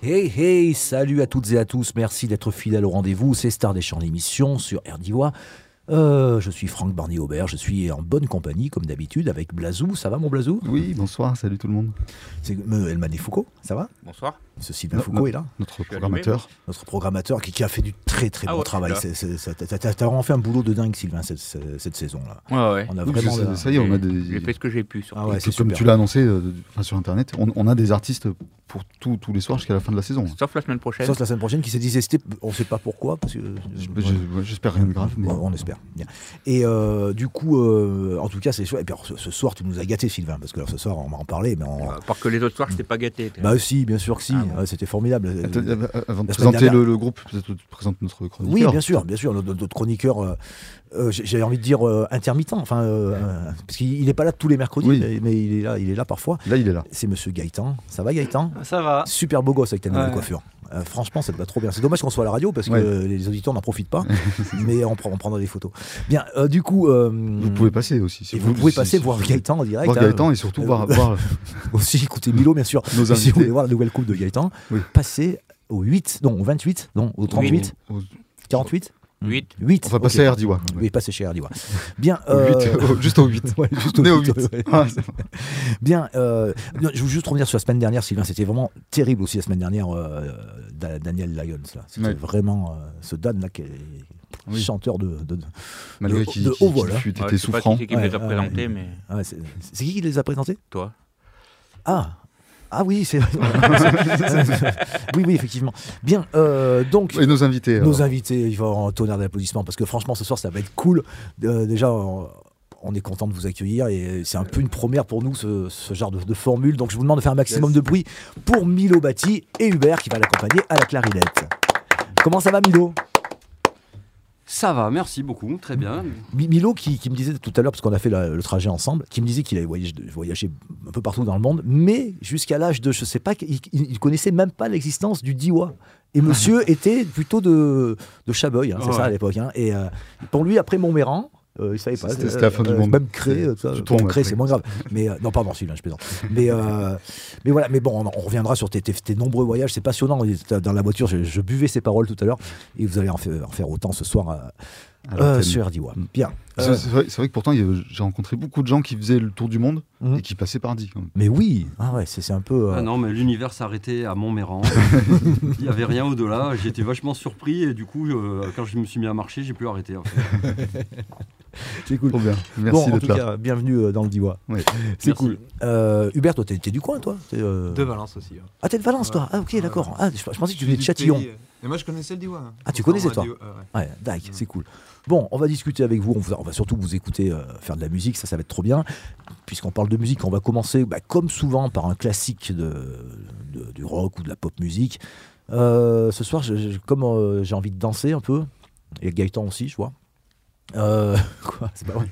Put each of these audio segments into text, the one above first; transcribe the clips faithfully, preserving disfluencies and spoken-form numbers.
Hey hey, salut à toutes et à tous, merci d'être fidèles au rendez-vous, c'est Star des Champs l'émission sur R D I W A. Euh, je suis Franck Barnier-Aubert, je suis en bonne compagnie comme d'habitude avec Blazou, ça va mon Blazou? Oui, bonsoir, salut tout le monde. C'est euh, Elmané Foucault, ça va? Bonsoir. Ce Sylvain Foucault no, est là. Notre programmateur. Notre programmateur qui, qui a fait du très très ah bon ouais, travail. C'est, c'est, c'est, t'as, t'as vraiment fait un boulot de dingue Sylvain cette, cette, cette saison-là. Ouais, ouais. On a Oui, vraiment... ça, ça y est, on a des... J'ai fait ce que j'ai pu. Surtout. Ah ouais, c'est comme super. tu l'as annoncé euh, enfin, sur Internet, on, on a des artistes pour tout, tous les soirs jusqu'à la fin de la saison. Sauf la semaine prochaine. Sauf la semaine prochaine qui s'est désesté, on ne sait pas pourquoi. Parce que, Je- ouais. je- J'espère rien de grave. Mais... Ouais, on espère. Bien. Et euh, du coup, euh, en tout cas, c'est chouette. Et puis alors, ce, ce soir, tu nous as gâté, Sylvain, parce que alors, ce soir, on va en parler. Mais on... Euh, Parce que les autres soirs, je t'ai pas gâté. t'es- Bah si, bien sûr que si. Ah bon. Ouais, c'était formidable. Attends, euh, avant de La semaine présenter dernière- le, le groupe, peut-être tu présentes notre chroniqueur. Oui, bien sûr, bien sûr. Notre, notre chroniqueur, euh, euh, j'ai- j'avais envie de dire euh, intermittent, enfin, euh, euh, parce qu'il n'est pas là tous les mercredis, Oui. mais, mais il est là, il est là parfois. Là, il est là. C'est Monsieur Gaëtan. Ça va, Gaëtan? Ça va. Super beau gosse avec ta nouvelle Ouais. coiffure. Euh, franchement, ça te va trop bien. C'est dommage qu'on soit à la radio parce que Ouais. euh, les auditeurs n'en profitent pas, mais on, prend, on prendra des photos. Bien, euh, du coup, euh, Vous pouvez passer aussi. si et vous, pouvez si- passer si- voir Gaëtan en direct. voir hein. Gaëtan et surtout Euh, voir, voir Aussi, écoutez Milo, bien sûr. nos Si vous voulez invités. voir la nouvelle coupe de Gaëtan, Oui. passez au huit, non, au vingt-huit, non, au trente-huit, Au- quarante-huit, huit. huit. On va ok. passer à R D I W A. Oui, passez chez R D I W A. Bien. Au euh, huit, au- juste au huit. ouais, juste On est au huit, huit. ouais. Ah, c'est bon. Bien, euh, non, je veux juste revenir sur la semaine dernière, Sylvain. C'était vraiment terrible aussi la semaine dernière, euh, Da- Daniel Lyons. Là. C'était Ouais. vraiment euh, ce Dan là qui est Oui. chanteur de. de, de- Malgré de- qu'il de qu'il- haut vol, qu'il hein. fût Ouais, été je sais pas souffrant. qui c'est qui me les a Ouais, présentés, ouais. mais Ah ouais, c'est, c'est qui qui les a présentés? toi. Ah ah oui, c'est oui, oui, effectivement. Bien, euh, donc Et nos invités. nos alors. invités, il va y avoir un tonnerre d'applaudissements parce que franchement, ce soir, ça va être cool. Euh, déjà, on, on est content de vous accueillir et c'est un peu une première pour nous, ce, ce genre de, de formule. Donc, je vous demande de faire un maximum Yes. de bruit pour Milo Batti et Hubert qui va l'accompagner à la clarinette. Comment ça va, Milo? Ça va, merci beaucoup, très bien. Mi- Milo qui, qui me disait tout à l'heure, parce qu'on a fait la- le trajet ensemble, qui me disait qu'il avait voyagé, voyagé un peu partout dans le monde, mais jusqu'à l'âge de, je sais pas, il, il, il connaissait même pas l'existence du Diwa. Et monsieur était plutôt de, de Chabreuil, hein, c'est Ouais. ça à l'époque. Hein. Et euh, pour lui, après Montméran, euh, il savait pas. C'était- c'était la fin du monde. Même créé, tout ça. Je Bon, tombe créé, après. c'est moins grave. Mais euh, non, pardon, Sylvain, je plaisante. Mais, euh, mais voilà, mais bon, on, on reviendra sur tes, tes- tes nombreux voyages. C'est passionnant. Dans la voiture, je, je buvais ses paroles tout à l'heure, et vous allez en faire, en faire autant ce soir à, À euh, l'antenne. sur R D I W A. Bien. C'est Euh, c'est vrai, c'est vrai que pourtant, il y a- j'ai rencontré beaucoup de gens qui faisaient le tour du monde Mhm. et qui passaient par D I. quand même. Mais oui, ah ouais, c'est, c'est un peu. euh, Ah non, mais l'univers s'arrêtait à Montméran. Il n'y avait rien au-delà. J'étais vachement surpris et du coup, euh, quand je me suis mis à marcher, j'ai plus arrêté. En fait. c'est cool. Trop bien. Bon, Merci en d'être tout là. cas, bienvenue euh, dans le D I W A. Ouais. C'est Merci. cool. Euh, Hubert, toi, t'es, t'es du coin, toi T'es, euh, De Valence aussi. ouais. Ah, t'es de Valence, toi. Ouais. Ah, ok, Ouais, d'accord. ouais. Ah, je, je pensais que tu Je venais de suis du Châtillon. pays, euh, Et moi, je connaissais le Diwa. hein. Ah, tu Enfin, connaissais, on toi dit- ouais, ouais. Ouais, d'accord, c'est cool. Bon, on va discuter avec vous. On, vous- on va surtout vous écouter euh, faire de la musique. Ça, ça va être trop bien. Puisqu'on parle de musique, on va commencer, bah, comme souvent, par un classique de, de- du rock ou de la pop musique. Euh, ce soir, je- je- comme euh, j'ai envie de danser un peu, et Gaëtan aussi, je vois. Euh, quoi, c'est pas vrai.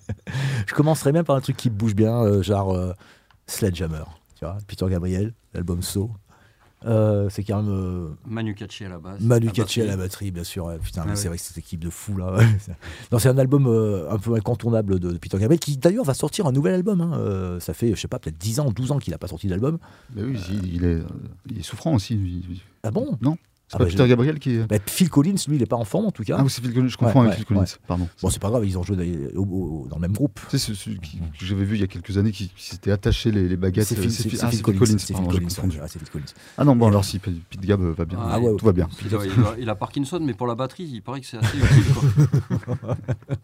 Je commencerai même par un truc qui bouge bien, euh, genre euh, Sledgehammer. Tu vois, Peter Gabriel, l'album So. Euh, c'est quand même euh, Manu Katché à la base. Manu la Katché à la batterie. batterie, bien sûr. Ouais. Putain, Ah mais ouais. c'est vrai que cette équipe de fous là. ouais. Non, c'est un album euh, un peu incontournable de, de Peter Gabriel qui d'ailleurs va sortir un nouvel album. hein. Euh, ça fait, je sais pas, peut-être dix ans, douze ans qu'il n'a pas sorti d'album. Mais oui, il, il est, euh, il est souffrant aussi. lui. Ah bon? Non, c'est Ah pas bah, Peter je- Gabriel qui est. Bah, Phil Collins, lui, il est pas en forme en tout cas. Ah oui, c'est Phil Collins, je confonds Ouais, avec ouais, Phil Collins, ouais. pardon. Bon, c'est pas grave, ils ont joué dans- au- au- dans le même groupe. C'est celui qui- que j'avais vu il y a quelques années qui, qui s'était attaché les, les baguettes. C'est euh, Phil, c'est c'est- Phil- c'est ah, Phil c'est Collins. Phil c'est pardon, Phil j'ai Collins, confondu. ouais, c'est Phil Collins. Ah non, bon, alors si Pete Gab va bien. Ah ouais, tout va bien. Il, doit- il doit- il a Parkinson, mais pour la batterie, il paraît que c'est assez utile. quoi.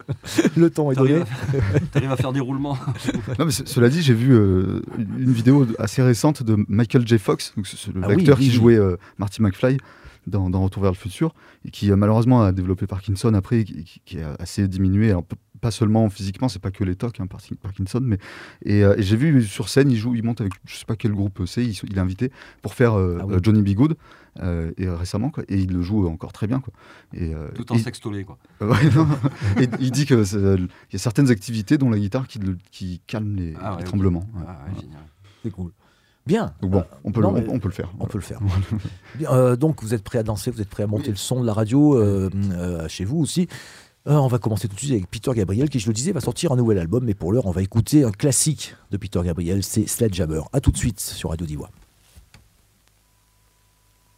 Le temps est donné. T'arrives à, t'arrives à faire des roulements. Non, mais c- cela dit, j'ai vu euh, une vidéo assez récente de Michael J. Fox, donc c'est- c'est le- Ah oui, l'acteur oui, qui oui. jouait euh, Marty McFly dans, dans Retour vers le futur, et qui euh, malheureusement a développé Parkinson après, et qui, qui- qui a assez diminué. Alors, p- pas seulement physiquement, c'est pas que les tocs, hein, Parti- Parkinson, mais et, euh, et j'ai vu sur scène, il joue, il monte avec, je sais pas quel groupe c'est, il, il est invité pour faire euh, Ah oui. euh, Johnny B. Good. euh, et euh, récemment, quoi, et il le joue encore très bien, quoi. Et, euh, Tout en et- sextolé, quoi. Ouais, non. Et il dit que c'est- il y a certaines activités, dont la guitare, qui, le- qui calment les, Ah ouais, les ok. tremblements. Ouais. Ah ouais, génial. C'est cool. Bien. Donc bon, Euh, on peut, non, le, mais on, on peut le faire. On peut le faire. Bien, euh, donc, vous êtes prêts à danser, vous êtes prêts à monter le son de la radio euh, euh, chez vous aussi. Euh, on va commencer tout de suite avec Peter Gabriel, qui, je le disais, va sortir un nouvel album. Mais pour l'heure, on va écouter un classique de Peter Gabriel, c'est Sledgehammer. A tout de suite sur Radio D I W A.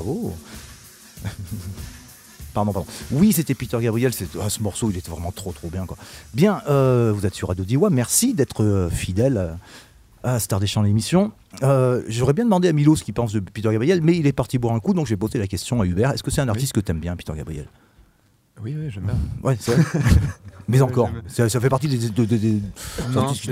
bravo. Pardon, pardon. Oui, c'était Peter Gabriel. C'est... Ah, ce morceau, il était vraiment trop, trop bien, quoi. Bien, euh, vous êtes sur Radio Diois. Merci d'être euh, fidèle à Star des Champs, l'émission. Euh, j'aurais bien demandé à Milo ce qu'il pense de Peter Gabriel, mais il est parti boire un coup, donc j'ai posé la question à Hubert. Est-ce que c'est un artiste oui. que t'aimes bien, Peter Gabriel ? Oui, oui, j'aime bien. Ouais, c'est vrai. Mais encore, ça, ça fait partie des... des, des, des... Non, c'est...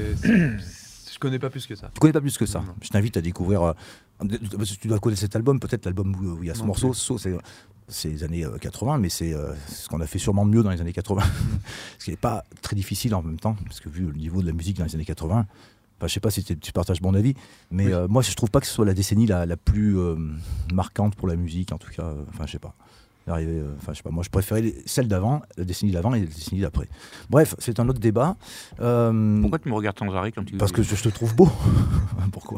je connais pas plus que ça. Tu connais pas plus que ça. Non. Je t'invite à découvrir... Euh, tu dois connaître cet album, peut-être l'album où, où il y a ce non, morceau. So, c'est, c'est les années euh, quatre-vingts, mais c'est euh, ce qu'on a fait sûrement de mieux dans les années quatre-vingts. Ce qui n'est pas très difficile en même temps, parce que vu le niveau de la musique dans les années quatre-vingts, enfin, je sais pas si tu partages mon avis, mais oui. euh, moi je trouve pas que ce soit la décennie la, la plus euh, marquante pour la musique, en tout cas. Enfin, euh, je sais pas. Arrivé, euh, enfin, je sais pas, moi je préférais les, celle d'avant, la décennie d'avant et la décennie d'après. Bref, c'est un autre débat. Euh, Pourquoi tu me regardes sans arrêt quand tu... Parce que je, je te trouve beau. Pourquoi ?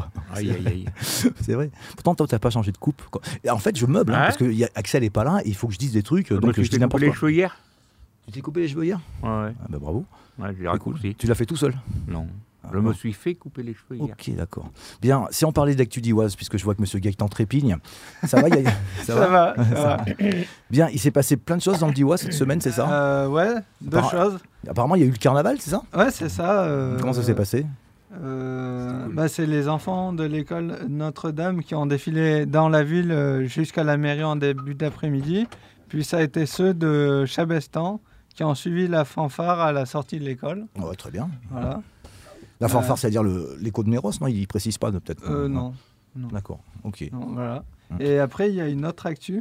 Aïe, aïe, aïe. C'est vrai. Pourtant, toi, t'as pas changé de coupe, quoi. Et en fait, je meuble, hein, ouais. parce que y a, Axel est pas là, et il faut que je dise des trucs, donc, donc je dis n'importe quoi. Tu t'es coupé les cheveux hier ? Tu t'es coupé les cheveux hier ? Ouais, ouais. Ah bah bravo. Ouais, je l'ai raccourci. Tu l'as fait tout seul ? Non. Je me suis fait couper les cheveux hier. Ok, d'accord. Bien, si on parlait d'actu d'Ivoise, puisque je vois que M. Gaëtan trépigne, ça va, y a... ça, ça va, va, ça va. Bien, il s'est passé plein de choses dans le d'Ivoise cette semaine, c'est ça ? euh, Ouais, deux Appara... choses. Apparemment, il y a eu le carnaval, c'est ça ? Ouais, c'est ça. Euh... Comment ça s'est passé ? euh, bah, C'est les enfants de l'école Notre-Dame qui ont défilé dans la ville jusqu'à la mairie en début d'après-midi. Puis ça a été ceux de Chabestan qui ont suivi la fanfare à la sortie de l'école. Ouais, très bien. Voilà. La fanfare, euh, c'est-à-dire le, l'écho de Méros, non ? Il ne précise pas, peut-être euh, non. non. D'accord, ok. Non, voilà. Hum. Et après, il y a une autre actu.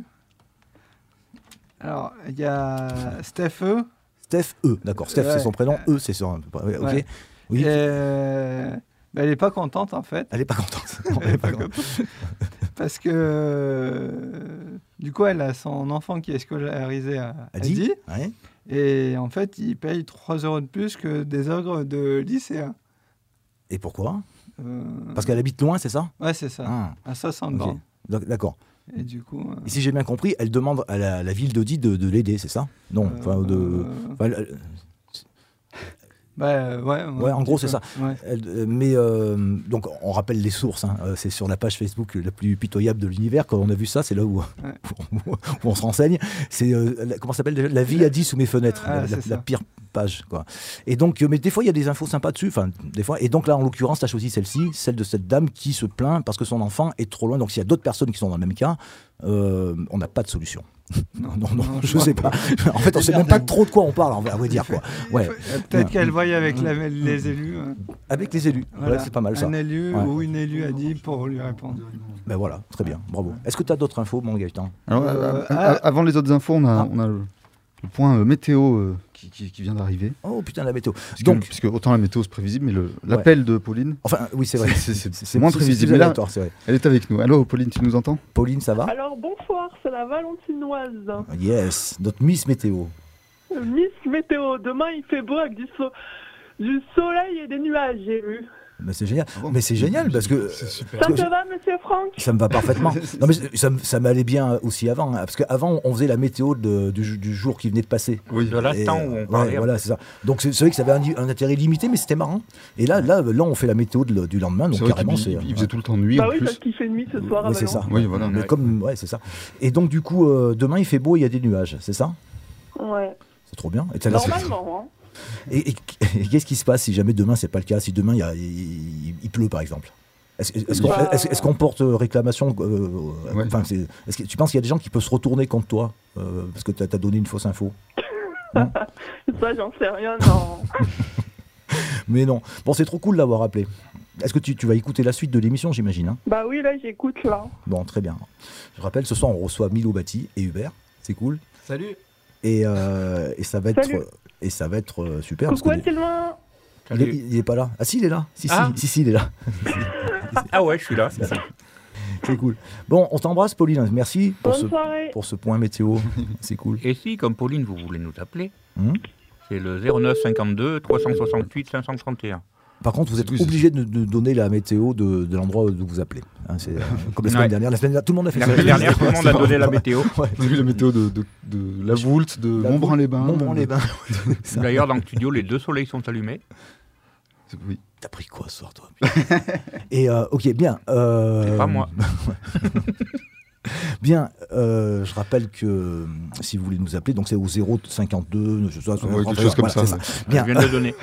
Alors, il y a Steph E. Steph E, d'accord. Steph, ouais. C'est son prénom. E, c'est son... Ouais, ok. Ouais. Oui. Et euh, bah, elle n'est pas contente, en fait. Elle n'est pas contente. Non, elle n'est pas contente. Parce que, euh, du coup, elle a son enfant qui est scolarisé à Adi. Ouais. Et en fait, il paye trois euros de plus que des ogres de lycéens. Et pourquoi ? euh... Parce qu'elle habite loin, c'est ça ? Ouais, c'est ça. Ah. À soixante okay. D'accord. Et du coup... Euh... Et si j'ai bien compris, elle demande à la, la ville d'Audi de, de l'aider, c'est ça ? Non, enfin, euh... de... Enfin, elle... Bah, ouais, ouais, en gros, c'est ça. Ouais. Elle, mais euh, donc, on rappelle les sources. Hein. C'est sur la page Facebook la plus pitoyable de l'univers. Quand on a vu ça, c'est là où, ouais. où, où on se renseigne. C'est euh, la, comment ça s'appelle déjà ? La vie a dit sous mes fenêtres. Ah, la, la, la pire page, quoi. Et donc, mais des fois, il y a des infos sympas dessus. Enfin, des fois. Et donc là, en l'occurrence, tu as choisi celle-ci, celle de cette dame qui se plaint parce que son enfant est trop loin. Donc, s'il y a d'autres personnes qui sont dans le même cas, euh, on n'a pas de solution. Non, non, non, non, je sais pas. En fait, on sait même pas trop de quoi on parle, à vrai dire, quoi. Ouais. Peut-être ouais. qu'elle voyait avec la, les élus. Hein. Avec les élus, voilà. Ouais, c'est pas mal ça. Un élu ouais. ou une élue a dit pour lui répondre. Ben voilà, très bien, bravo. Est-ce que tu as d'autres infos, mon Gaëtan ? Alors, euh, euh, ah, avant les autres infos, on a, ah. on a le, le point euh, météo euh, qui, qui, qui vient d'arriver. Oh putain, la météo. Parce que, Donc, puisque autant la météo c'est prévisible, mais le, l'appel ouais. de Pauline. Enfin, oui, c'est vrai. C'est, c'est, c'est, c'est moins prévisible. Mais là, c'est vrai. Elle est avec nous. Allô, Pauline, tu nous entends ? Pauline, ça va ? Alors bonsoir, c'est la Valentinoise. Yes, notre Miss Météo. Miss Météo. Demain, il fait beau avec du, so- du soleil et des nuages, j'ai vu. Mais c'est génial, oh, mais c'est génial parce que c'est super. Ça te va, monsieur Franck ? Ça me va parfaitement. Non mais ça, ça m'allait bien aussi avant, hein, parce qu'avant on faisait la météo de, du, du jour qui venait de passer. Oui, de l'instant où on parlait. Ouais, voilà, c'est ça. Donc c'est, c'est vrai que ça avait un, un intérêt limité, mais c'était marrant. Et là, là, là, on fait la météo de, du lendemain, donc c'est carrément c'est. Il, il faisait ouais. tout le temps nuit. Bah en oui, plus. parce qu'il fait nuit ce soir. Oui, c'est ça. Oui, voilà. Mais comme, ouais, c'est ça. Et donc du coup, euh, demain il fait beau, il y a des nuages, c'est ça ? Ouais. C'est trop bien. Et normalement, hein. Et, et, et qu'est-ce qui se passe si jamais demain c'est pas le cas ? Si demain il, y a, il, il pleut par exemple ? Est-ce, est-ce, qu'on, bah... est-ce, est-ce qu'on porte réclamation euh, ouais. Enfin, c'est, est-ce que tu penses qu'il y a des gens qui peuvent se retourner contre toi euh, parce que tu as donné une fausse info ? Ça, j'en sais rien, non. Mais non. Bon, c'est trop cool d'avoir appelé. Est-ce que tu, tu vas écouter la suite de l'émission, j'imagine hein ? Bah oui, là, j'écoute, là. Bon, très bien. Je rappelle, ce soir, on reçoit Milo Batti et Hubert. C'est cool. Salut. Et, euh, et ça va être... Salut. Et ça va être euh, super. Coucou parce à Thelma. Il est, il est pas là. Ah si, il est là. Si, ah. si, si, si, il est là. Ah ouais, je suis là. C'est, c'est cool. Bon, on t'embrasse, Pauline. Merci pour, ce, pour ce point météo. C'est cool. Et si, comme Pauline, vous voulez nous appeler, hum c'est le zéro neuf cinquante-deux trois cent soixante-huit cinq cent trente et un. Par contre, vous êtes oui, obligé de, de donner la météo de, de l'endroit où vous appelez. Hein, c'est, euh, comme la semaine ouais. dernière. La semaine dernière, tout le monde a fait la ça. La semaine dernière, tout le monde a donné la météo. Ouais. Vous avez vu la météo de, de, de la Voulte, de Montbrun-les-Bains. Montbrun-les-Bains. D'ailleurs, dans le studio, les deux soleils sont allumés. Oui. T'as pris quoi ce soir, toi ? Et euh, ok, bien. Euh... C'est pas moi. Bien, euh, je rappelle que euh, si vous voulez nous appeler, donc c'est au zéro cinquante-deux, je sais pas, Ouais, quelque chose comme voilà, ça. c'est ouais. Bien. Je viens de le donner.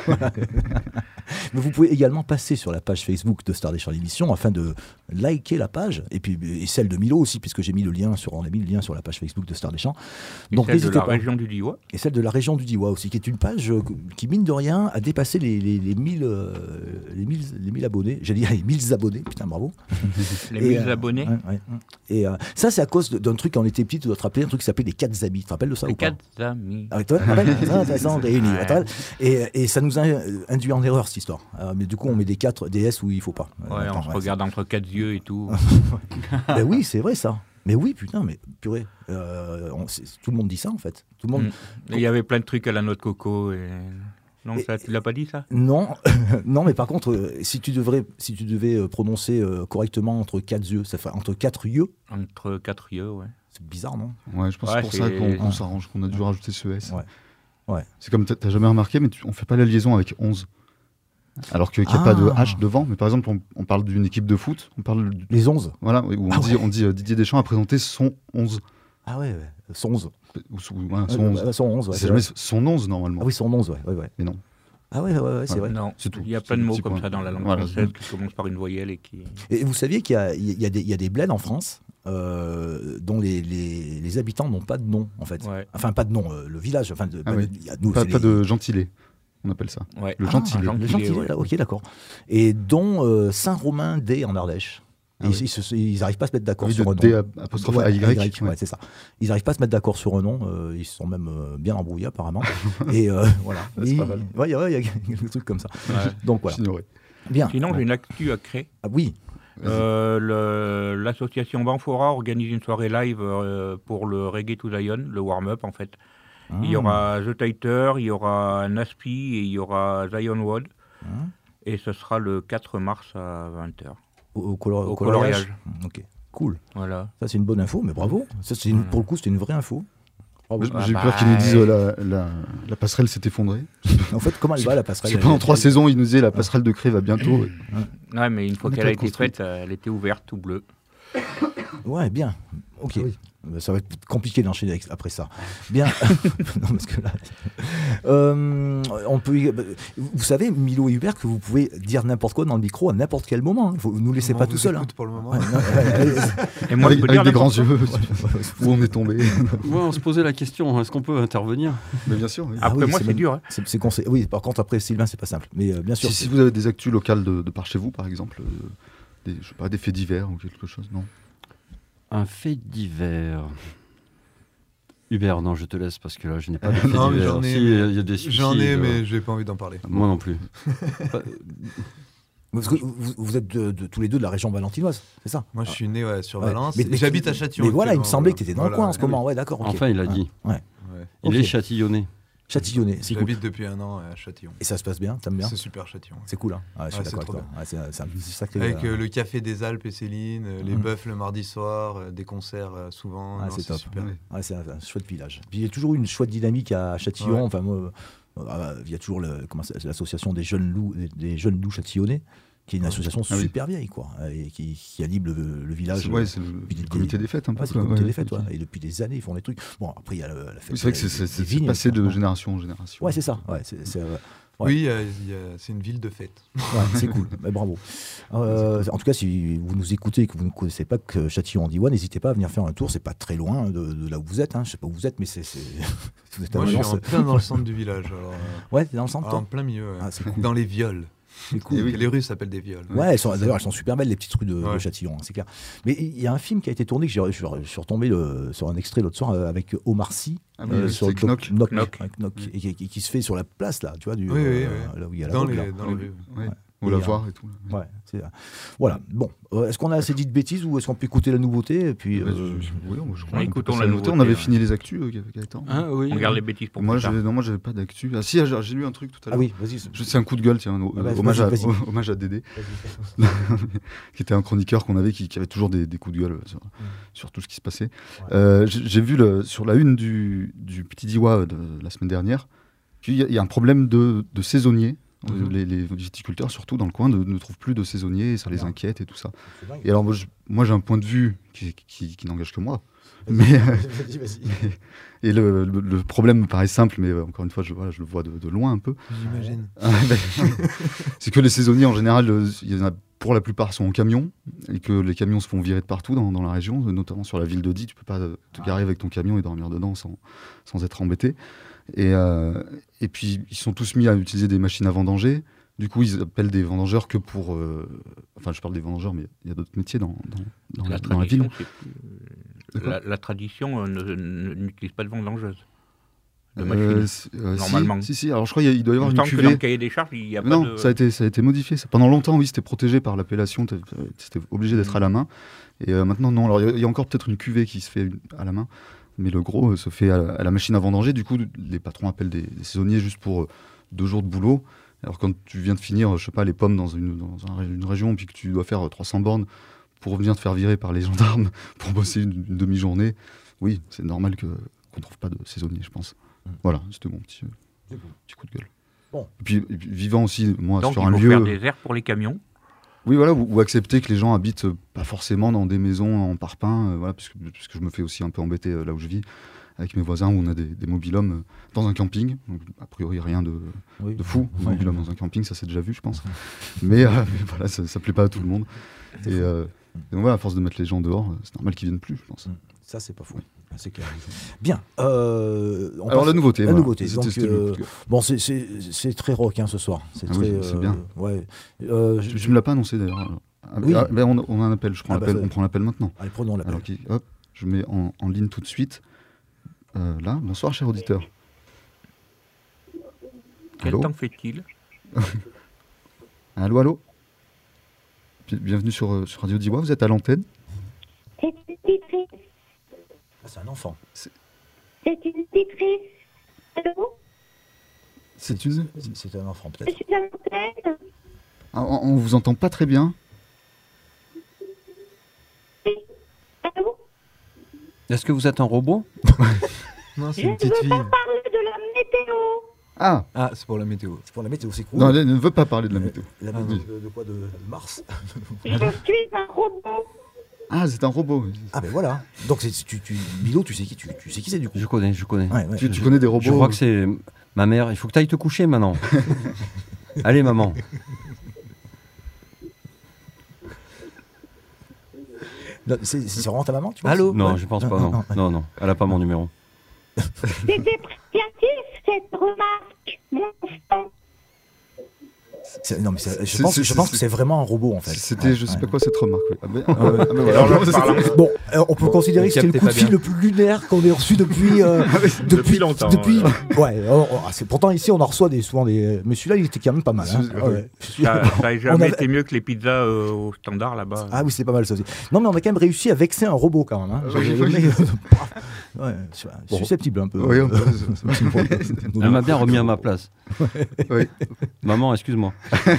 Mais vous pouvez également passer sur la page Facebook de Star des Champs d'émission afin de liker la page et puis et celle de Milo aussi, puisque j'ai mis le lien sur, on a mis le lien sur la page Facebook de Star des Champs. Et Donc celle de n'hésitez la pas. région du Diois. Et celle de la région du Diois aussi, qui est une page euh, qui, mine de rien, a dépassé les, les, les, mille, euh, les, mille, les mille abonnés. J'allais dire les mille abonnés, putain, bravo. Les Et, mille euh, abonnés. Ouais, ouais. Et euh, ça, c'est à cause de- d'un truc quand on était petit, tu dois te rappeler, un truc qui s'appelait les quatre amis. Tu te rappelles de ça Les ou pas? quatre amis. Ah, toi, tu te rappelles Ça, intéressant, réunis. Ouais. Tu te rappelles et, et ça nous a euh, induit en erreur, cette histoire. Euh, mais du coup, on met des quatre D S où il faut pas. Euh, Ouais, on attends, se ouais, regarde entre quatre yeux et tout. c'est- Ben oui, c'est vrai ça. Mais oui, putain, mais purée. Euh, on- c'est- tout le monde dit ça, en fait. Tout le monde. Mm. Et il y avait plein de trucs à la noix de coco. Et... Non, Et- ça, tu l'as pas dit, ça? Non, non, mais par contre, euh, si tu devrais, si tu devais euh, prononcer euh, correctement entre quatre yeux, ça fait entre quatre yeux. Entre quatre yeux, ouais. C'est bizarre, non? Ouais, je pense Ouais, que c'est pour c'est- ça qu'on qu'on Ouais. s'arrange, qu'on a dû rajouter ce S. Ouais. Ouais. C'est comme, t'as t'as jamais remarqué, mais tu, on fait pas la liaison avec onze. Alors qu'il n'y a Ah. pas de H devant. Mais par exemple, on, on parle d'une équipe de foot, on parle du- Les onze. voilà, où on Ah dit, ouais. on dit euh, Didier Deschamps a présenté son onze. Ah ouais, ouais. Son onze. Ou, ou- ouais, son Euh, onze. euh, son onze, ouais. c'est c'est jamais vrai. son onze normalement. Ah oui, son onze, ouais. ouais, ouais. Mais non. Ah ouais, ouais, ouais, c'est Ouais. vrai. Non, C'est tout. il y a C'est plein de le mots petit comme point. ça dans la langue Voilà. française qui commencent par une voyelle et qui... Et vous saviez qu'il y a, il y a des, il y a des bleds en France euh, dont les, les, les habitants n'ont pas de nom, en fait. Ouais, Enfin, pas de nom, euh, le village. Enfin, de, Ah pas oui. de- il y a- nous, Pas, c'est pas les- de gentilé, on appelle ça. ouais. Le Ah, gentilé. un Le gentilé, gentilé, ouais. là, ok, d'accord. Et dont euh, Saint-Romain-des en Ardèche. Ah Et oui. ils, se- ils n'arrivent pas à se mettre d'accord Oui, sur de un nom. D apostrophe Ouais, A Y. ouais, ouais. c'est ça. Ils n'arrivent pas à se mettre d'accord sur un nom. euh, ils se sont même euh, bien embrouillés apparemment. Et euh, voilà. C'est Et- pas mal. ouais, il y a- ouais, il y a des trucs comme ça. Ouais. Donc voilà. J'ignorais. Bien. Sinon, Bon. j'ai une actu à créer. Ah, oui. Euh, le- L'association Banfora organise une soirée live euh, pour le Reggae to Zion, le warm-up en fait. Il y Ah. aura The Titer, il y aura Naspi et il y aura Zion Wad. Ah. Et ce sera le quatre mars à vingt heures. Au, au color- Au au coloriage. coloriage. Ok. Cool. Voilà. Ça, c'est une bonne info, mais bravo. Ça, c'est une- Voilà. Pour le coup, c'était une vraie info. Bravo. J'ai Ah j'ai bah, peur qu'ils nous disent ouais. euh, la, la, la passerelle s'est effondrée. En fait, comment elle va la Parce passerelle que pendant elle- trois elle- saisons, ils nous disaient la passerelle de Cré va bientôt. Ouais, mais une fois On est qu'elle a pas été construite. faite, elle était ouverte, tout bleu. Ouais, bien. Ok. Ah oui. Euh, Ça va être compliqué d'enchaîner avec- après ça. Bien. Non, parce que là. Euh, on peut. y- Vous savez, Milo et Hubert, que vous pouvez dire n'importe quoi dans le micro à n'importe quel moment. Hein. Vous ne nous laissez On pas vous tout seul. Hein. écoute pour le moment. Ouais, non, ouais, allez, Et moi, avec je peux avec dire des grands n'importe yeux. Où on est tombé. Ouais, on se posait la question, est-ce qu'on peut intervenir? Mais bien sûr. oui. Ah Après, oui, moi, c'est c'est même- dur. Hein. c'est c'est conseil- Oui, par contre, après, Sylvain, c'est pas simple. Mais euh, bien sûr. Si, c'est- si vous avez des actus locales de, de par chez vous, par exemple, euh, des, je sais pas, des faits divers ou quelque chose, non? Un fait divers. Hubert, non, je te laisse parce que là, je n'ai pas de fait Non, mais divers. j'en ai, Si, mais- il y a des suicides. J'en ai, euh, mais j'ai pas envie d'en parler. Moi non plus. Parce que vous, vous êtes de- de- tous les deux de la région valentinoise, c'est ça? Moi, je suis né ouais, sur Ouais. Valence. Mais- mais- J'habite à Châtillon. Mais voilà, il me actuellement, semblait que tu étais dans voilà. le coin en ce Voilà. moment. Ouais, d'accord. ok. Enfin, il a dit. Ouais. Ouais. Il Ok. est châtillonnais. Châtillonnais, c'est cool. J'habite depuis un an à Châtillon. Et ça se passe bien, t'aimes bien? C'est super Châtillon. C'est cool, hein? Ah, je suis Ouais, c'est d'accord trop avec toi. Ouais, c'est c'est un c'est sacré. Avec euh, euh, le café des Alpes et Céline, euh, les Mhm. bœufs le mardi soir, euh, des concerts euh, souvent. Ah, Non, c'est top. super. Ouais. Ouais, c'est un, un chouette village. Puis il y a toujours une chouette dynamique à Châtillon. Ouais. Enfin, moi, euh, il y a toujours le- comment ça- l'association des jeunes loups, des, des jeunes loups châtillonnais, qui est une association Ah oui. super vieille, quoi, et qui, qui anime le, le village. C'est ouais, c'est le, puis le des- comité des fêtes, un peu. Ouais, c'est le quoi, comité ouais, des fêtes, ok. ouais. Et depuis des années, ils font des trucs. Bon, après, il y a le- la fête. Oui, c'est vrai que des- c'est- c'est des c'est vignes, passé de franchement. génération en génération. Ouais, c'est ça. Ouais, c'est c'est, euh, Ouais. Oui, euh, il y a- c'est une ville de fête. ouais, c'est cool. Mais bravo. Euh, en tout cas, si vous nous écoutez et que vous ne connaissez pas que Châtillon-en-Diois, n'hésitez pas à venir faire un tour. C'est pas très loin de, de là où vous êtes. Hein. Je sais pas où vous êtes, mais c'est. c'est- Vous êtes à Moi, je suis Valence. en plein dans le centre du village. Alors, euh, Ouais, t'es dans le centre, en toi plein milieu. ouais. Ah, c'est cool. Dans les Viols. C'est cool. Et oui. Les rues s'appellent des Viols. Ouais, elles sont, d'ailleurs, elles sont super belles, les petites rues de, de Ouais. Châtillon, hein, c'est clair. Mais il y a un film qui a été tourné, que j'ai- je suis je suis retombé le- sur un extrait l'autre soir euh, avec Omar Sy. Ah oui, euh, oui, sur c'est le doc- Knock. Knock, Knock. ouais, Knock, et qui, qui- qui se fait sur la place, là, tu vois, du, Oui, oui, euh, oui. là où il y a la Dans route, les, là. dans les rues. Ouais. Ouais. Ou Et, la euh, voir et tout. Ouais, c'est- voilà. Bon, euh, est-ce qu'on a assez dit de bêtises ou est-ce qu'on peut écouter la nouveauté et puis, Bah, euh, je- je- oui, moi, je crois Ouais, qu'on peut écoutons passer la à nouveauté. On nouveauté, avait ouais. fini les actus, euh, Gaëtan. Ah oui. On garde les bêtises pour Moi, plus tard. j'avais- non, moi, j'avais pas d'actu. Ah si, j'ai j'ai lu un truc tout à Ah l'heure. oui, vas-y. Je- C'est un coup de gueule, tiens, au- Ah, vas-y, hommage, à, vas-y, vas-y. hommage à Dédé, qui était un chroniqueur qu'on avait, qui, qui avait toujours des, des coups de gueule sur, sur tout ce qui se passait. Euh, j'ai j'ai vu le, sur la une du, du Petit Diois de la semaine dernière qu'il y, a- il y a un problème de, de saisonniers Mmh. Les, les viticulteurs, surtout dans le coin, ne, ne trouvent plus de saisonniers, et ça les Ouais. inquiète et tout ça. Et alors, moi, je- moi j'ai un point de vue qui, qui, qui n'engage que moi. Mais, Vas-y, vas-y. et le, le, le problème me paraît simple, mais euh, encore une fois, je, voilà, je le vois de, de loin un peu. J'imagine. C'est que les saisonniers, en général, euh, il y en a, pour la plupart, sont en camion, et que les camions se font virer de partout dans, dans la région, notamment sur la ville de Die. Tu peux pas euh, te garer avec ton camion et dormir dedans sans, sans être embêté. Et, euh, et puis, ils sont tous mis à utiliser des machines à vendanger. Du coup, ils appellent des vendangeurs que pour... euh, Enfin, je parle des vendangeurs, mais il y a d'autres métiers dans, dans, dans, La la, dans la tradition, ville. c'est plus- D'accord. la, la tradition euh, ne- ne- n'utilise pas de vendangeuse. De Euh, machine. c'est- euh, si, normalement. Si, si, alors je crois qu'il y a- il doit y Il avoir me une semble que dans le cuvée. cahier des charges, il n'y a pas Non, de... ça, a été, ça a été modifié. Ça. Pendant longtemps, oui, c'était protégé par l'appellation. t'es- C'était obligé d'être à la main. Et euh, maintenant, non. Alors, il y a- il y, a encore peut-être une cuvée qui se fait une- à la main. Mais le gros euh, se fait à la, à la machine à vendanger. Du coup, les patrons appellent des, des saisonniers juste pour euh, deux jours de boulot. Alors, quand tu viens de finir, je sais pas, les pommes dans une, dans un- une région, puis que tu dois faire euh, trois cents bornes pour venir te faire virer par les gendarmes pour bosser une, une demi-journée, oui, c'est normal que, qu'on ne trouve pas de saisonnier, je pense. Mm. Voilà, c'était mon petit, euh, C'est bon. petit coup de gueule. Bon. Et puis, et puis, vivant aussi, moi, Donc, sur il un faut lieu. faire des aires pour les camions. Oui, voilà, ou, ou accepter que les gens habitent euh, pas forcément dans des maisons en parpaing, euh, voilà, puisque, puisque je me fais aussi un peu embêter euh, là où je vis, avec mes voisins, où on a des, des mobil-hommes euh, dans un camping. Donc, a priori, rien de, Oui. de fou. Un Ouais. mobil-homme dans un camping, ça c'est déjà vu, je pense. mais, euh, mais voilà, ça, ça plaît pas à tout le monde. Et, euh, et donc voilà, à force de mettre les gens dehors, euh, c'est normal qu'ils viennent plus, je pense. Ça, c'est pas fou. C'est clair. Bien. Euh, on Alors passe- la nouveauté. La voilà. nouveauté. C'était- Donc, c'était le euh, coup de gueule. bon, c'est- c'est c'est très rock hein, ce soir. C'est Ah très. oui, c'est euh, bien. Ouais. Euh, Tu, je- tu me l'as pas annoncé d'ailleurs. Ah, Oui. ah, ben, on, on a un appel, je prends Ah, bah, l'appel, ça- on prend l'appel maintenant. Allez, prenons l'appel. Alors, qui- hop, je mets en, en ligne tout de suite. Euh, là, bonsoir, cher auditeur. Quel Allô temps fait-il? Allô, allô. Bi- Bienvenue sur, euh, sur Radio Diwa, vous êtes à l'antenne. C'est une titrice. Ah, c'est un enfant. C'est une titrice. Allô? C'est une... C'est- C'est un enfant, Je peut-être. suis à l'antenne. Ah, on, on vous entend pas très bien. Allô? Est-ce que vous êtes un robot? Non, c'est Je une ne petite veux fille. pas parler de la météo. Ah, Ah, c'est pour la météo. C'est pour la météo, c'est cool. non, elle ne veut pas parler de la météo. La Ah, météo oui. de, de quoi de, de Mars. Je suis un robot. Ah, c'est un robot. Ah ben voilà. Donc c'est- tu, tu, Milo, tu sais qui, tu, tu sais qui c'est du coup. Je connais, je connais. Ouais, ouais. Tu, tu connais des robots Je crois que c'est ma mère. Il faut que tu ailles te coucher maintenant. Allez, maman. Non, C'est c'est vraiment ta maman, tu penses? Allô? Non, Ouais. je pense Non, pas, non, non. non. Non, non. Elle a pas mon numéro. C'est dépréciatif, cette remarque, mon enfant. C'est- Non mais c'est- je C'est- pense, c'est- je pense c'est- que c'est vraiment un robot en fait. C'était, Ouais, je sais ouais. pas quoi cette remarque. oui. Ah, ben, ah, Ouais. ah, ben, voilà. Alors, là, parlant- Bon, euh, on peut Bon, considérer que vous c'était le captez coup de pas fil bien. le plus lunaire qu'on ait reçu depuis euh, Depuis longtemps, Depuis, hein. ouais. oh, oh, c'est pourtant ici on en reçoit des souvent des. Mais celui-là il était quand même pas mal. Hein. C'est- Ah ouais. Ça n'a jamais On avait- été mieux que les pizzas euh, au standard là-bas. Ah oui c'est pas mal ça aussi. Non mais on a quand même réussi à vexer un robot quand même. Hein. Oui, Le oui. mec, euh, paf. Ouais, c'est- Bon. susceptible un peu. Oui, on peut- Elle m'a bien remis à ma place. Oui. Maman, excuse-moi.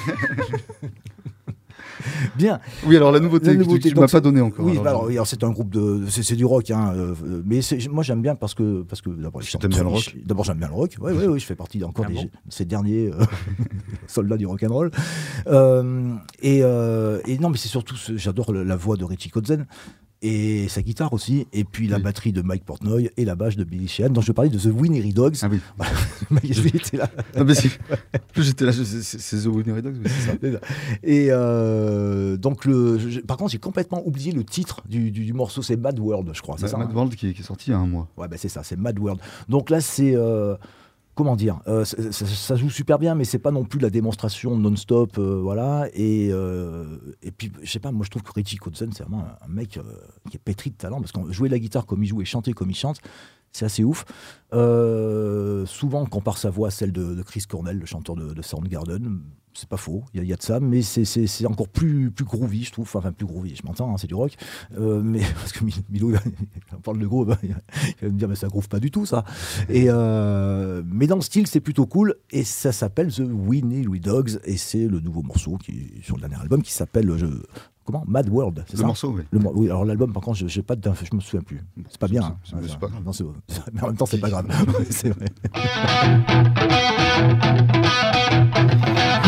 Bien. Oui, alors la nouveauté, La que tu- nouveauté, que tu donc m'as pas c'est- donnée encore. Oui, alors, bah je- alors, oui, alors, c'est un groupe de, c'est c'est du rock, hein, euh, mais c'est- moi j'aime bien parce que parce que d'abord ils Tu sont t'aimes bien très le rock riches. D'abord j'aime bien le rock. Oui, oui, oui, je fais partie encore Ah des, bon de ces derniers euh, soldats du rock and roll. Euh, et, euh, et non, mais c'est surtout, ce- j'adore le- la voix de Richie Kotzen. Et sa guitare aussi, et puis la Oui. batterie de Mike Portnoy et la bâche de Billy Sheehan, dont je parlais de The Winery Dogs. Ah oui. Le mec, il était là. Ah, mais si. Plus j'étais là, je- c'est c'est- c'est The Winery Dogs, oui, c'est ça. Et euh, donc, le, je- par contre, j'ai complètement oublié le titre du, du, du morceau, c'est Mad World, je crois. C'est ça, Mad hein World qui est, qui est sorti il y a un mois. Ouais, bah c'est ça, c'est Mad World. Donc là, c'est. euh, comment dire euh, ça, ça- ça joue super bien, mais c'est pas non plus la démonstration non-stop. euh, voilà. Et, euh, et puis, je sais pas, moi je trouve que Richie Kotzen, c'est vraiment un, un mec euh, qui est pétri de talent, parce qu'on jouer la guitare comme il joue et chanter comme il chante. C'est assez ouf. Euh, souvent, on compare sa voix à celle de, de Chris Cornell, le chanteur de, de Soundgarden. C'est pas faux, il y, a- il y a de ça, mais c'est- c'est c'est encore plus, plus groovy, je trouve. Enfin, plus groovy, je m'entends, hein, c'est du rock. Euh, mais parce que Mi- Milo, il va- on parle de groove, il va me dire, mais ça groove pas du tout, ça. Et, euh, mais dans le style, c'est plutôt cool. Et ça s'appelle The Winery Dogs. Et c'est le nouveau morceau qui est sur le dernier album qui s'appelle. Je, comment Mad World, c'est Le ça morceau, oui. Le mor- oui, alors l'album, par contre, je j'ai pas d'infos, je me souviens plus. C'est pas c'est- bien. c'est- hein. c'est Ouais, pas grave. Non, c'est- mais en même temps, c'est pas grave. c'est vrai.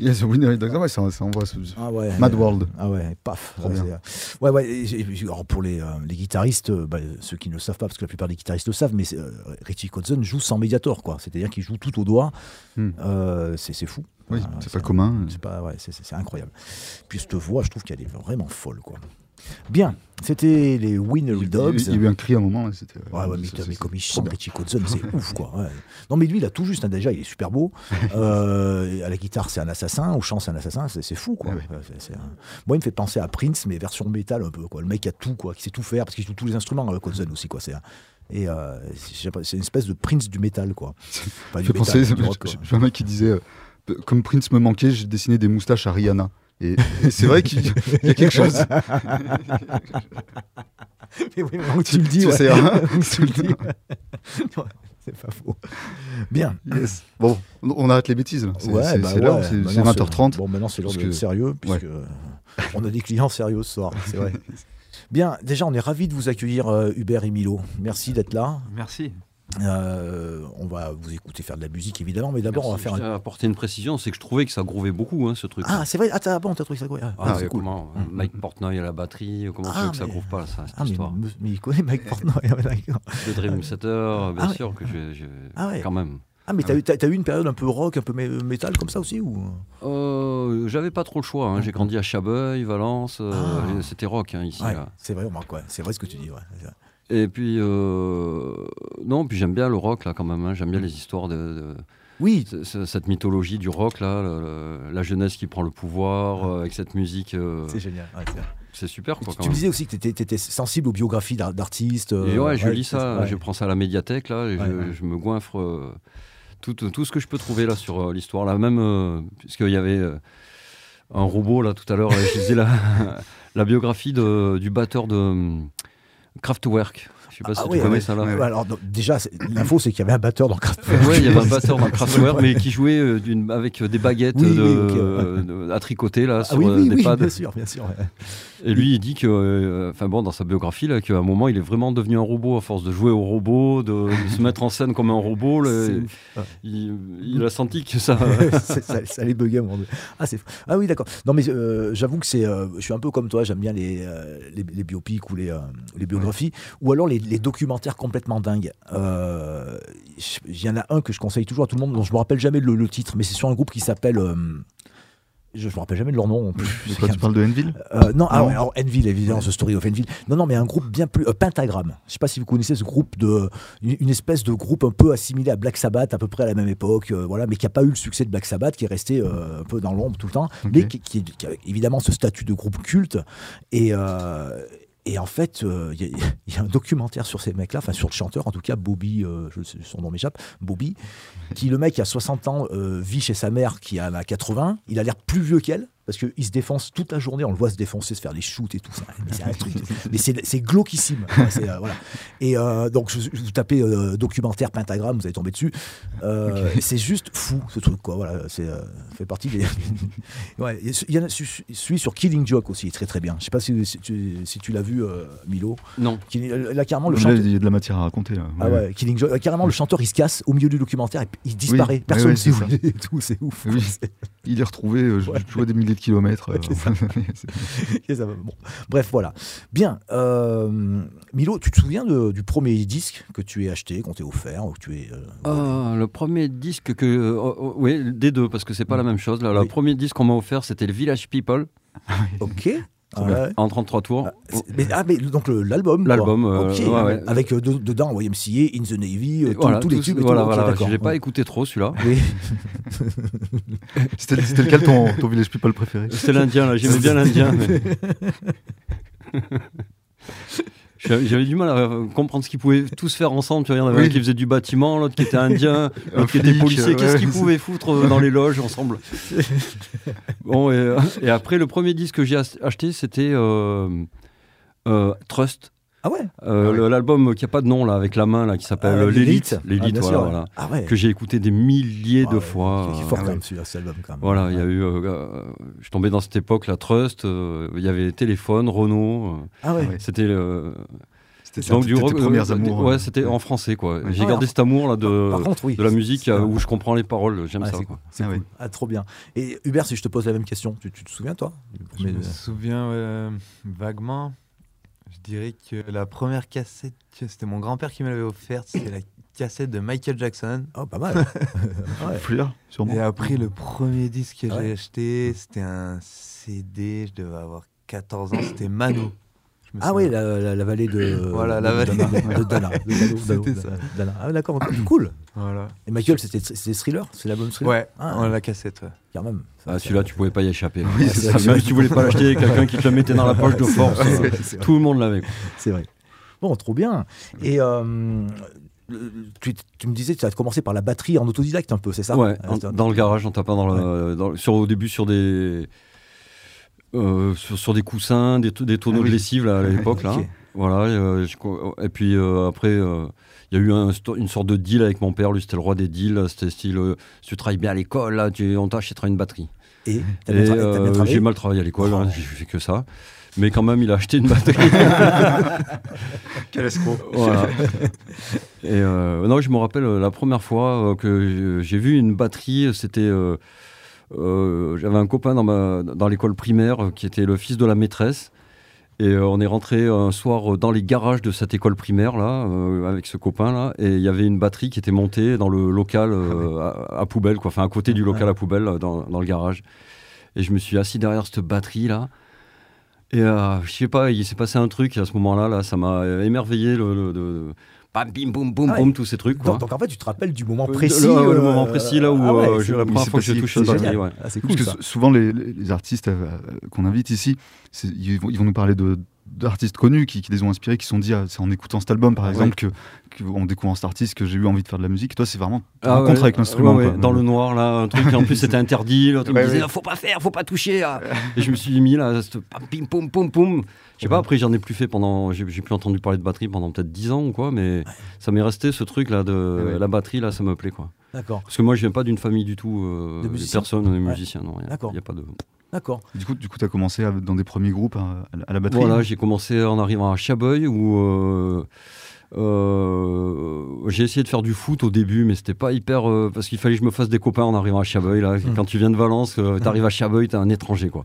Yes, The Winner Doctor, ouais, ça, ça envoie ce... Ah ouais. Mad World. Ah ouais, paf. Trop Ouais, bien. c'est, euh, ouais, ouais. et- et- et- alors pour les, euh, les guitaristes, euh, bah, ceux qui ne le savent pas, parce que la plupart des guitaristes le savent, mais c'est, euh, Richie Kotzen joue sans médiator, quoi. C'est-à-dire qu'il joue tout au doigt. Hmm. Euh, c'est, c'est fou. Oui, Euh, c'est pas commun. C'est pas, ouais, c'est, c'est- c'est incroyable. Puis cette voix, je trouve qu'elle est vraiment folle, quoi. Bien, c'était les Winery Il y, Dogs. il y a eu un cri à un moment. Là, c'était, Ouais, ouais, mais, c'est- mais c'est- comme il trop chante bien. Richie Kotzen, c'est ouf, quoi. Ouais. Non, mais lui, il a tout juste. Hein, déjà, il est super beau. Euh, à la guitare, c'est un assassin. Au chant, c'est un assassin. C'est, c'est fou, quoi. Ah ouais. Ouais, c'est- c'est un- Moi, il me fait penser à Prince, mais version métal un peu, quoi. Le mec a tout, quoi. Qui sait tout faire, parce qu'il joue tous les instruments, euh, Kotzen aussi, quoi. C'est un- Et euh, c'est, je sais pas, c'est une espèce de Prince du métal, quoi. Pas Ça du fait métal, penser, du rock, quoi. j'ai j'ai un mec qui disait, euh, comme Prince me manquait, j'ai dessiné des moustaches à Rihanna. Et, et c'est vrai qu'il il y a quelque chose. Mais oui, mais maintenant que tu le dis, Tu ouais. sais, hein. Maintenant que tu le dis, ouais. Ouais, c'est pas faux. Bien. Yes. Bon, on on arrête les bêtises. Là. C'est, Ouais, c'est, bah c'est l'heure, ouais, c'est, maintenant, c'est vingt heures trente. Bon, maintenant c'est l'heure Parce de que- sérieux, puisque euh, on a des clients sérieux ce soir, c'est vrai. Bien, déjà, on est ravis de vous accueillir, euh, Hubert et Milo. Merci d'être là. Merci. Euh, on va vous écouter faire de la musique, évidemment, mais d'abord, on va Merci. faire Je un. tiens à apporter une précision, c'est que je trouvais que ça grouvait beaucoup, hein, ce truc. Ah, c'est vrai. Ah, t'as, bon, t'as trouvé ça quoi ah, Ah, c'est ouais, cool. comment, euh, Mike Portnoy à la batterie, comment Ah, tu veux que ça mais- groove pas, ça, cette Ah, mais, histoire. mais il connaît Mike Portnoy. ouais, d'accord. Le Dream Theater, bien Ah ouais. sûr que je, je- Ah ouais. quand même. Ah, mais t'as, eu- t'as, t'as eu une période un peu rock, un peu mé- métal comme ça aussi ou... Euh, j'avais pas trop le choix, hein. J'ai grandi à Chabeuil, Valence, euh, Ah. c'était rock hein, ici. Ouais, Là. c'est vrai, Marc, ouais. C'est vrai ce que tu dis. Ouais. Et puis, euh, non, puis j'aime bien le rock là quand même, hein. J'aime bien les histoires de, de- Oui, c- c- cette mythologie du rock là, le- le- la jeunesse qui prend le pouvoir euh, avec cette musique, euh, c'est génial. Ouais, c'est vrai. c'est super quoi. Tu, Quand tu me même. disais aussi que tu étais sensible aux biographies d'ar- d'artistes. euh, Et ouais, je lis c'est- ça, ouais. je prends ça à la médiathèque là, et Ouais, je, ouais. je me goinfre euh, tout, tout ce que je peux trouver là sur euh, l'histoire là, même euh, puisqu'il y avait euh, un robot là tout à l'heure, là, je lisais la, la biographie de, du batteur de hum, Kraftwerk. Je sais pas Ah si oui, tu connais ouais. ça là. Ouais, alors, donc, déjà, c'est- l'info, c'est qu'il y avait un batteur dans Kraftwerk. Ouais, il y avait un batteur dans Kraftwerk, mais qui jouait euh, d'une- avec euh, des baguettes Oui, de, oui, ok, ouais. euh, de- à tricoter là, Ah sur oui, euh, oui, des oui, pads. bien sûr, bien sûr. ouais. Et lui, il dit que, euh, enfin bon, dans sa biographie, là, qu'à un moment, il est vraiment devenu un robot à force de jouer au robot, de, de se mettre en scène comme un robot. le- C'est ouf. Ouais. il, il a senti que ça. C'est- ça, ça les buguait à un moment donné. Ah, c'est fou. Ah oui, d'accord. Non, mais euh, j'avoue que c'est, euh, je suis un peu comme toi, j'aime bien les, euh, les, les biopics ou les, euh, les biographies, ou alors les, les documentaires complètement dingues. Euh, Il y en a un que je conseille toujours à tout le monde, dont je me rappelle jamais le, le titre, mais c'est sur un groupe qui s'appelle... euh, je me rappelle jamais de leur nom. En plus. De quoi tu parles de Enville? Euh, non, alors, Non. alors Enville, évidemment, The Story of Enville. Non, non, mais un groupe bien plus. Euh, Pentagram. Je sais pas si vous connaissez ce groupe de. Une, une espèce de groupe un peu assimilé à Black Sabbath, à peu près à la même époque, euh, voilà, mais qui n'a pas eu le succès de Black Sabbath, qui est resté euh, un peu dans l'ombre tout le temps, Ok. mais qui, qui, qui a évidemment ce statut de groupe culte. Et. euh, Et en fait, il euh, y, y a un documentaire sur ces mecs-là, enfin sur le chanteur, en tout cas Bobby, euh, je, son nom m'échappe, Bobby, qui le mec a soixante ans, euh, vit chez sa mère qui en a quatre-vingts, il a l'air plus vieux qu'elle, parce qu'il se défonce toute la journée, on le voit se défoncer, se faire des shoots et tout ça. Mais c'est un truc, mais c'est, c'est glauquissime. Enfin, c'est, euh, voilà. Et euh, donc, je, je vous tapez euh, documentaire Pentagram, vous allez tomber dessus. Euh, Ok. C'est juste fou, ce truc, quoi. Voilà, c'est euh, fait partie des. Ouais, il y en a celui sur Killing Joke aussi, il est très très bien. Je sais pas si, si tu, si tu l'as vu, euh, Milo. Non. Qui, là, carrément, le Là, chanteur. il y a de la matière à raconter. Là. Ah ouais, Killing Joke. Carrément, le chanteur, il se casse au milieu du documentaire et il disparaît. Oui, Personne oui, ne sait oui, où c'est il est et tout, c'est ouf. Oui. C'est- Il est retrouvé, euh, je, Ouais. je vois des milliers de kilomètres. euh, C'est ça. Et ça va, bon. Bref, voilà. Bien. euh, Milo, tu te souviens de- du premier disque que tu as acheté, qu'on t'ait offert ou que tu es. euh, Ah, le premier disque que. euh, oh, oh, oui, des deux, parce que c'est pas la même chose. Là, Oui. Le premier disque qu'on m'a offert, c'était le Village People, Ok. Trop Ah bien. ouais. en trente-trois tours. Ah, c'est- mais, ah, mais donc le- l'album. quoi. L'album, euh, Ok. ouais, ouais. Avec euh, de- dedans Y M C A, In the Navy, euh, Et tout- voilà, tous les tous- tubes. Et voilà, tout. Ok, voilà. d'accord. Je l'ai pas Ouais. écouté trop celui-là. Oui. C'était, c'était lequel ton, ton Village People préféré? C'est l'Indien, là. J'aimais bien l'Indien. mais- J'avais j'avais du mal à euh, comprendre ce qu'ils pouvaient tous faire ensemble. Tu vois, il y en avait Oui. un qui faisait du bâtiment, l'autre qui était indien, l'autre qui était flic, policier. Qu'est-ce ouais, qu'ils c'est- pouvaient foutre euh, dans les loges ensemble? Bon, et, euh, et après, le premier disque que j'ai ach- acheté, c'était euh, euh, Trust. Ah ouais. Euh, Ah ouais. le- L'album qui a pas de nom là, avec la main là, qui s'appelle Euh, l'Élite. Ah, L'Élite, bien voilà, sûr, ouais. voilà. Ah ouais. Que j'ai écouté des milliers Ah de ouais, fois. Qui est euh, fort Ah quand ouais. même, celui-là, cet album quand même. Voilà, il y a Ouais. eu. euh, euh, je suis tombé dans cette époque, la Trust. euh, Il y avait Téléphone, Renault. euh, Ah ouais. Ouais. C'était. euh, C'était Donc du tes rock, premières euh, amours. ouais, euh, c'était en français quoi. Ouais. J'ai Ah, gardé ouais. cet amour là de, Par contre, oui. de la musique C'est- euh, où je comprends les paroles. J'aime Ouais, ça. c'est Quoi. c'est Ah cool. oui. Ah, trop bien. Et Hubert, si je te pose la même question, tu, tu te souviens toi du Je premier- me souviens euh, vaguement. Je dirais que la première cassette, que c'était mon grand-père qui me l'avait offerte, c'était la cassette de Michael Jackson. Oh, pas mal. Ouais. Fleur, sûrement. Et après, le premier disque que Ah ouais. j'ai acheté, c'était un C D, je devais avoir quatorze ans, c'était Manu. Je me Ah oui, souviens. la, la, la vallée de. Voilà, de- la vallée. de Dana. De Dana. De Dano, Dano, C'était ça. Dana. Ah, d'accord, cool. Voilà. Et Michael, c'était c'était Thriller C'est l'album Thriller Ouais, Ah, ouais, la cassette, ouais. quand même. Ça, Ah, ça- celui-là, tu pouvais pas y échapper. Oui, c'est ça. Même si tu voulais pas l'acheter, quelqu'un qui te le mettait dans la poche de force, Ouais, euh, c'est vrai. tout le monde l'avait. quoi. C'est vrai. Bon, trop bien. Et euh, tu, tu me disais que tu as commencé par la batterie en autodidacte un peu, c'est ça Ouais, Euh, en- c'est- dans le garage, en tapant dans le, dans le- sur, au début sur des, euh, sur, sur des coussins, des, des tonneaux Ah oui. de lessive là, à l'époque. là. Ok. Voilà, euh, je co- et puis euh, après, euh, il y a eu un sto- une sorte de deal avec mon père. Lui, c'était le roi des deals. C'était style, euh, si tu travailles bien à l'école, là, tu, on t'achètera une batterie. Et t'as Et bien, tra- t'as bien euh, travaillé j'ai mal travaillé à l'école, hein, Oh. j'ai fait que ça. Mais quand même, il a acheté une batterie. Quel escroc. Voilà. Et euh, non, je me rappelle euh, la première fois euh, que j'ai vu une batterie, c'était. euh, euh, J'avais un copain dans, ma, dans l'école primaire euh, qui était le fils de la maîtresse. Et euh, on est rentré un soir dans les garages de cette école primaire là, euh, avec ce copain là, et il y avait une batterie qui était montée dans le local euh, à, à poubelle, quoi, enfin à côté du local à poubelle euh, dans, dans le garage. Et je me suis assis derrière cette batterie là. Et euh, je sais pas, il s'est passé un truc à ce moment-là, là, ça m'a émerveillé le, le, le- bam, bim, boum, boum, Ah boum, ouais. tous ces trucs. Quoi. donc, donc en fait, tu te rappelles du moment Euh, précis le, le euh, moment précis là où ah ouais, euh, c'est- j'ai la où première c'est fois que j'ai passé- touché une c'est batterie. génial. Ouais. Ah, c'est Parce cool que ça. sou- souvent, les, les- les artistes euh, qu'on invite ici, c'est- ils vont, ils vont nous parler de, d'artistes connus qui, qui les ont inspirés, qui se sont dit, ah, c'est en écoutant cet album, par Ouais. exemple, que, que, en découvrant cet artiste, que j'ai eu envie de faire de la musique. Toi, c'est vraiment Ah rencontre ouais, avec l'instrument. ouais, ouais, quoi. dans le noir, là, un truc, et en plus c'était interdit. L'autre il me Ouais, disait, ouais. faut pas faire, faut pas toucher. Là. Et je me suis mis là, cette pam, pim, poum, poum, poum. Je sais pas, après j'en ai plus fait pendant. J'ai j'ai plus entendu parler de batterie pendant peut-être dix ans ou quoi, mais ça m'est resté ce truc là de Ouais. la batterie, là, ça me plaît quoi. D'accord, Parce que moi je viens pas d'une famille du tout, euh, De de musiciens personne, de musiciens, non. D'accord. Il y a pas de. d'accord. Du coup, du coup tu as commencé à- dans des premiers groupes à, à la batterie. Voilà, j'ai commencé en arrivant à Chaboeil où euh, euh, j'ai essayé de faire du foot au début, mais c'était pas hyper. euh, parce qu'il fallait que je me fasse des copains en arrivant à Chaboeil. Là. Quand tu viens de Valence, euh, t'arrives à Chaboeil, t'es un étranger. Quoi.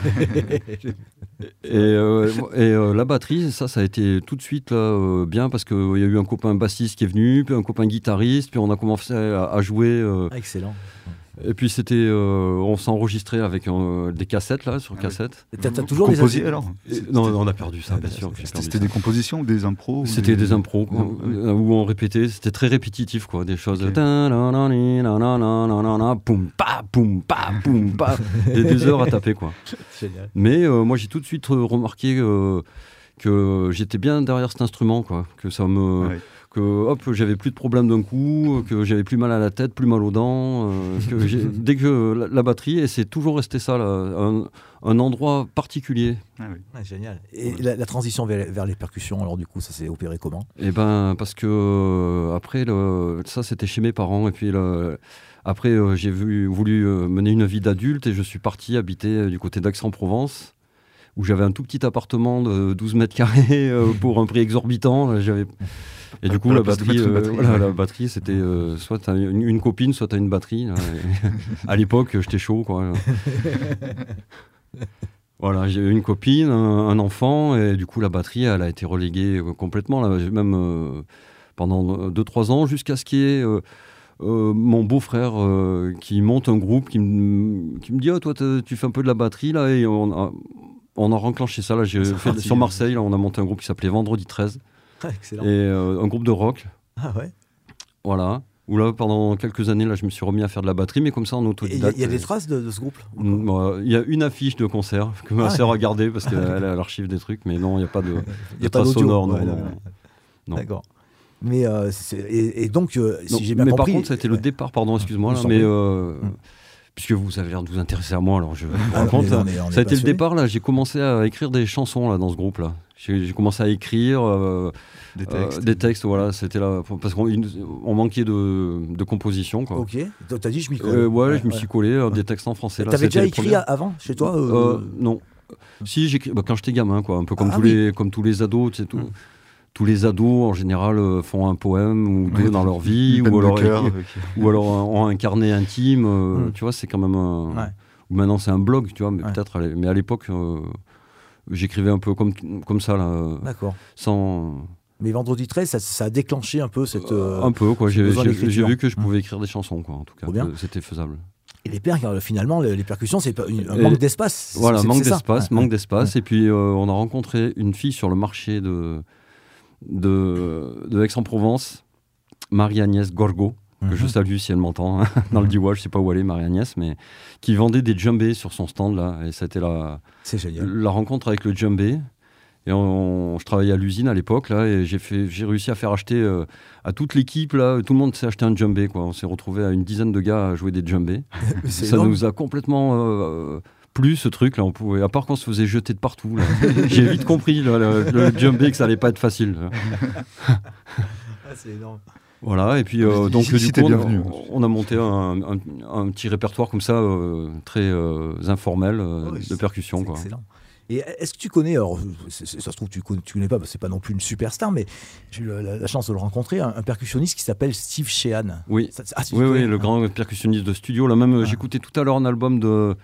Et, euh, et euh, la batterie, ça, ça a été tout de suite là, euh, bien parce qu'il y a eu un copain bassiste qui est venu, puis un copain guitariste, puis on a commencé à, à jouer. euh, Ah, excellent. et puis c'était. euh, on s'est enregistré avec euh, des cassettes là, sur Ah oui. cassette. T'as, t'as toujours des Composé alors Et- non, on a perdu ça, bien sûr. j'ai C'était perdu c'était ça. des compositions ou des impros ou C'était des impros quoi, Ouais, ouais. euh, où on répétait, c'était très répétitif quoi, des choses. Ok. Ta-na-na-ni-na-na-na-na-na, Poum pa poum pa poum pa, et des heures à taper quoi. Génial. Mais euh, moi j'ai tout de suite euh, remarqué euh, que j'étais bien derrière cet instrument quoi, que ça me Ouais. que hop j'avais plus de problème d'un coup, que j'avais plus mal à la tête, plus mal aux dents, euh, que j'ai- dès que la, la batterie, et c'est toujours resté ça là, un, un endroit particulier. Ah oui. Ah, génial. Et la, la transition vers, vers les percussions, alors du coup, ça s'est opéré comment? Et ben parce que euh, après le, ça c'était chez mes parents et puis le, après euh, j'ai vu, voulu euh, mener une vie d'adulte et je suis parti habiter euh, du côté d'Aix-en-Provence où j'avais un tout petit appartement de douze mètres carrés euh, pour un prix exorbitant. J'avais et du coup Pas la la place de batterie, mettre une euh, batterie, voilà, ouais. la batterie c'était euh, soit t'as une, une copine soit t'as une batterie. Là, et à l'époque j'étais chaud quoi. Voilà, j'ai eu une copine, un, un enfant, et du coup, la batterie, elle a été reléguée euh, complètement, là, j'ai même euh, pendant deux trois ans, jusqu'à ce qu'il y ait euh, euh, mon beau-frère euh, qui monte un groupe, qui me, qui me dit, oh, toi, t'es- tu fais un peu de la batterie, là, et on a, on a renclenché ça, là, j'ai C'est fait, parti. sur Marseille, là, on a monté un groupe qui s'appelait Vendredi treize, Ah, excellent. et euh, un groupe de rock, Ah ouais. voilà, où là, pendant quelques années, là, je me suis remis à faire de la batterie, mais comme ça, en Et il y, a- autodidacte. il y a des euh, traces de, de ce groupe? ou pas Mm, ouais, Il y a une affiche de concert que ma Ah, sœur a gardée parce qu'elle a l'archive des trucs, mais non, il n'y a pas de, Il y de a pas traces d'audio. sonores. Non, Ouais, non, ouais, non. ouais. Non. D'accord. Mais euh, c'est- et, et donc, euh, si Non, j'ai bien mais compris. par contre, ça a été le départ, pardon, excuse-moi, Je là, t'en mais prie. euh, Mm. puisque vous avez l'air de vous intéresser à moi, alors je vous Ah, raconte. mais on est- on est Ça a été le passionnés. départ, là, j'ai commencé à écrire des chansons là, dans ce groupe-là. J'ai j'ai commencé à écrire euh, Des euh, textes. des textes, voilà, c'était là, parce qu'on il- on manquait de, de composition, quoi. Ok. Donc, t'as dit, je m'y colle. Euh, ouais, je me suis collé euh, des textes en français. là, T'avais c'était déjà les écrit premières. avant, chez toi Euh, euh, non. Si, j'écris bah, quand j'étais gamin, quoi, un peu comme, Ah tous oui. les, comme tous les ados, tu sais, tout. Mm. tous les ados en général euh, font un poème ou deux Ouais, dans leur vie, une peine ou de alors, cœur, et- ok. ou alors ont un carnet intime. euh, Mm. Tu vois, c'est quand même un. Ouais. Ou maintenant c'est un blog, tu vois, mais Ouais. peut-être. à l'é- Mais à l'époque, euh, j'écrivais un peu comme comme ça là, euh, D'accord. sans. Mais Vendredi treize, ça, ça a déclenché un peu cette. euh, un peu quoi. ce J'ai besoin j'ai- d'écriture. j'ai vu que je Mm. pouvais écrire des chansons, quoi. En tout cas, Trop bien. que c'était faisable. Et les percus, euh, finalement, les, les percussions, c'est pas une- un Et- manque d'espace. Voilà, C'est- manque c'est ça. d'espace, Ouais, manque ouais. d'espace. Et puis, euh, on a rencontré une fille sur le marché de, de, de Aix-en-Provence, Marie-Agnès Gorgo, que Mhm. je salue si elle m'entend, hein, dans le Diois, je sais pas où elle est, Marie-Agnès, mais qui vendait des djembés sur son stand, là. Et ça a été la, C'est génial. la rencontre avec le djembé. Et on, je travaillais à l'usine à l'époque, là, et j'ai, fait, j'ai réussi à faire acheter euh, à toute l'équipe, là, tout le monde s'est acheté un djembé, quoi. On s'est retrouvé à une dizaine de gars à jouer des djembés. C'est Ça énorme. nous a complètement euh, plu, ce truc, là. On pouvait, à part qu'on se faisait jeter de partout, là. J'ai vite compris, là, le, le djembé, que ça allait pas être facile. là. Ah, c'est énorme. Voilà, et puis euh, Ici, donc ici, du t'es coup, bienvenu. on, on a monté un, un- un petit répertoire comme ça, euh, très euh, informel, euh, Ouais, de c'est- percussion, c'est quoi. excellent. Et est-ce que tu connais, alors c'est- c'est- ça se trouve tu connais, tu connais pas, parce que c'est pas non plus une superstar, mais j'ai eu la, la- la chance de le rencontrer, un, un percussionniste qui s'appelle Steve Sheehan. Oui, Ça- ah, si, oui, tu oui, connais. le grand percussionniste de studio. Là même, euh, Ah. j'écoutais tout à l'heure un album de.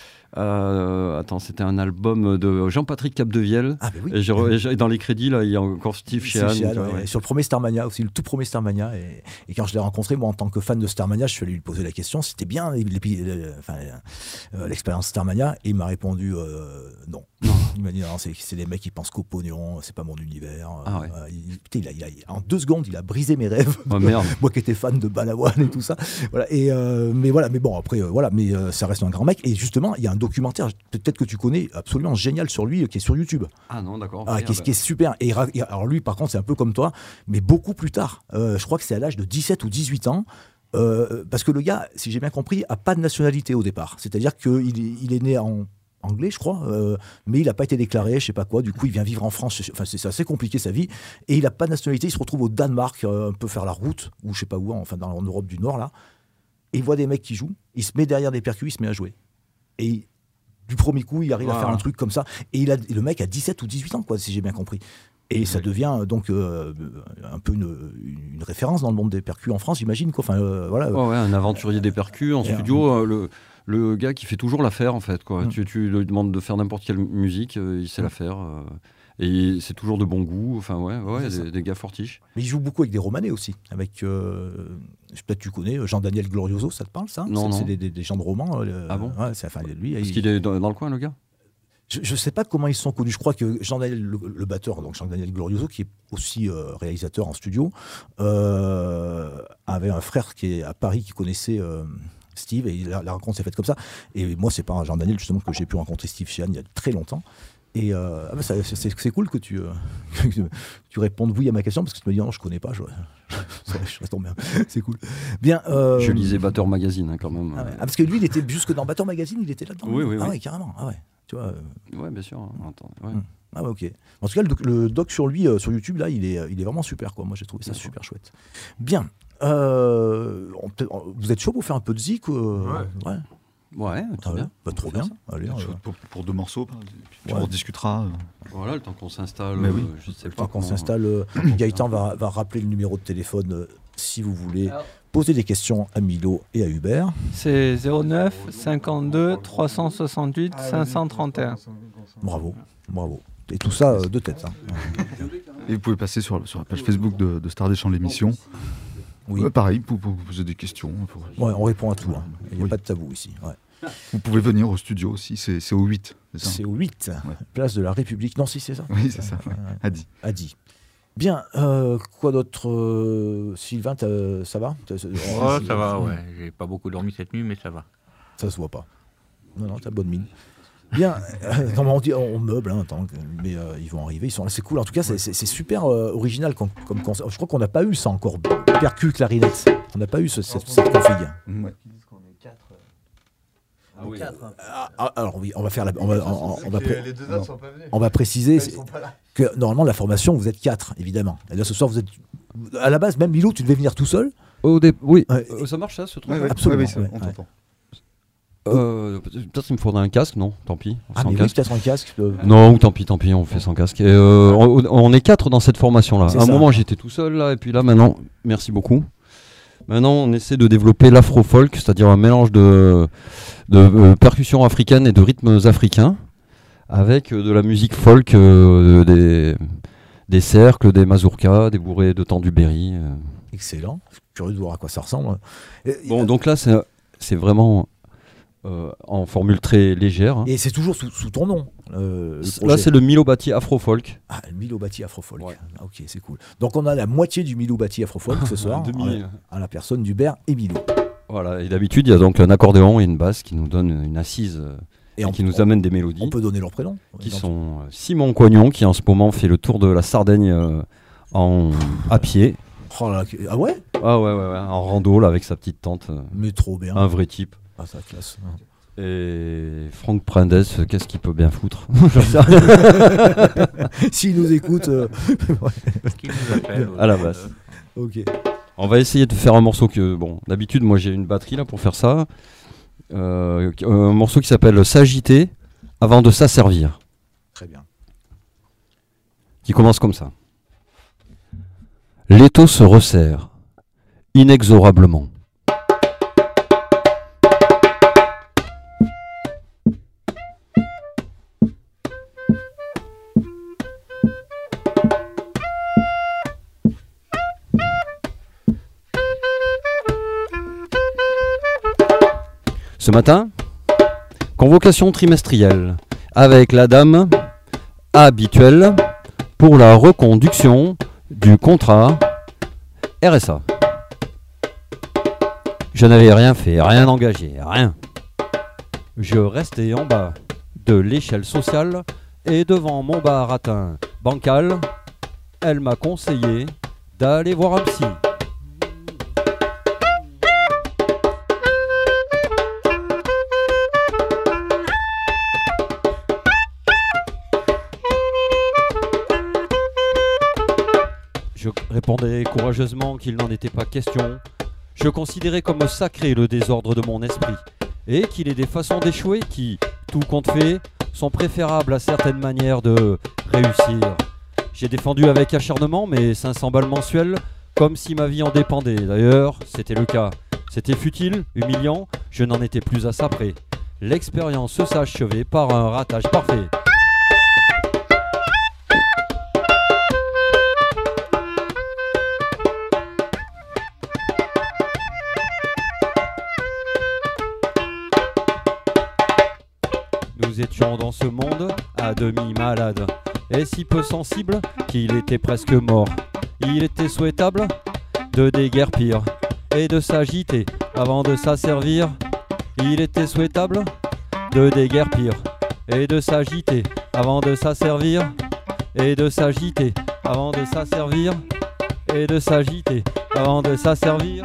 euh, attends, c'était un album de Jean-Patrick Capdevielle. Ah, ben oui. Et, j'ai re- et j'ai- dans les crédits, là, il y a encore Steve Steve Sheehan. Sheehan, tu vois, ouais, ouais. sur le premier Starmania aussi, le tout premier Starmania. Et, et quand je l'ai rencontré, moi en tant que fan de Starmania, je suis allé lui poser la question, c'était bien les- les- les- enfin, euh, l'expérience Starmania, et il m'a répondu euh, non. Il m'a dit non, c'est, c'est des mecs qui pensent qu'au pognon, c'est pas mon univers. Ah ouais. Euh, il- putain, il a- il a- il a- en deux secondes, il a brisé mes rêves. Oh, merde. Moi qui étais fan de Balavoine et tout ça. Voilà. Et euh, mais voilà, mais bon après euh, voilà, mais euh, ça reste un grand mec. Et justement, il y a un documentaire, peut-être que tu connais, absolument génial sur lui, euh, qui est sur YouTube. Ah non, d'accord. Ah, merde. qui, est, qui est super. Et, ra- et alors lui, par contre, c'est un peu comme toi, mais beaucoup plus tard. Euh, je crois que c'est à l'âge de dix-sept ou dix-huit ans. Euh, parce que le gars, si j'ai bien compris, a pas de nationalité au départ. C'est-à-dire qu'il est, il est né en anglais, je crois, euh, mais il n'a pas été déclaré, je sais pas quoi. Du coup, il vient vivre en France. Enfin, c'est, c'est assez compliqué sa vie. Et il n'a pas de nationalité. Il se retrouve au Danemark, euh, un peu faire la route, ou je sais pas où, enfin dans, en Europe du Nord là. Et il voit des mecs qui jouent. Il se met derrière des percus, il se met à jouer. Et il- du premier coup, il arrive à Voilà. faire un truc comme ça. Et, il a, et le mec a dix-sept ou dix-huit ans, quoi, si j'ai bien compris. Et ça devient euh, donc euh, un peu une, une référence dans le monde des percus en France, j'imagine. Quoi. Enfin, euh, voilà. Ouais, ouais, un aventurier des percus en Et studio, euh, le, le gars qui fait toujours l'affaire en fait. Quoi. Mm. Tu, tu lui demandes de faire n'importe quelle musique, euh, il sait la faire. euh, et c'est toujours de bon goût. Enfin, ouais, ouais, C'est ça. des, des gars fortiches. Mais il joue beaucoup avec des Romanais aussi. Avec, euh, peut-être tu connais Jean-Daniel Glorioso, ça te parle ça? Non, c'est, non. c'est des, des- des gens de romans. euh, Ah bon ouais, c'est, enfin, lui, Parce il- qu'il est dans, dans le coin, le gars. Je ne sais pas comment ils sont connus. Je crois que Jean-Daniel, le, le batteur, donc Jean-Daniel Glorioso, qui est aussi euh, réalisateur en studio, euh, avait un frère qui est à Paris qui connaissait euh, Steve, et la, la rencontre s'est faite comme ça. Et moi, c'est par Jean-Daniel justement que j'ai pu rencontrer Steve Sheehan il y a très longtemps. Et euh, ah bah ça, c'est, c'est- c'est cool que tu, euh, que tu répondes oui à ma question, parce que tu me dis non, je connais pas, je, je, je reste bien. C'est cool. Bien. euh, Je lisais Batteur Magazine hein, quand même. ah ouais. Ah, parce que lui, il était jusque dans Batteur Magazine, il était là-dedans. Oui, oui, Ah oui. ouais, carrément. Ah ouais. Tu vois. euh, Ouais, bien sûr. hein, attends, ouais. Mm. Ah ouais, ok. En tout cas, le doc, le doc sur lui, euh, sur YouTube, là, il est, il est vraiment super, quoi. Moi, j'ai trouvé ça D'accord. super chouette. Bien. Euh, on peut- on- vous êtes chaud pour faire un peu de zik euh, ouais. Ouais, Ah très ouais. bien. Bah, trop bien. Allez, Bien euh, sûr, Pour, pour deux morceaux, et puis Ouais. on rediscutera. euh. Voilà, le temps qu'on s'installe, Mais oui. euh, je sais le pas temps qu'on comment- s'installe, euh, Gaëtan va, va rappeler le numéro de téléphone euh, si vous voulez Alors. poser des questions à Milo et à Hubert. C'est zéro neuf cinquante-deux trois cent soixante-huit cinq cent trente et un. Bravo, bravo. Et tout ça euh, de tête. hein. Et vous pouvez passer sur, sur la page Facebook de, de Star des Champs l'émission. Oui. Ouais, pareil, pour, pour vous poser des questions. pour- Ouais, on répond à tout. hein. Il n'y a Oui. pas de tabou ici. Ouais. Vous pouvez venir au studio aussi, c'est c'est au huit. C'est ça C'est au huit, Ouais. place de la République. Non, si, c'est ça. Oui, c'est ça. Ouais, ouais. A dit. A dit. Bien, euh, quoi d'autre euh, Sylvain, t'as- ça va T'as- Oh, ça va, ouais. J'ai pas beaucoup dormi cette nuit, mais ça va. Ça se voit pas. Non, non, t'as bonne mine. Bien, euh, non, mais on, dit, on meuble, hein, attends, mais euh, ils vont arriver, ils sont là, c'est cool. En tout cas, c'est, c'est- c'est super euh, original comme, comme concept. Je crois qu'on n'a pas eu ça encore, percu, clarinette. On n'a pas eu ce- cette, cette config. Ouais. Ah oui. Ah, ah, alors oui, on va faire la, on va, on, on va, pré- Les deux Non. autres sont pas venus. on va préciser Ils c'est- sont pas là. que normalement la formation vous êtes quatre, évidemment. Et là ce soir vous êtes, à la base même Milo, tu devais venir tout seul. Au dé- Oui, Ouais. Euh, ça marche ça, ce truc Ouais, ouais, Absolument, ouais, ouais, c'est- ouais, on ouais. t'entend. Euh, peut-être qu'il me faudrait un casque, non? Tant pis. Ah, sans mais oui, casque. peut-être un casque. euh, Non, ou tant pis, tant pis, on fait sans casque. Et, euh, on, on est quatre dans cette formation-là. C'est À un ça. moment, j'étais tout seul, là, et puis là, maintenant, merci beaucoup. Maintenant, on essaie de développer l'afro-folk, c'est-à-dire un mélange de, de euh, percussions africaines et de rythmes africains, avec euh, de la musique folk, euh, des, des cercles, des mazurkas, des bourrées de temps du Berry. euh. Excellent. Je suis curieux de voir à quoi ça ressemble. Et, Bon, donc là, c'est, c'est vraiment euh, en formule très légère. hein. et c'est toujours sous, sous ton nom. euh, le Là, projet. c'est le Milobati Afro-Folk. Ah, le Milo Bati Afrofolk. Ouais. Ah, ok, c'est cool. Donc on a la moitié du Milo Bati Afrofolk ce soir, Demi- à, à la personne d'Hubert et Milo. Voilà, et d'habitude, il y a donc un accordéon et une basse qui nous donnent une assise euh, Et et on, qui nous on- amènent des mélodies. on peut donner leur prénom. qui Donc, sont euh, Simon Coignon, qui en ce moment fait le tour de la Sardaigne euh, en, à pied. oh là, ah ouais. Ah ouais, ouais, ouais, en rando, là, avec sa petite tente. euh, Mais trop bien. un vrai type. Ah, ça classe. Et Franck Prendes, euh, qu'est-ce qu'il peut bien foutre? J'en sais rien. S'il nous écoute, euh, Qui nous appelle À la euh, basse. ok. On va essayer de faire un morceau que, bon, d'habitude, moi j'ai une batterie là pour faire ça. Euh, un morceau qui s'appelle S'agiter avant de s'asservir, Très bien. qui commence comme ça. L'étau se resserre, inexorablement. Ce matin, convocation trimestrielle avec la dame habituelle pour la reconduction du contrat R S A. Je n'avais rien fait, rien engagé, rien. Je restais en bas de l'échelle sociale et devant mon baratin bancal, elle m'a conseillé d'aller voir un psy. Je répondais courageusement qu'il n'en était pas question. Je considérais comme sacré le désordre de mon esprit et qu'il est des façons d'échouer qui, tout compte fait, sont préférables à certaines manières de réussir. J'ai défendu avec acharnement mes cinq cents balles mensuelles comme si ma vie en dépendait. D'ailleurs, c'était le cas. C'était futile, humiliant, je n'en étais plus à ça près. L'expérience s'achevait par un ratage parfait. Nous étions dans ce monde à demi malade et si peu sensible qu'il était presque mort. Il était souhaitable de déguerpir et de s'agiter avant de s'asservir. Il était souhaitable de déguerpir et de s'agiter avant de s'asservir et de s'agiter avant de s'asservir et de s'agiter avant de s'asservir.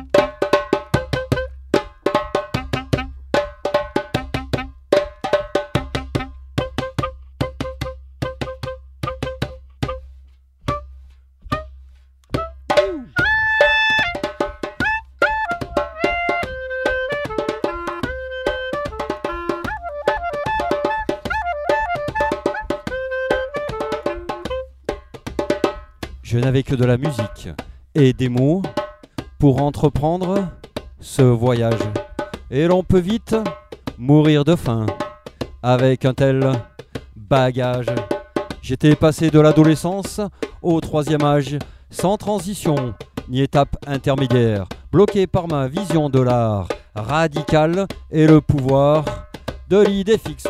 Je n'avais que de la musique et des mots pour entreprendre ce voyage. Et l'on peut vite mourir de faim avec un tel bagage. J'étais passé de l'adolescence au troisième âge, sans transition ni étape intermédiaire, bloqué par ma vision de l'art radical et le pouvoir de l'idée fixe.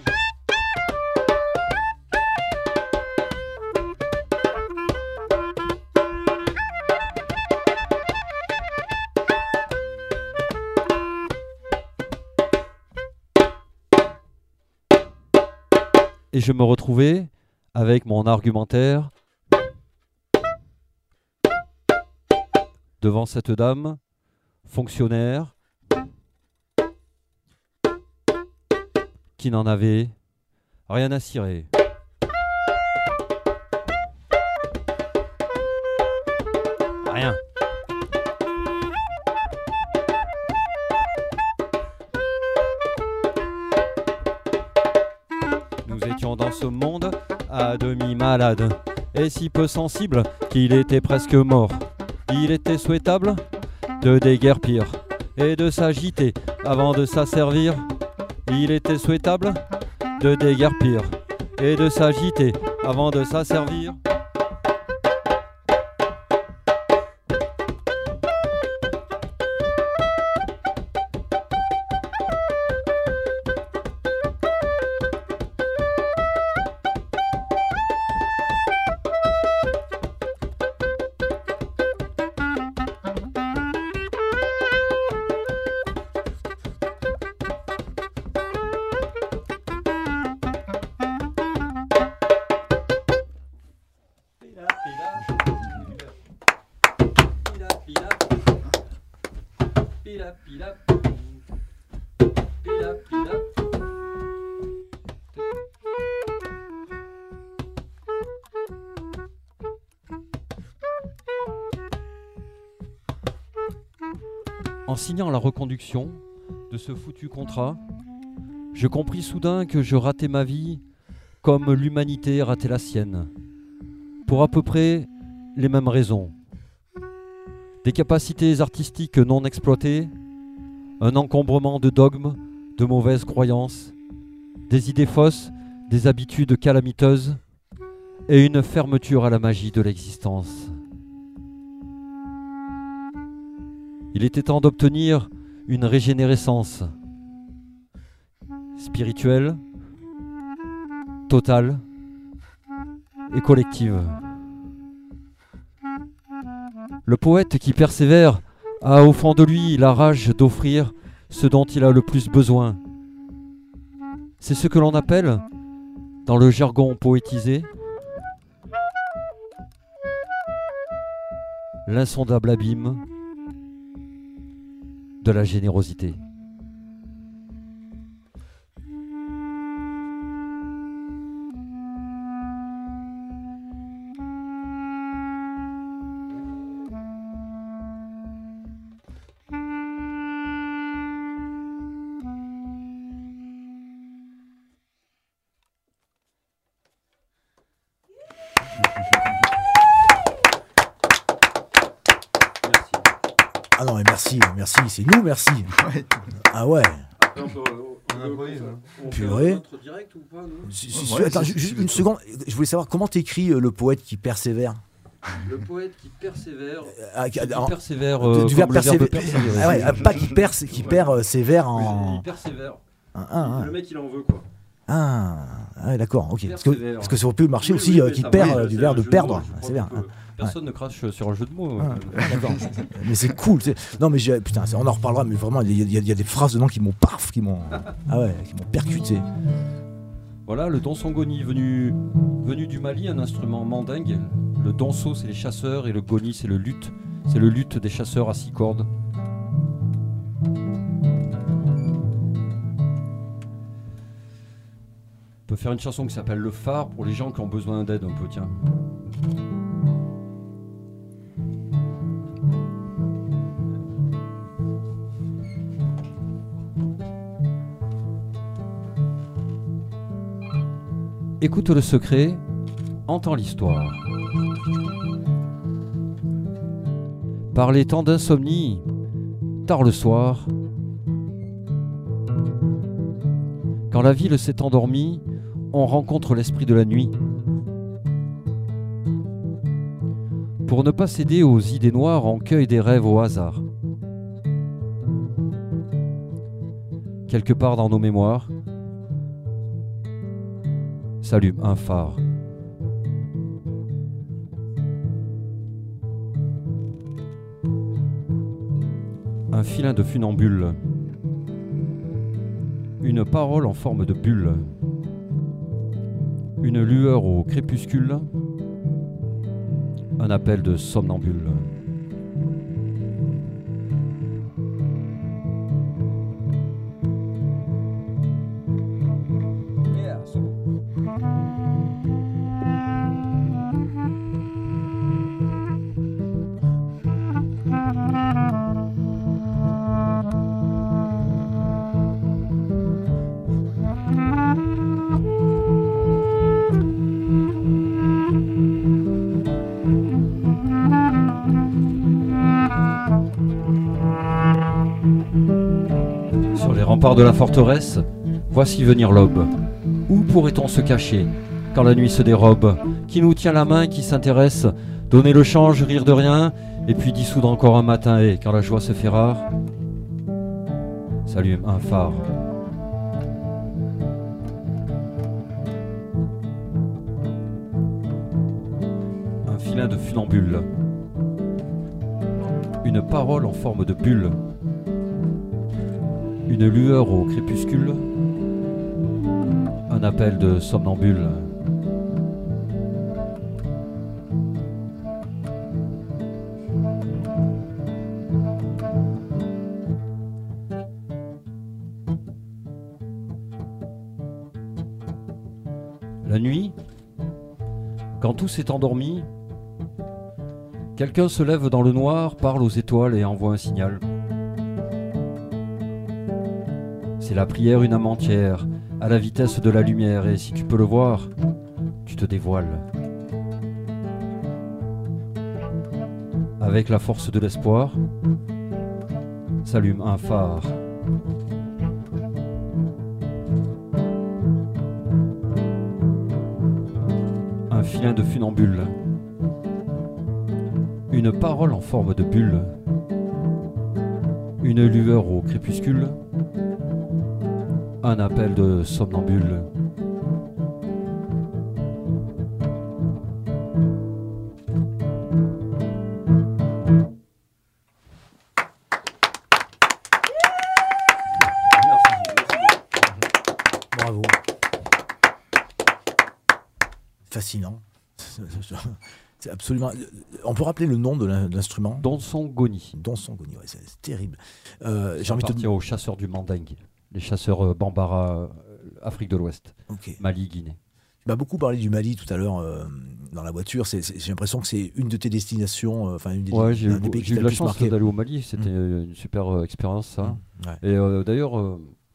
Et je me retrouvais avec mon argumentaire devant cette dame, fonctionnaire, qui n'en avait rien à cirer. Rien. monde, à demi malade, et si peu sensible qu'il était presque mort. Il était souhaitable de déguerpir et de s'agiter avant de s'asservir. Il était souhaitable de déguerpir et de s'agiter avant de s'asservir. En signant la reconduction de ce foutu contrat, je compris soudain que je ratais ma vie comme l'humanité ratait la sienne, pour à peu près les mêmes raisons. Des capacités artistiques non exploitées, un encombrement de dogmes, de mauvaises croyances, des idées fausses, des habitudes calamiteuses et une fermeture à la magie de l'existence. Il était temps d'obtenir une régénérescence spirituelle, totale et collective. Le poète qui persévère a au fond de lui la rage d'offrir ce dont il a le plus besoin. C'est ce que l'on appelle, dans le jargon poétisé, l'insondable abîme de la générosité. Ah non, mais merci, merci, c'est nous, merci. Ouais. Ah ouais. On peut, on improvise, hein. on fait Purée. un autre direct ou pas, non Si- si- Ouais, attends, si- ju- si juste tu une veux. seconde. Je voulais savoir comment t'écris euh, le poète qui persévère. Le poète qui persévère. Ah, Qui en- persévère. du- euh, du comme verbe le verbe persévérer. persévérer. Ah ouais, ah, pas qui perce, qui perd euh, ses vers en. Il persévère. Un, un, un. Le mec, il en veut, quoi. Ah, ah, d'accord, ok. Parce que, Persévère. parce que ça peut marcher Oui, aussi oui, euh, mais qui ça perd va, euh, c'est du un verbe de jeu de perdre. mots, je crois C'est bien. qu'on peut- Personne ne crache sur un jeu de mots. Ah, euh. ah, d'accord. Mais c'est cool. c'est- Non, mais j'ai- putain, c'est- on en reparlera. Mais vraiment, il y, a- il y a- il y a des phrases dedans qui m'ont paf, qui m'ont, ah ouais, qui m'ont percuté. Voilà, le dansongoni venu, venu du Mali, un instrument mandingue. Le danso, c'est les chasseurs, et le goni, c'est le luth. C'est le luth des chasseurs à six cordes. On peut faire une chanson qui s'appelle Le Phare pour les gens qui ont besoin d'aide un peu, tiens. Écoute le secret, entends l'histoire. Par les temps d'insomnie, tard le soir, quand la ville s'est endormie, on rencontre l'esprit de la nuit. Pour ne pas céder aux idées noires, on cueille des rêves au hasard. Quelque part dans nos mémoires, s'allume un phare. Un filin de funambule. Une parole en forme de bulle. Une lueur au crépuscule. Un appel de somnambule. Yeah, solo. remparts de la forteresse, voici venir l'aube. Où pourrait-on se cacher quand la nuit se dérobe? Qui nous tient la main, qui s'intéresse? Donner le change, rire de rien, et puis dissoudre encore un matin, et quand la joie se fait rare, s'allume un phare. Un filin de funambule. Une parole en forme de bulle. Une lueur au crépuscule. Un appel de somnambule. La nuit, quand tout s'est endormi, quelqu'un se lève dans le noir, parle aux étoiles et envoie un signal. C'est la prière une âme entière, à la vitesse de la lumière, et si tu peux le voir, tu te dévoiles. Avec la force de l'espoir, s'allume un phare. Un filin de funambule. Une parole en forme de bulle. Une lueur au crépuscule. Un appel de somnambule. Bravo. Fascinant. C'est absolument. On peut rappeler le nom de l'in- de l'instrument? Donsongoni. Donsongoni, ouais, c'est c'est terrible. Euh, J'ai J'ai envie de te dire aux chasseurs du Mandingue, les chasseurs euh, Bambara, euh, Afrique de l'Ouest, Ok. Mali, Guinée. Tu m'as beaucoup parlé du Mali tout à l'heure euh, dans la voiture. C'est- c'est- J'ai l'impression que c'est une de tes destinations, euh, enfin une des, Ouais, j'ai un eu, des pays qui j'ai eu t'a la le plus chance marqué. d'aller au Mali, c'était Mm. euh, une super euh, expérience ça. Mm, ouais. Et euh, d'ailleurs, euh,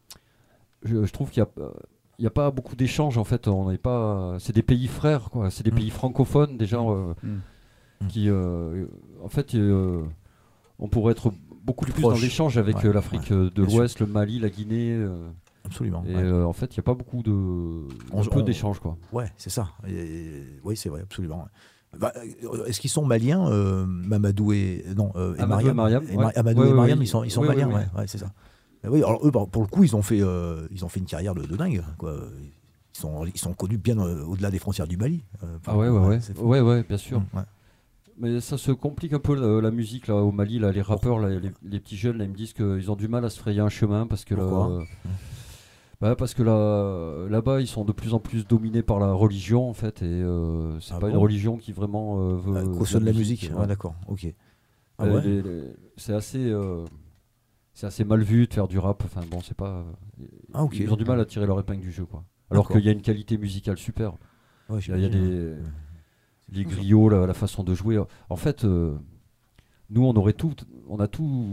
je, je trouve qu'il n'y a, euh, il y a pas beaucoup d'échanges en fait. On n'est pas, c'est des pays frères, quoi. C'est des Mm. pays francophones déjà euh, Mm. Mm. qui, euh, en fait, euh, on pourrait être beaucoup Plus plus, proche. dans l'échange avec Ouais, euh, l'Afrique ouais, euh, de bien sûr. l'Ouest, le Mali, la Guinée. euh, Absolument. et ouais. euh, en fait, il n'y a pas beaucoup de, On- peu on- d'échanges, quoi. Ouais, c'est ça. Et- oui, c'est vrai, absolument. Bah, euh, Est-ce qu'ils sont maliens, euh, Mamadou et non euh, et Amadou et Mariam, Mariam, Et Mar- ouais. Amadou Ouais, et ouais, Mariam, ouais. ils sont, ils sont Ouais, ouais, maliens, ouais. ouais, ouais, c'est ça. Mais oui, alors eux, par- pour le coup, ils ont fait, euh, ils ont fait une carrière de, de dingue. Quoi. Ils sont, ils sont connus bien euh, au-delà des frontières du Mali. euh, Ah ouais, ouais, ouais, c'est fou. ouais, ouais, bien sûr. Mm, ouais. Mais ça se complique un peu la, la musique là au Mali, là, les rappeurs, là, les, les petits jeunes, là, ils me disent qu'ils ont du mal à se frayer un chemin parce que là, Pourquoi euh, bah, parce que là, là-bas, ils sont de plus en plus dominés par la religion en fait, et euh, c'est Ah pas bon une religion qui vraiment euh, veut Euh, cautionne la musique. ouais. Ouais, d'accord. Ok. Ah Euh, ouais. les- les- c'est assez, euh, c'est assez mal vu de faire du rap. Enfin bon, c'est pas. Ah, ok. Ils ont du mal à tirer leur épingle du jeu, quoi. Alors D'accord. qu'il y a une qualité musicale super. Ouais, Il y a, il y a j'imagine, des, ouais. les griots, la, la façon de jouer. En fait, euh, nous, on aurait tout, on a tout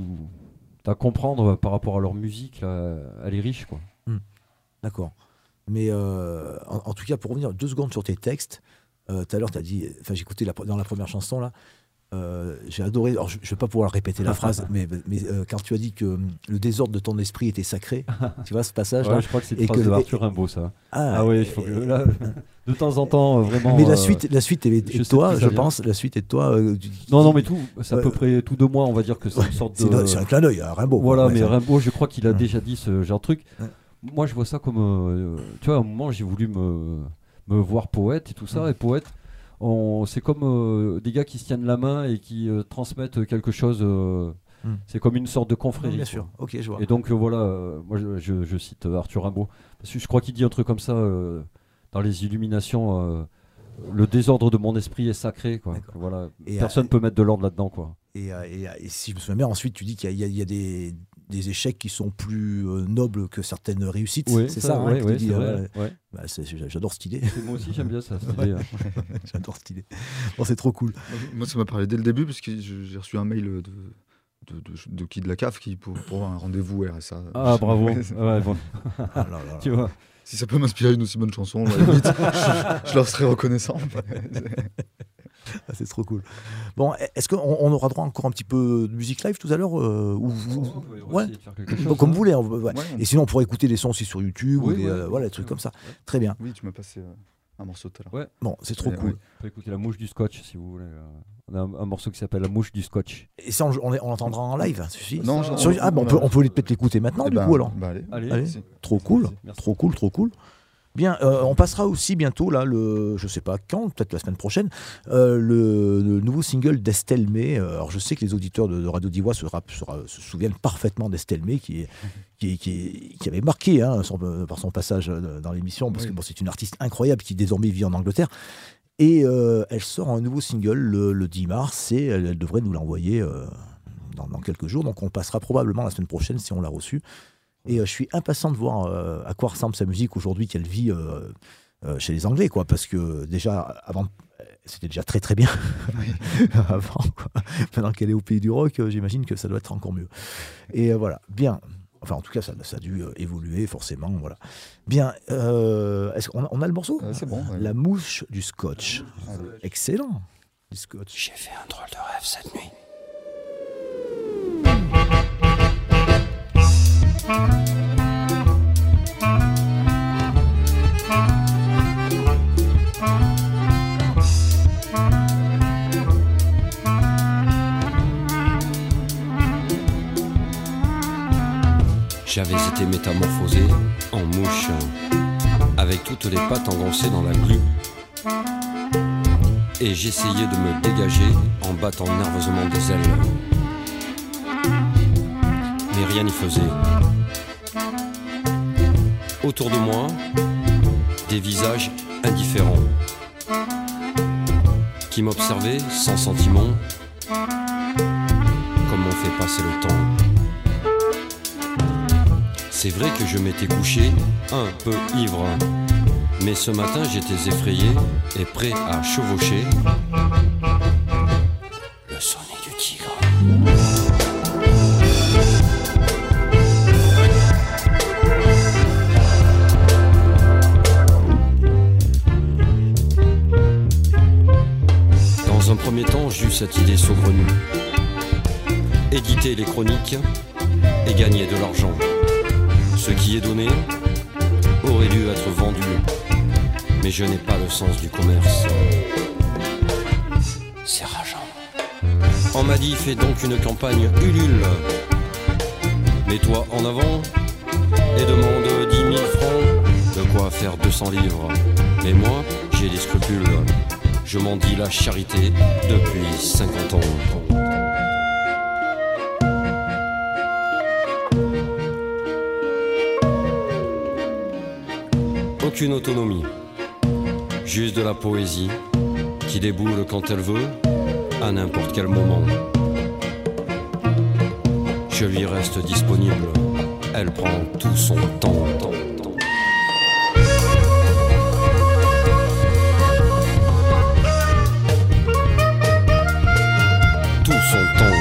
à comprendre par rapport à leur musique. Là. Elle est riche, quoi. D'accord. Mais euh, en, en tout cas, pour revenir deux secondes sur tes textes, euh, tout à l'heure, tu as dit, enfin, j'ai écouté la, dans la première chanson, là, euh, j'ai adoré, alors je ne vais pas pouvoir répéter la phrase, mais, mais euh, quand tu as dit que hum, le désordre de ton esprit était sacré, tu vois ce passage-là. Ouais, je crois que c'est et une phrase que- de Arthur Rimbaud, ça. Ah, Ah oui, il faut que là, de temps en temps, euh, vraiment. Mais la euh, suite, la suite est, est je de sais toi, de qui je ça vient. pense. La suite est de toi. euh, tu- Non, non, mais tout, c'est à peu Euh, près tous deux mois, on va dire que c'est une sorte c'est de. c'est un clin d'œil à Rimbaud. quoi. Voilà, Ouais, mais ça- Rimbaud, je crois qu'il a Hum. déjà dit ce genre de truc. Ouais. Moi, je vois ça comme. euh, tu vois, à un moment, j'ai voulu me, me voir poète et tout ça. Hum. Et poète, on, c'est comme euh, des gars qui se tiennent la main et qui euh, transmettent quelque chose. euh, Hum. C'est comme une sorte de Non, confrérie. bien quoi. sûr. Ok, je vois. Et donc, euh, voilà, euh, moi, je, je- je cite euh, Arthur Rimbaud. Parce que je crois qu'il dit un truc comme ça euh, dans les Illuminations. euh, le désordre de mon esprit est sacré, quoi. D'accord. Voilà. Et, Personne euh, peut mettre de l'ordre là-dedans, quoi. Et, euh, et, euh, et si je me souviens bien, ensuite, tu dis qu'il y a, il y a- il y a des, des échecs qui sont plus euh, nobles que certaines réussites. Oui, c'est ça, hein, ouais, que tu ouais, dis, c'est hein, vrai, ouais. ouais. Bah, c'est- j'a- j'adore cette idée. Et moi aussi, j'aime bien ça. cette idée, hein. J'adore cette idée. Bon, c'est trop cool. Moi, ça m'a parlé dès le début, parce que je- j'ai reçu un mail de, de, de, de qui de la C A F qui, pour, pour un rendez-vous R S A. Ah, bravo. Ouais, c'est- Ouais, bon. Ah là là là. Tu vois. Si ça peut m'inspirer une aussi bonne chanson, à la limite, je, je leur serais reconnaissant. c'est trop cool. Bon, est-ce qu'on on aura droit encore un petit peu de musique live tout à l'heure euh, ou, ou- On peut ouais. essayer de faire quelque chose, Bon, comme hein. vous voulez. on- ouais. Ouais, on- Et sinon, on pourrait écouter des sons aussi sur YouTube ou Oui, des, ouais, euh, ouais, voilà, ouais, des trucs ouais. comme ça. Très bien. Oui, tu m'as passé euh, un morceau tout à l'heure. Ouais. Bon, c'est trop Ouais, cool. ouais. On peut écouter La Mouche du Scotch si vous voulez. euh. On a un, un morceau qui s'appelle La Mouche du Scotch. Et ça, on, on, on l'entendra en live, hein, suffit. Non, je- Sur- on- ah, bah, on, on peut, a- on peut peut-être l'écouter maintenant, Eh du ben, coup, alors. bah, allez. Allez. Allez. Merci. Trop cool, Merci. trop cool, trop cool. Bien, euh, on passera aussi bientôt, là, le, je sais pas quand, peut-être la semaine prochaine, euh, le, le nouveau single d'Estelle May. Euh, Alors, je sais que les auditeurs de, de Radio Divois se, rap- se, ra- se souviennent parfaitement d'Estelle May, qui, est- qui, qui, qui avait marqué hein, son- par son passage euh, dans l'émission, parce Oui. que bon, c'est une artiste incroyable qui désormais vit en Angleterre. Et euh, elle sort un nouveau single le, le dix mars, et elle, elle devrait nous l'envoyer euh, dans, dans quelques jours. Donc, on le passera probablement la semaine prochaine si on l'a reçu. Et euh, je suis impatient de voir euh, à quoi ressemble sa musique aujourd'hui qu'elle vit euh, euh, chez les Anglais, quoi. Parce que déjà, avant, euh, c'était déjà très très bien avant, quoi. Maintenant qu'elle est au pays du rock, euh, j'imagine que ça doit être encore mieux. Et euh, voilà, bien. Enfin, en tout cas, ça, ça a dû euh, évoluer forcément, voilà. Bien. Euh, est-ce qu'on a, on a le morceau Euh, c'est bon. ouais. La mouche du Scotch. Allez. Excellent. Du Scotch. J'ai fait un drôle de rêve cette nuit. J'avais été métamorphosé en mouche, avec toutes les pattes engoncées dans la glu. Et j'essayais de me dégager en battant nerveusement des ailes. Mais rien n'y faisait. Autour de moi, des visages indifférents qui m'observaient sans sentiment, comme on fait passer le temps. C'est vrai que je m'étais couché un peu ivre, mais ce matin j'étais effrayé et prêt à chevaucher le sonnet du tigre. Dans un premier temps, j'eus cette idée saugrenue. Éditer les chroniques et gagner de l'argent. Ce qui est donné aurait dû être vendu, mais je n'ai pas le sens du commerce. C'est rageant. On m'a dit, fais donc une campagne Ulule. Mets-toi en avant et demande dix mille francs, de quoi faire deux cents livres. Mais moi, j'ai des scrupules. Je m'en dis la charité depuis cinquante ans. Aucune autonomie, juste de la poésie qui déboule quand elle veut, à n'importe quel moment. Je lui reste disponible, elle prend tout son temps. temps, temps. Tout son temps.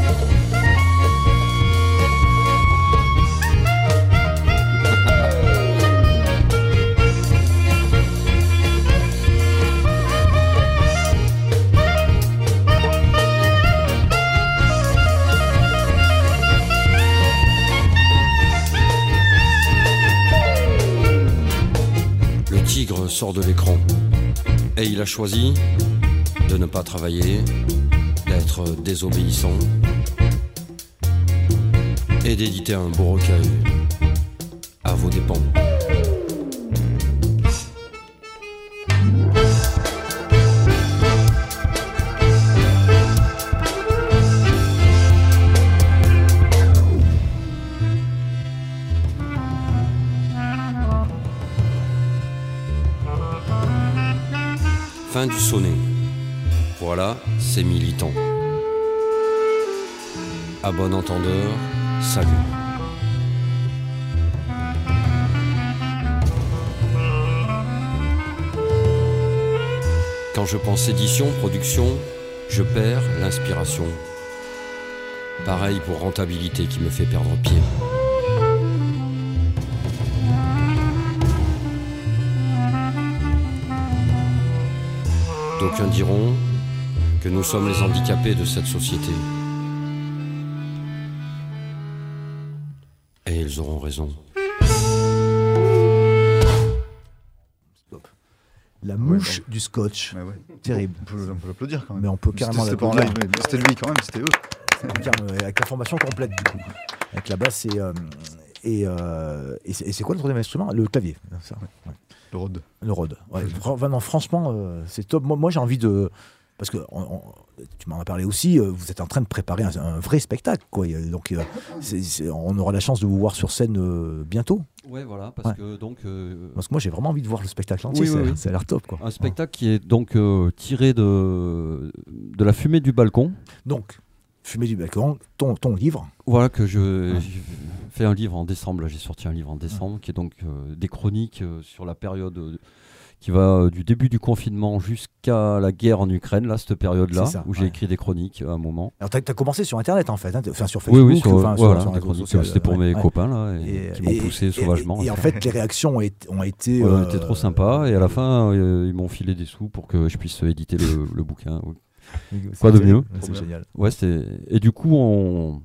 Le tigre sort de l'écran et il a choisi de ne pas travailler, d'être désobéissant et d'éditer un beau recueil à vos dépens. Fin du sonnet. Voilà, c'est militant. À bon entendeur, salut. Quand je pense édition, production, je perds l'inspiration. Pareil pour rentabilité qui me fait perdre pied. D'aucuns diront que nous sommes les handicapés de cette société. Et ils auront raison. La mouche ouais, du scotch. Ouais, ouais. Terrible. On peut, on peut l'applaudir quand même. Mais on peut carrément c'était, c'était l'applaudir. pas en live, mais c'était lui quand même, c'était eux. Avec la formation complète du coup. Avec la basse et, euh, et, euh, et, c'est, et c'est quoi le troisième instrument ? Le clavier. Ça. Ouais. Ouais. Le Rhodes. Le Rhodes. Ouais. Vraiment, franchement, euh, c'est top. Moi, moi, j'ai envie de... Parce que on, on, tu m'en as parlé aussi, euh, vous êtes en train de préparer un, un vrai spectacle. Quoi. Donc, euh, c'est, c'est, on aura la chance de vous voir sur scène euh, bientôt. Ouais, voilà, parce ouais. que donc. Euh... Parce que moi, j'ai vraiment envie de voir le spectacle entier. Oui, oui, oui. Ça a l'air top, quoi. Un spectacle ouais. qui est donc euh, tiré de de la fumée du balcon. Donc, fumée du balcon, ton ton livre. Voilà que je ouais. j'ai fait un livre en décembre. Là, j'ai sorti un livre en décembre ouais. qui est donc euh, des chroniques euh, sur la période. Euh, qui va euh, du début du confinement jusqu'à la guerre en Ukraine, là, cette période-là, ça, où ouais. j'ai écrit des chroniques à un moment. Alors, tu as commencé sur Internet, en fait, hein, enfin sur Facebook. Oui, oui, sur, enfin, voilà, sur, sur des chroniques, social, c'était pour ouais, mes ouais. copains, là, et, et, qui m'ont et, poussé et, sauvagement. Et, et en fait, les réactions ont été... Ont été, ouais, euh, été trop sympas, et à la fin, euh, ils m'ont filé des sous pour que je puisse éditer le, le bouquin. Quoi de mieux. C'est génial. Ouais, c'est... Et du coup, on...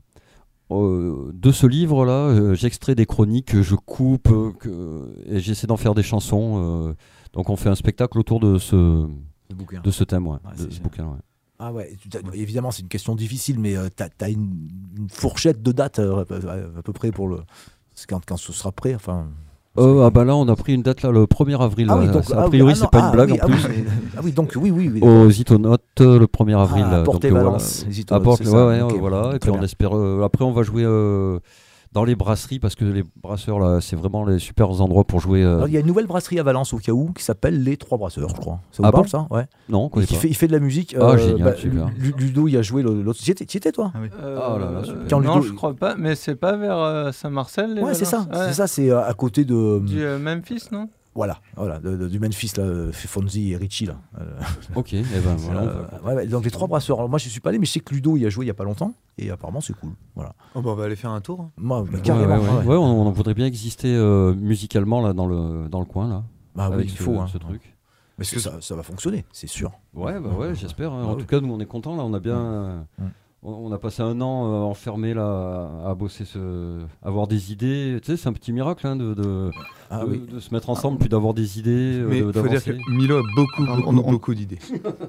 Euh, de ce livre-là, euh, j'extrais des chroniques que je coupe euh, que... et j'essaie d'en faire des chansons. Euh... Donc on fait un spectacle autour de ce, de ce thème, ouais, ouais, de ce bouquin. Ouais. Ah ouais, évidemment c'est une question difficile, mais euh, tu as une, une fourchette de date euh, à, à peu près pour le... Quand, quand ce sera prêt, enfin... Euh, ah bah là on a pris une date là, le premier avril. Ah oui, donc, a priori ah c'est pas ah une blague oui, en plus. Ah oui, ah oui donc oui, oui. oui. Aux Itonotes le premier avril. Ah, à Porte-et-Valence. À Porte, ouais, ouais, okay. Voilà. Et puis on espère... Euh, après on va jouer... Euh, dans les brasseries, parce que les brasseurs, là, c'est vraiment les super endroits pour jouer. Euh... Alors, il y a une nouvelle brasserie à Valence, au cas où, qui s'appelle Les Trois Brasseurs, je crois. Ça vous ah parle, bon ça ouais. Non, on connaît il pas. Fait, il fait de la musique. Ah, euh, génial, bah, super. Ludo, il a joué l'autre... Tu y étais, tu y étais, toi ah, oui. euh, oh là là, super. Quand Ludo... Non, je crois pas, mais c'est pas vers euh, Saint-Marcel, les Ouais, c'est ça, ouais. c'est ça, c'est euh, à côté de... Du euh, Memphis, non? Voilà, voilà de, de, du Memphis, là, Fonzi et Richie, là. Euh, ok, et ben voilà. Euh, ouais, ouais, donc les Trois Brasseurs. Alors, moi, je suis pas allé, mais je sais que Ludo, il a joué il y a pas longtemps, et apparemment, c'est cool. Voilà. Oh, bah, on va aller faire un tour. Hein. Moi, bah, ouais, carrément. Ouais, ouais. Ouais, ouais, on, on voudrait bien exister euh, musicalement là dans le dans le coin là. Bah oui, il ce, faut hein. ce truc. Parce que ça, ça va fonctionner, c'est sûr. Ouais, bah ouais, j'espère. Hein. Ah, en oui. tout cas, nous, on est contents là. On a bien. Euh, mmh. On a passé un an euh, enfermé là à, à bosser, ce... avoir des idées. Tu sais, c'est un petit miracle hein, de, de, ah, de, oui. de se mettre ensemble, puis d'avoir des idées. Mais il euh, faut dire que Milo a beaucoup, beaucoup, on, on, beaucoup d'idées.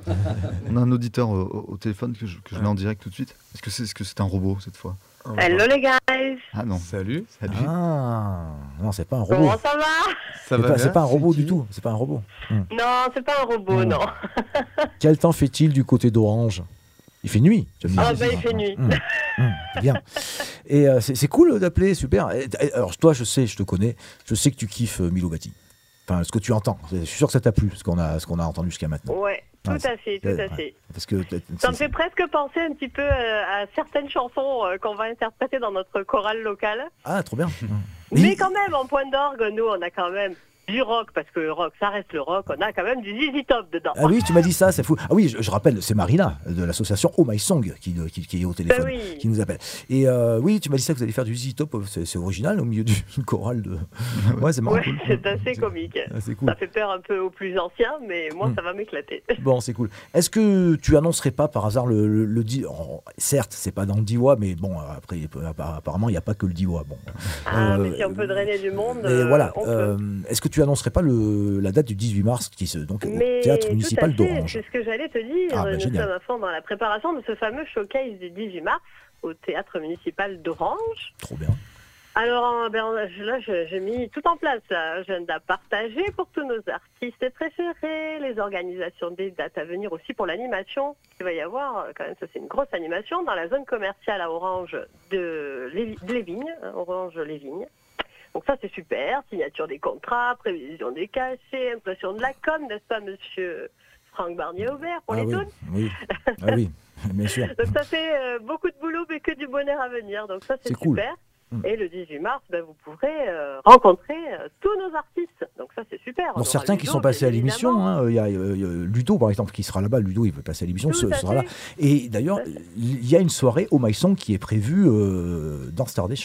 On a un auditeur au, au téléphone que je, que je mets en direct tout de suite. Est-ce que c'est, est-ce que c'est un robot cette fois? Hello les guys. Ah non. Salut. Salut. Ah non, c'est pas un robot. Comment ça va? Ça c'est, va pas, bien, c'est pas un robot c'est du tout. C'est pas un robot. Hum. Non, c'est pas un robot, mmh. non. Quel temps fait-il du côté d'Orange? Il fait nuit. Ah bah ça. Il fait nuit. Mmh. Mmh. Bien. Et euh, c'est, c'est cool d'appeler, super. Et, alors toi, je sais, je te connais, je sais que tu kiffes euh, Milo Gatti. Enfin, ce que tu entends. Je suis sûr que ça t'a plu, ce qu'on a, ce qu'on a entendu jusqu'à maintenant. Ouais, tout ouais, à fait, tout à fait. Ouais. Parce que ça me fait presque penser un petit peu euh, à certaines chansons euh, qu'on va interpréter dans notre chorale locale. Ah, trop bien. Mais quand même, en point d'orgue, nous, on a quand même du rock, parce que le rock, ça reste le rock, on a quand même du Z Z Top dedans. Ah oui, tu m'as dit ça, c'est fou. Ah oui, je, je rappelle, c'est Marina, de l'association Oh My Song, qui, qui, qui est au téléphone, ben oui. qui nous appelle. Et euh, oui, tu m'as dit ça, que vous allez faire du Z Z Top, c'est, c'est original, au milieu du choral de... Ouais, c'est marrant. Ouais, cool. c'est assez comique. Ah, c'est cool. Ça fait peur un peu aux plus anciens, mais moi, mmh. ça va m'éclater. Bon, c'est cool. Est-ce que tu annoncerais pas par hasard le... le, le di... oh, certes, c'est pas dans le Diwa, mais bon, après, apparemment, il n'y a pas que le Diwa. Bon. Ah, euh, mais si on peut drainer du monde, mais voilà. on euh, peut. Est-ce que tu annoncerais pas le la date du dix-huit mars, qui se, donc mais au théâtre municipal d'Orange. C'est ce que j'allais te dire. Ah, bah, nous génial. sommes à fond dans la préparation de ce fameux showcase du dix-huit mars au théâtre municipal d'Orange. Trop bien. Alors ben, là, j'ai mis tout en place l'agenda partagé pour tous nos artistes préférés, les organisations des dates à venir aussi pour l'animation. Il va y avoir, quand même, ça c'est une grosse animation dans la zone commerciale à Orange de, Lévi- de Lévigne, hein, Orange Lévigne. Donc ça c'est super, signature des contrats, prévision des cachets, impression de la com, n'est-ce pas monsieur Franck Barnier-Aubert pour ah les oui, tunes oui. Ah oui, bien sûr. Donc ça fait euh, beaucoup de boulot mais que du bonheur à venir, donc ça c'est, c'est super. Cool. Et le dix-huit mars, ben, vous pourrez euh, rencontrer euh, tous nos artistes, donc ça c'est super. Donc certains Ludo, qui sont passés à l'émission, il hein, y a euh, Ludo par exemple qui sera là-bas, Ludo il peut passer à l'émission, ce, sera là. Et d'ailleurs il y a une soirée au My Song qui est prévue euh, dans Star des Champs.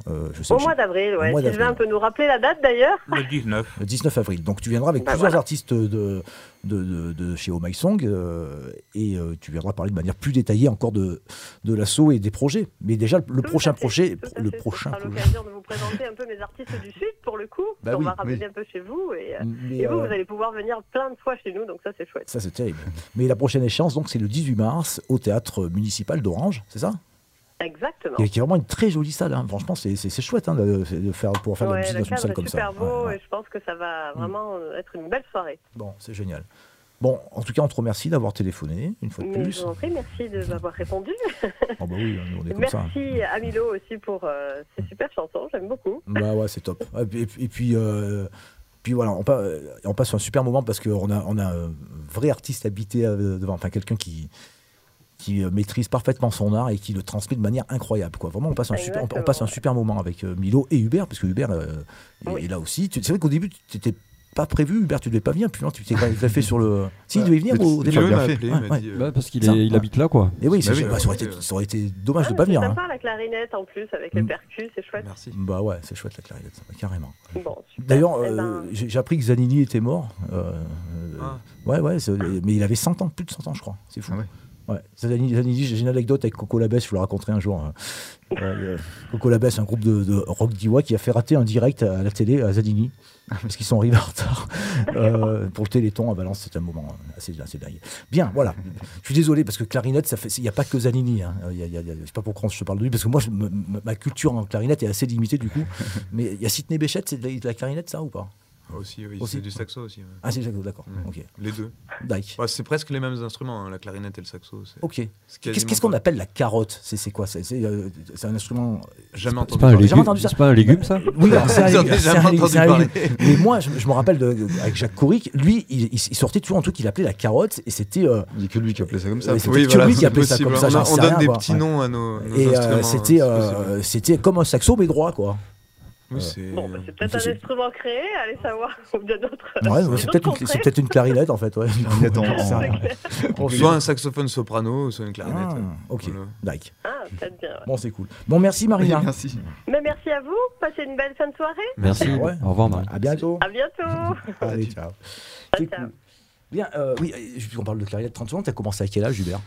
Euh, je sais, Au je- mois d'avril, au ouais. mois Sylvain d'avril. peut nous rappeler la date d'ailleurs. Le dix-neuf. Le dix-neuf avril. Donc tu viendras avec Bah, plusieurs voilà. artistes de, de, de, de chez Oh My Song euh, et euh, tu viendras parler de manière plus détaillée encore de, de l'assaut et des projets. Mais déjà, le, le Tout prochain à fait, projet, tout à le fait. prochain Ce sera projet. l'occasion de vous présenter un peu mes artistes du Sud pour le coup. Bah on oui, va ramener oui. un peu chez vous et, euh, Mais, et vous, euh, vous allez pouvoir venir plein de fois chez nous, donc ça c'est chouette. Ça, c'est terrible. Mais la prochaine échéance, donc, c'est le dix-huit mars au théâtre municipal d'Orange, c'est ça? Exactement. Qui est qui est vraiment une très jolie salle. Hein. Franchement, c'est c'est- c'est chouette hein, de, de faire, pouvoir faire de la Ouais, musique le dans une cadre salle est comme super ça. beau Ouais, ouais. et je pense que ça va vraiment euh, être une belle soirée. Bon, c'est génial. Bon, en tout cas, on te remercie d'avoir téléphoné une fois de Mais plus. je vous en prie, merci de m'avoir répondu. Oh bah oui, on est comme ça. Merci à Milo aussi pour euh, ces super chansons, j'aime beaucoup. Bah ouais, c'est top. Et puis, et puis- et puis, euh, puis voilà, on, pa- on passe un super moment parce qu'on a, on a un vrai artiste habité euh, devant, enfin quelqu'un qui, qui euh, maîtrise parfaitement son art et qui le transmet de manière incroyable. Quoi. Vraiment, on passe, un super, on, on Exactement, passe un ouais. super moment avec euh, Milo et Hubert, parce que Hubert euh, est- Oui. est là aussi. Tu- C'est vrai qu'au début, tu n'étais pas prévu, Hubert, tu ne devais pas venir, puis non, tu t'es greffé sur le... Si, il devait venir Mais au tu- début. tu as bien m'a fait. appelé, Ouais, il m'a ouais. dit, euh, Ouais, parce qu'il Ça, est- il ouais. habite là, quoi. Et oui, c'est- Bah oui, bah, ça, aurait ouais, été, ouais. ça aurait été dommage Ah, de ne pas c'est venir. hein. sympa la clarinette en plus avec les Mm. percus, c'est chouette. Merci. Bah ouais, c'est chouette la clarinette, carrément. Bon, super. D'ailleurs, Eh euh, ben, j'ai j'ai appris que Zanini était mort. euh, euh, Ah. Ouais, ouais, c'est- mais il avait cent ans, plus de cent ans, je crois. C'est fou. Ah ouais. Ouais. Zanini, Zanini, j'ai une anecdote avec Coco Labesse, je vous la raconterai un jour. Euh, euh, Coco Labesse, un groupe de, de rock d'Iwa qui a fait rater un direct à la télé à Zanini parce qu'ils sont arrivés en retard euh, pour le Téléthon à Valence. C'était un moment assez, assez dingue. Bien, voilà. Je suis désolé parce que clarinette, ça fait, il n'y a pas que Zanini. Hein. Il y a, il y a- il y a- je sais pas pourquoi je te parle de lui parce que moi, je- ma, ma culture en clarinette est assez limitée du coup. Mais il y a Sidney Bechet, c'est de la, de la clarinette, ça ou pas? Aussi, oui, Aussi. c'est du saxo aussi. ouais. Ah, c'est d'accord. Ouais. Ok. Les deux. D'accord. Ouais, c'est presque les mêmes instruments, hein, la clarinette et le saxo. c'est- Ok. c'est Qu'est-ce quasiment qu'est-ce qu'on pas- appelle la carotte? C'est c'est quoi? C'est c'est, euh, c'est un instrument. Jamais C'est entendu pas un parler. J'ai jamais légume, entendu ça. c'est pas un légume, ça? Oui, alors, c'est un J'en ai légume, c'est jamais un légume, entendu c'est un parler. légume. Mais moi, je, je me rappelle de, avec Jacques Couric, lui, il, il- il sortait toujours un truc qu'il appelait la carotte, et c'était. euh, Il n'y a que lui qui appelait ça comme ça. Ouais, c'est Oui, peut-être voilà, que lui qui c'est appelait ça possible. comme ça, On, j'en a- sais on donne rien, des quoi. petits Ouais. noms à nos, nos Et euh, instruments. c'était, c'est euh, possible. c'était comme un saxo, mais droit, quoi. Oui, c'est. Bon, bah, c'est peut-être c'est- un instrument créé, allez savoir, ou de notre. Ouais, de c'est notre peut-être une, contrée. c'est peut-être une clarinette, en fait. Ouais. Clarinette en- J'en sais en- rien. On Soit un saxophone soprano, soit une clarinette. Ah, ok, Voilà. like. Ah, peut-être bien. ouais. Bon, c'est cool. Bon, merci Oui, Marina. merci. Mais merci à vous, passez une belle fin de soirée. Merci. Ouais. Au revoir, Marie. À bientôt. À bientôt. Allez, ciao. C'est Ciao. cool. Bien, euh, oui, on parle de clarinette trente secondes. T'as commencé à quel âge, Hubert?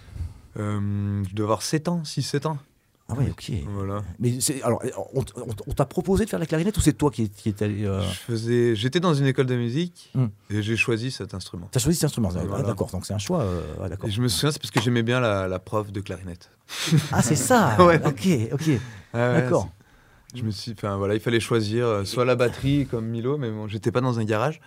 Euh, je dois avoir sept ans, six sept ans. Ah ouais, ok. Voilà. Mais c'est, alors, on, on- on t'a proposé de faire la clarinette ou c'est toi qui, qui est allé. euh, Je faisais, j'étais dans une école de musique Hmm. et j'ai choisi cet instrument. T'as choisi cet instrument, ah, Voilà. d'accord. Donc c'est un choix. euh, ah, d'accord. Et je me souviens, c'est parce que j'aimais bien la, la prof de clarinette. Ah, c'est ça. Ouais. Ok, ok. Ah ouais, D'accord. c'est- Je me suis, enfin voilà, il fallait choisir euh, soit la batterie comme Milo, mais bon, j'étais pas dans un garage.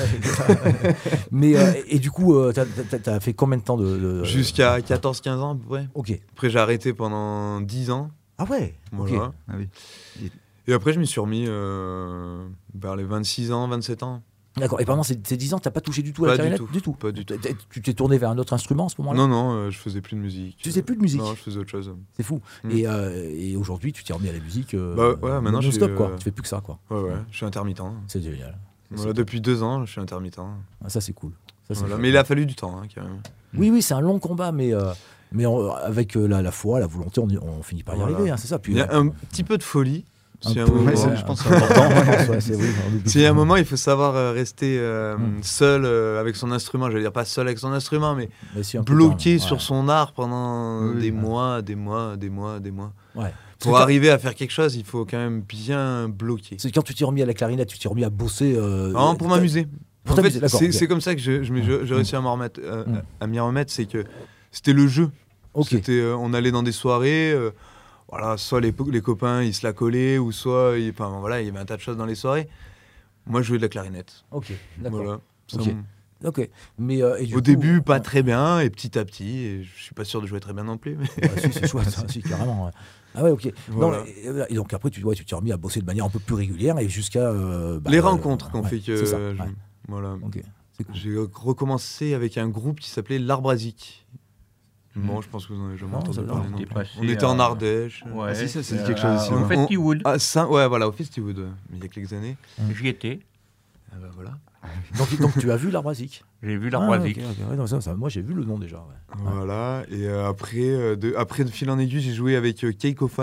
Mais euh, et, et du coup, euh, t'as, t'as- t'as fait combien de temps de, de- Jusqu'à quatorze quinze ans à peu près. Ok. Après j'ai arrêté pendant dix ans. Ah ouais. Ok. Voilà. Ah oui. Et après je m'y suis remis euh, vers les vingt-six ans, vingt-sept ans. D'accord. Et pendant ces, ces dix ans, t'as pas touché du tout à la Pas du clarinette tout. Pas du tout. T'es- Tu t'es tourné vers un autre instrument à ce moment-là? Non, non, euh, je faisais plus de musique. Tu faisais plus de musique? Non, je faisais autre chose. C'est fou. Mm. Et, euh, et aujourd'hui, tu t'es remis à la musique. Euh, Bah ouais, maintenant, je non-stop, suis, quoi. euh, Tu fais plus que ça, quoi. Ouais, ouais, je suis intermittent. C'est génial. Voilà, depuis deux ans, je suis intermittent. Ah, ça, c'est cool. Ça, c'est Voilà. chouette. Mais il a fallu du temps, hein, quand même. Oui, oui, c'est un long combat, mais, euh, mais on- avec euh, la, la foi, la volonté, on, y- on finit par y Voilà. arriver, hein, c'est ça. Puis, Il y a euh, un petit peu de folie. un Si à un peu, moment- Ouais, c'est- ouais, je pense c'est important. Ouais, c'est- oui, on oublie Si à un souvent. moment il faut savoir euh, rester euh, Mm. seul euh, avec son instrument, je veux dire pas seul avec son instrument, mais Mais si, un peu bloqué quand même, sur ouais. son art pendant Oui, des ouais. mois, des mois, des mois, des mois. Ouais. Pour Parce que arriver à faire quelque chose, il faut quand même bien bloquer. quand- C'est quand tu t'es remis à la clarinette, tu t'es remis à bosser. euh, Non, pour t'as- m'amuser. Pour En fait, t'amuser, d'accord, c'est ok. c'est comme ça que je, je m'ai- je- j'ai réussi à m'en remettre, euh, Mm. à m'y remettre, c'est que c'était le jeu. Ok. C'était, euh, on allait dans des soirées, euh, voilà, soit les, les copains ils se la collaient, ou soit, il, enfin, voilà, il y avait un tas de choses dans les soirées. Moi, je jouais de la clarinette. Ok, d'accord. Voilà. Ça Ok. me- Ok. Mais, euh, et du Au coup, début, pas ouais. très bien, et petit à petit, et je suis pas sûr de jouer très bien non plus. Mais... Ouais, si, c'est chouette, ça, si, carrément. Ouais. Ah ouais, ok. Voilà. Non, et, et donc après, tu ouais, tu t'es remis à bosser de manière un peu plus régulière et jusqu'à. euh, bah, les euh, rencontres qu'on ouais, fait que. c'est ça, je- ouais. Voilà. Ok, c'est cool. J'ai recommencé avec un groupe qui s'appelait L'Arbrasique. Bon, je pense que vous en avez jamais Non, entendu ça, parler. on non était plus. passé On était à- en Ardèche. Ouais, Ah, si, ça, ça dit euh, quelque chose aussi, Au ouais. Festiwood, Ah, Saint- ouais, voilà, au Festiwood, ouais, mais il y a quelques années. j'y étais. Ah bah voilà. Donc, donc tu as vu l'Arbrasique? J'ai vu Ah, l'Arbrasique. ok, ok. Ouais, non, ça, ça, moi j'ai vu le nom déjà. Ouais. Voilà, et euh, après, euh, de, après de fil en aiguille, j'ai joué avec euh, Keikophone. Je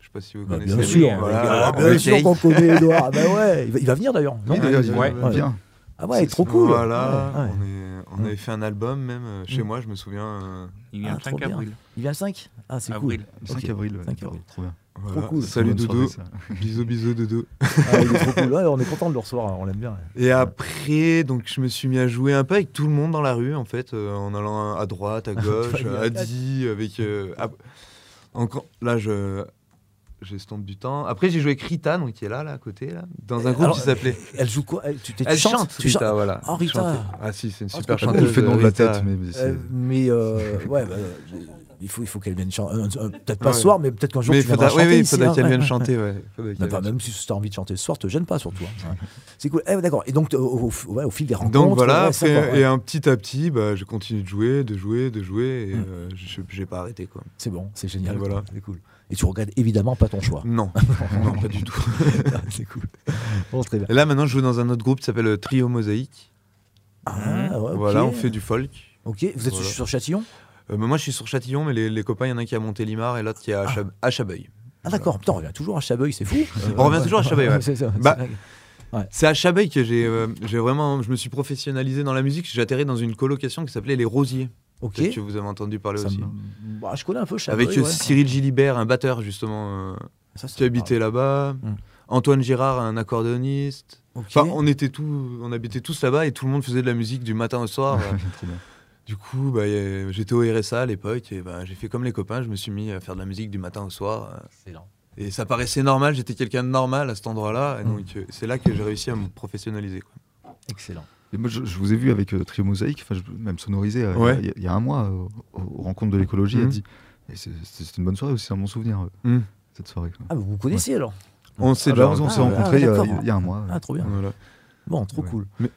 sais pas si vous Bah, connaissez. bien sûr, Voilà, ah, bien ouais. sûr qu'on connaît Edouard. Ah, bah ouais, il va, il va venir d'ailleurs. Non Oui, d'ailleurs, il Ouais. il vient. Ah ouais, trop cool. Voilà, Ouais, ouais. on, est, on avait fait un album même euh, chez Mm. moi, je me souviens. euh, Il vient Ah, le trop cinq bien. avril. Il vient le cinq. Ah, c'est Avril. cool. cinq Ok. avril, ouais. cinq avril. Trop bien. voilà. cool. Salut Bonne Dodo. soirée, ça. Bisous, bisous Dodo. Ah, il est trop cool. Ouais, on est content de le recevoir, on l'aime bien. Et après, donc je me suis mis à jouer un peu avec tout le monde dans la rue, en fait, euh, en allant à droite, à gauche, vas y, à Adi, avec. euh, à- encore, là, je. J'estompe du temps. Après, j'ai joué avec Rita, donc qui est là, là, à côté, là, dans un groupe Alors, qui s'appelait. Elle joue quoi Elle, tu, tu Elle chantes, chante, tu Rita, chantes voilà. Oh, Rita. Chanter. Ah si, c'est une Ah, super c'est pas Elle chanteuse. le fait dans de la Rita. tête, mais mais c'est- Euh, mais euh, ouais, bah, il faut, il faut qu'elle vienne chanter. Euh, euh, peut-être pas Ouais. ce soir, mais peut-être qu'un jour Mais tu viendras faudra, oui, chanter oui, ici, faudra hein. qu'elle Ouais, vienne ouais. chanter, ouais. Faudra qu'elle Bah, pas vienne même si tu as envie de chanter ce soir, te gêne pas surtout. hein. Ouais. C'est cool. Eh, d'accord. Et donc au, au- ouais, au fil des rencontres. Donc voilà, ouais, après, c'est d'accord, ouais. et un petit à petit, bah, je continue de jouer, de jouer, de jouer, et Mm. euh, je j'ai pas arrêté quoi. C'est bon, c'est génial. Et voilà. C'est cool. Et tu regrettes évidemment pas ton choix. Non, non, pas du tout. C'est cool. Bon, très bien. Et là maintenant, je joue dans un autre groupe qui s'appelle Trio Mosaïque. Ah, ouais, ok. Voilà, on fait du folk. Ok, vous êtes Voilà. sur Châtillon Euh, bah, moi, je suis sur Châtillon, mais les, les copains, il y en a un qui est à Montélimar et l'autre qui est à, Ah. Chab- à Chabeuil. Ah d'accord, putain, on revient toujours à Chabeuil, c'est fou. On revient toujours à Chabeuil, ouais. C'est ça, c'est Bah, vrai. Ouais. C'est à Chabeuil que j'ai euh, j'ai vraiment, je me suis professionnalisé dans la musique. J'ai atterri dans une colocation qui s'appelait Les Rosiers. Ok. Peut-être que vous avez entendu parler Ça aussi. me- bah, je connais un peu Chabeuil. Avec euh, ouais. Cyril Gilibert, un batteur justement, euh, Ça, ça qui me habitait là-bas. Mm. Antoine Girard, un accordéoniste. parle. Ok. Enfin, on était tous, on habitait tous là-bas et tout le monde faisait de la musique du matin au soir. Euh, Trop bien. Du coup, bah, y a- j'étais au R S A à l'époque et bah, j'ai fait comme les copains. Je me suis mis à faire de la musique du matin au soir. euh, Excellent. Et ça paraissait normal. J'étais quelqu'un de normal à cet endroit-là. Et Mm. donc, euh, c'est là que j'ai réussi à me professionnaliser, quoi. Excellent. Et moi, je, je vous ai vu avec euh, Trio Mosaïque, enfin, je- même sonorisé euh, Ouais. il y a- il y, a un mois euh, aux, aux rencontres de l'écologie. Mhm. Elle dit, et c'est- c'est- c'était une bonne soirée aussi, c'est un bon souvenir euh, Mm. cette soirée. quoi. Ah, mais vous vous connaissez alors On s'est Ah déjà bah, on s'est Ah, rencontrés ah, il y a- d'accord. il y, a un mois. Ah, trop bien. Voilà. Bon, trop Ouais. cool. Mais-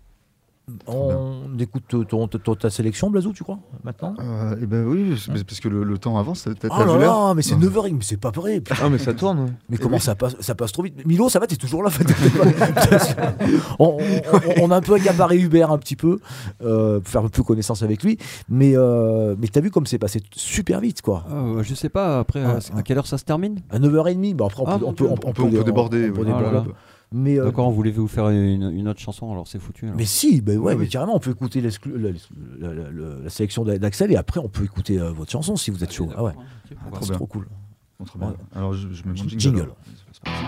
On écoute ton, ton- ta sélection, Blazou, tu crois, maintenant Euh, et ben oui, c'est- parce que le, le temps avance, t'as t'as Oh là vu l'heure là, mais c'est Non. neuf heures, mais c'est pas vrai. putain. Ah, mais ça tourne. ouais. Mais comment ça passe, ça passe trop vite. Milo, ça va, t'es toujours là. on, on- on- on a un peu accaparé Hubert un petit peu, euh, pour faire un peu connaissance avec lui. Mais, euh, mais t'as vu comme c'est passé super vite, quoi. Euh, je sais pas, après, Ah, à, à quelle heure ça se termine À neuf heures trente, bah après on Ah, peut, mon on peut, Dieu. on, On peut- on peut déborder, on peut oui. déborder Ah là un peu. Mais, euh, D'accord, on voulait vous faire une, une autre chanson, alors c'est foutu. alors. mais si, ben ouais, Oui, mais oui. carrément, on peut écouter l'exclu- la, la- la- la- la sélection d'Axel et après on peut écouter euh, votre chanson si vous êtes chaud. Ah ouais, Ok, Ah, on va- trop c'est bien. trop cool. Bon, très bien. Ouais. Alors je, je mets mon jingle. Jingle. alors. C'est parti.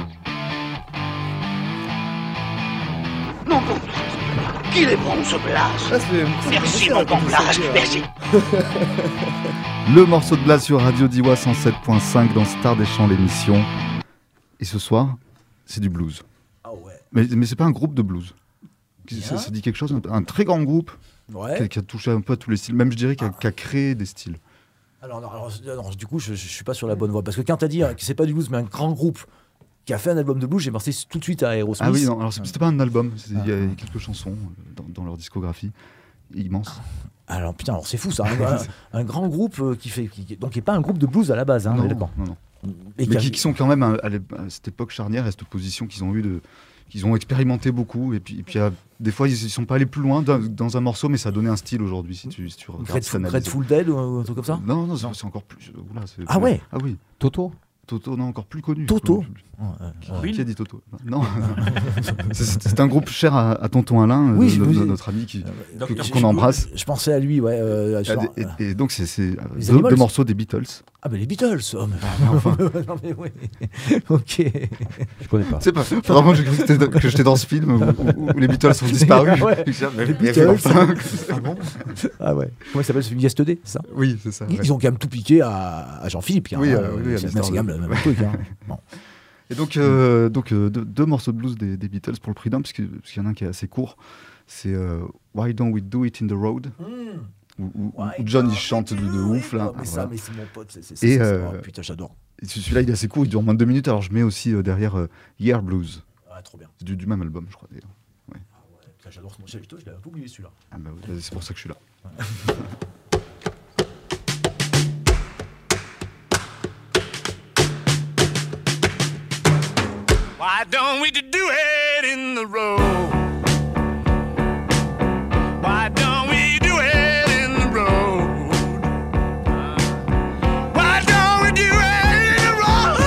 Mon bon qu'il est bon ce Blas. Merci mon bon Blas, merci. Le morceau de Blas sur Radio Diwa cent sept point cinq dans Star des Champs, l'émission. Et ce soir, c'est du blues. Ah ouais. Mais, mais c'est pas un groupe de blues. Bien. Ça, ça dit quelque chose, un, un très grand groupe qui, a, Ouais. qui a touché un peu à tous les styles. Même je dirais qui a, qui a créé des styles. Alors, non, alors, non, du coup, je, je suis pas sur la bonne voie parce que quand t'as dit hein, que c'est pas du blues mais un grand groupe qui a fait un album de blues, j'ai pensé tout de suite à Aerosmith. Ah oui, non, alors c'est- c'était pas un album, c'est- il y a Ah. quelques chansons euh, dans, dans leur discographie. Immense. Alors putain, alors c'est fou ça, un, un- un grand groupe euh, qui fait, qui, qui- donc qui est pas un groupe de blues à la base, hein, non, d'accord. non, non. Et Mais a- qui, qui sont quand même à, à l'é- à cette époque charnière, à cette position qu'ils ont eu de, qu'ils ont expérimenté beaucoup. Et puis, et puis à- des fois, ils, ils sont pas allés plus loin dans, dans un morceau, mais ça a donné un style aujourd'hui si tu, si tu regardes. Grateful, t'analyses. Grateful Dead ou un truc comme ça. Non, non, c'est c'est encore plus. oula, c'est- Ah ouais. Ah oui. Toto Toto, non, encore plus connu. Toto. Non, Ouais, ouais, ouais. Qui a dit Toto? Non. C'est- c'est c'est un groupe cher à, à tonton Alain, Oui, euh, je no- vous no- ai- notre ami qui, Donc, que- je- qu'on je- embrasse. Je pensais à lui, ouais. euh, Ah, genre, et, et donc c'est c'est, euh, Les deux, Animals. deux morceaux des Beatles. ah ben les Beatles. Oh, mais... non mais oui. Ok. Je connais pas. C'est pas vraiment j'ai cru que j'étais- que j'étais dans ce film où, où- où les Beatles ont disparu. Ouais. Je disais, mais Les il y avait Beatles. enfin- Ah bon. Ah ouais. Comment il s'appelle ce film Yesterday, c'est ça? Oui, c'est ça. Ils, ouais. ils ont quand même tout piqué à, à Jean-Philippe. qui, Oui, hein, euh, oui, à c'est l'histoire c'est quand de- même le même truc. Hein. Bon. Et donc, euh, donc euh, deux, deux morceaux de blues des, des Beatles pour le prix d'un, parce que- parce qu'il y en a un qui est assez court. C'est euh, Why Don't We Do It in the Road, où, où- où Ouais, John il non, chante de, mais de oui, ouf là. non, mais ça, Voilà. mais c'est mon pote. c'est- c'est- Et, c'est- euh, oh, putain, j'adore. Et celui-là il est assez court, il dure moins de deux minutes. Alors je mets aussi euh, derrière euh, Year Blues. Ah, trop bien. C'est du, du même album, je crois d'ailleurs. Ah ouais, putain, j'adore ce morceau. Je l'avais un peu oublié celui-là. Ah bah oui, c'est pour ça que je suis là. Why don't we do it in the road? Why don't we do it in the road? Why don't we do it in the road?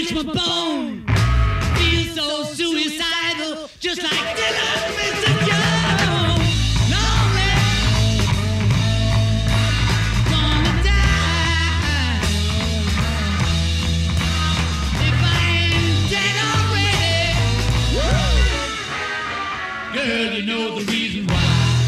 gets my bone. Feel so suicidal, just like Dylan, Mister Jones. Lonely, wanna die. If I ain't dead already, woo, girl, you know the reason why.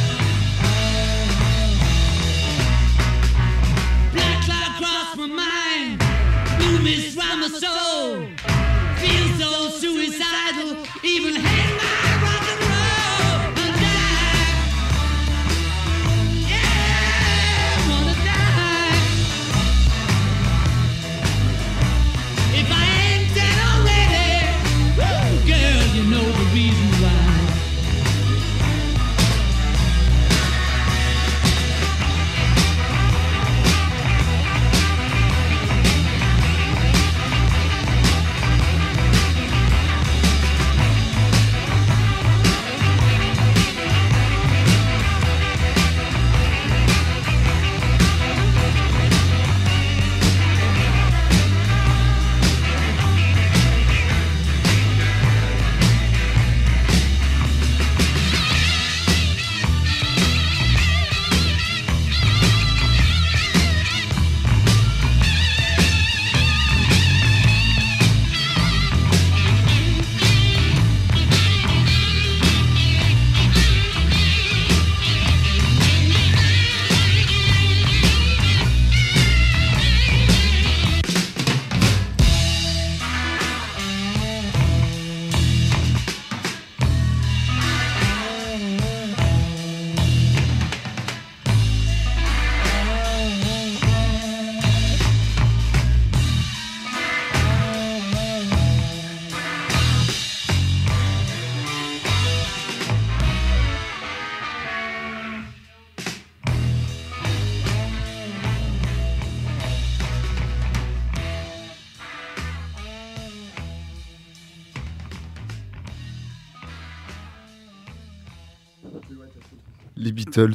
Black cloud crossed my mind, blue mist round my soul. Feel so suicidal, even hate my rock and roll. And die, yeah, wanna die. If I ain't dead already, woo, girl, you know the reason why. Les Beatles.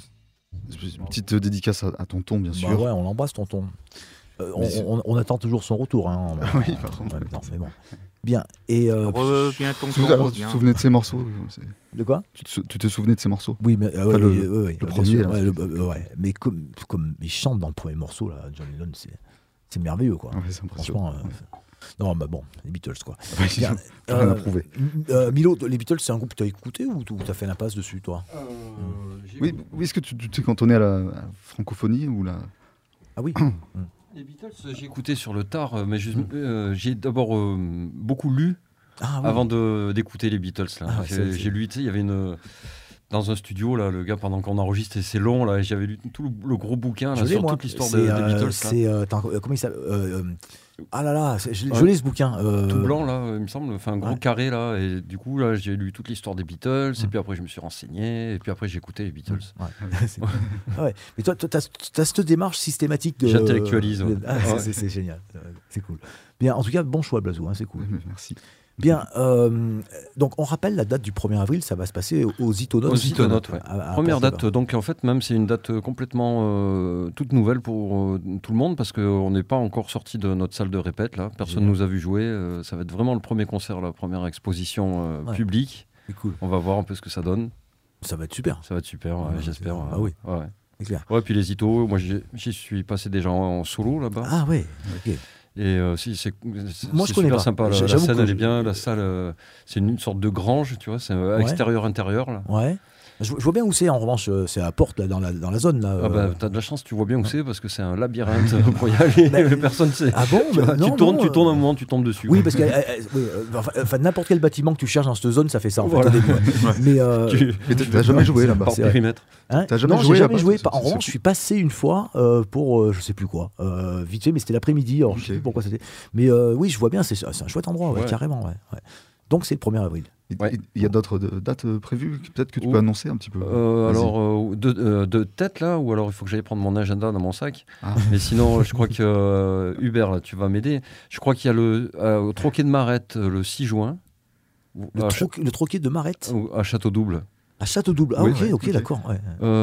Une petite dédicace à, à tonton, bien sûr. Bah ouais, on l'embrasse, tonton. Euh, on, on, on attend toujours son retour. Hein. Oui, par contre. Ouais, non, mais bon. Bien. Et euh, reviens, tonton. Tu, alors, tu te souvenais de ces morceaux? De quoi? Tu te, tu te souvenais de ces morceaux? Oui, mais euh, enfin, ouais, le, ouais, ouais, le bien premier. sûr, Là, ouais, le, euh, ouais. Mais comme, comme il chante dans le premier morceau, là, John Lennon, c'est, c'est merveilleux, quoi. Ouais, c'est impressionnant. Franchement. Euh, non, bah bon, les Beatles, quoi. Ouais, Bien, euh, rien à prouver. Euh, Milo, les Beatles, c'est un groupe que tu as écouté ou tu as fait l'impasse dessus, toi? euh, Oui, oui, est-ce que tu, tu t'es cantonné à la, à la francophonie ou la... Ah oui. Les Beatles, j'ai écouté sur le tard, mais je, euh, j'ai d'abord euh, beaucoup lu ah, oui. avant de, d'écouter les Beatles. Là. Ah, j'ai, c'est, c'est... j'ai lu, tu sais, il y avait une... Dans un studio, là, le gars, pendant qu'on enregistre, et c'est long, là, j'avais lu tout le, le gros bouquin là, sur moi. toute l'histoire c'est, de, euh, des Beatles. C'est, euh, attends, comment il s'appelle euh, Ah là là, je, je ouais. l'ai ce bouquin. Euh... Tout blanc, là, il me semble, enfin un gros ouais. carré, là, et du coup, là, j'ai lu toute l'histoire des Beatles, mmh. et puis après, je me suis renseigné, et puis après, j'ai écouté les Beatles. Ouais. c'est... ouais. Mais toi, tu as cette démarche systématique de... J'intellectualise. Ouais. De... Ah, ouais. c'est, c'est génial, c'est cool. Bien, en tout cas, bon choix, Blasou, hein, c'est cool. Merci. Bien, euh, donc on rappelle la date du premier avril, ça va se passer aux Itonotes. Aux Itonotes, ouais. à, à Première date, donc en fait, même c'est une date complètement euh, toute nouvelle pour euh, tout le monde parce qu'on n'est pas encore sorti de notre salle de répète, là. Personne ne nous a vu jouer. Euh, ça va être vraiment le premier concert, la première exposition euh, ouais. publique. C'est cool. On va voir un peu ce que ça donne. Ça va être super. Ça va être super, ouais, ouais, j'espère. Ah oui, ouais. C'est clair. Ouais, puis les Itos, moi j'y suis passé déjà en, en solo là-bas. Ah oui, ok. Et euh, si, c'est, c'est, Moi, c'est je connais super pas. sympa. La, la scène, elle est bien. La salle, euh, c'est une, une sorte de grange, tu vois. C'est euh, ouais. extérieur-intérieur. Là. Ouais. Je, je vois bien où c'est, en revanche. C'est à Porte, là, dans, la, dans la zone. Là, ah bah, euh... t'as de la chance, tu vois bien où ouais. c'est, parce que c'est un labyrinthe pour y aller. bah, Personne ne sait. Ah bon tu, bah, tu, non, tournes, non, tu tournes un moment, tu tombes dessus. Oui, parce que oui, enfin, enfin, n'importe quel bâtiment que tu cherches dans cette zone, ça fait ça, en voilà. fait, au début. Ouais. Mais euh, tu n'as jamais joué là-bas. Par périmètre. Hein T'as jamais non, joué j'ai jamais là-bas, joué. c'est, en revanche, je suis passé une fois euh, pour euh, je sais plus quoi, euh, vite fait, mais c'était l'après-midi. Alors okay. je sais plus pourquoi c'était. Mais euh, oui, je vois bien, c'est, c'est un chouette endroit, ouais, ouais. carrément. Ouais, ouais. Donc c'est le premier avril. Il ouais. y a d'autres dates prévues, peut-être que tu Ou, peux annoncer un petit peu. Euh, alors euh, de, euh, de tête là, ou alors il faut que j'aille prendre mon agenda dans mon sac. Ah. Mais sinon, je crois que euh, Hubert, là, tu vas m'aider. Je crois qu'il y a le euh, au Troquet de Marette le six juin. Le, tro- le Troquet de Marette. À Château-Double. À Château-Double, ah oui, ok, ouais, ok, okay. d'accord. Ouais.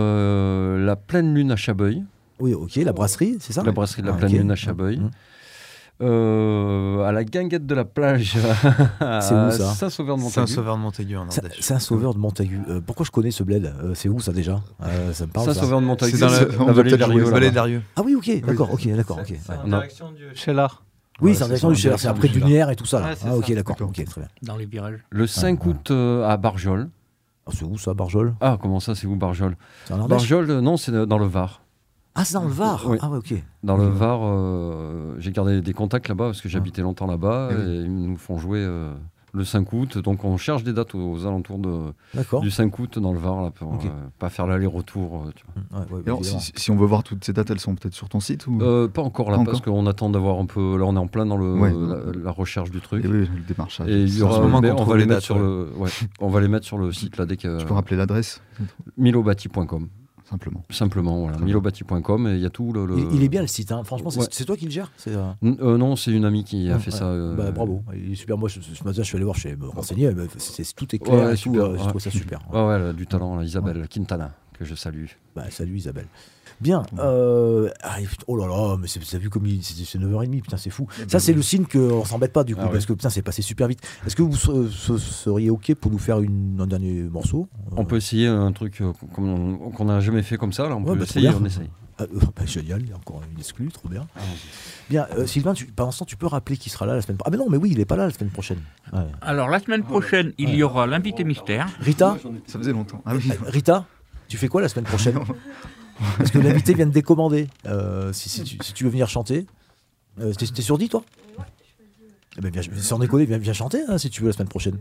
Euh, la Pleine Lune à Chabeuil. Oui, ok, la brasserie, c'est ça? La brasserie de la ah, Pleine okay. Lune à Chabeuil. Mmh. Euh, à la guinguette de la plage. C'est où ça? Saint-Sauveur de Montaigu. Saint-Sauveur de Montaigu en Ardèche. Saint-Sauveur de Montaigu. Euh, pourquoi je connais ce bled? euh, C'est où ça déjà? euh, Ça me parle. Saint-Sauveur de Montaigu. C'est dans la, la vallée d'Arieux. Vallée d'Arieux. Ah oui, ok, d'accord, ok, d'accord, ok. C'est en direction du Chélar. Oui, c'est en direction du Chélar. C'est après Dunière et tout ça. Là. Ouais, c'est ah ok, ça. d'accord, ok, très bien. Dans les virages. Le cinq août euh, à Barjol. Ah, c'est où ça, Barjol? Ah, comment ça, c'est où Barjol? C'est en Ardèche? Barjol, euh, non, c'est dans le Var. Ah, c'est dans le Var. Oui. Ah ouais, ok. Dans le Var, euh, j'ai gardé des contacts là-bas parce que j'habitais longtemps là-bas Ah. et ils nous font jouer euh, le cinq août. Donc on cherche des dates aux, aux alentours de, du cinq août dans le Var là, pour Ok. euh, pas faire l'aller-retour. euh, tu vois. Ouais, ouais, Et alors, évidemment. si, si on veut voir toutes ces dates, elles sont peut-être sur ton site ou... Euh, pas encore là Pas parce qu'on attend d'avoir un peu. Là on est en plein dans le, Ouais. la, la recherche du truc. Et oui, le démarchage. Et il y C'est en aura, ce moment mais qu'on on trouve va les les mettre dates, sur ouais. le, ouais, on va les mettre sur le site là dès que. Tu peux rappeler l'adresse milobati point com. Simplement. Simplement, voilà. milobati point com et il y a tout le. le- Il, il est bien le site, hein. Franchement, c'est Ouais. c'est toi qui le gères? C'est, euh, N- euh, non, c'est une amie qui a ouais, fait ouais. ça. euh, Bah, bravo, il est super. Moi, ce, ce matin, je suis allé voir, je suis allé me renseigner, mais c'est, c'est- tout est clair, Ouais, et tout, super, euh, je ouais. trouve ça super. Ouais, ouais, elle a du talent, là, Isabelle Quintana, que je salue. Bah, salut Isabelle. Bien. Euh, ah, et putain, oh là là, mais c'est, t'as vu comme il, c'est, c'est neuf heures trente, putain, c'est fou. Ça, c'est le signe qu'on s'embête pas du coup, Ah ouais. parce que putain, c'est passé super vite. Est-ce que vous se- se- seriez OK pour nous faire une, un dernier morceau? On peut essayer un truc euh, qu'on qu'on n'a jamais fait comme ça, là, on Ouais, peut bah, trop essayer, bien. on essaye. Ah, euh, bah, génial, il y a encore une exclue, trop bien. Bien, euh, Sylvain, tu, pendant ce temps, tu peux rappeler qui sera là la semaine prochaine? Ah, mais non, mais oui, il est pas là la semaine prochaine. Ouais. Alors, la semaine prochaine, il y aura l'invité mystère. Rita? Ça faisait longtemps. Ah oui. Euh, Rita, tu fais quoi la semaine prochaine? Parce que l'invité vient de décommander. Euh, si, si tu, si tu veux venir chanter. Euh, t'es, t'es sourdi, toi? Eh ben, viens, sans déconner, viens, viens chanter hein, si tu veux la semaine prochaine.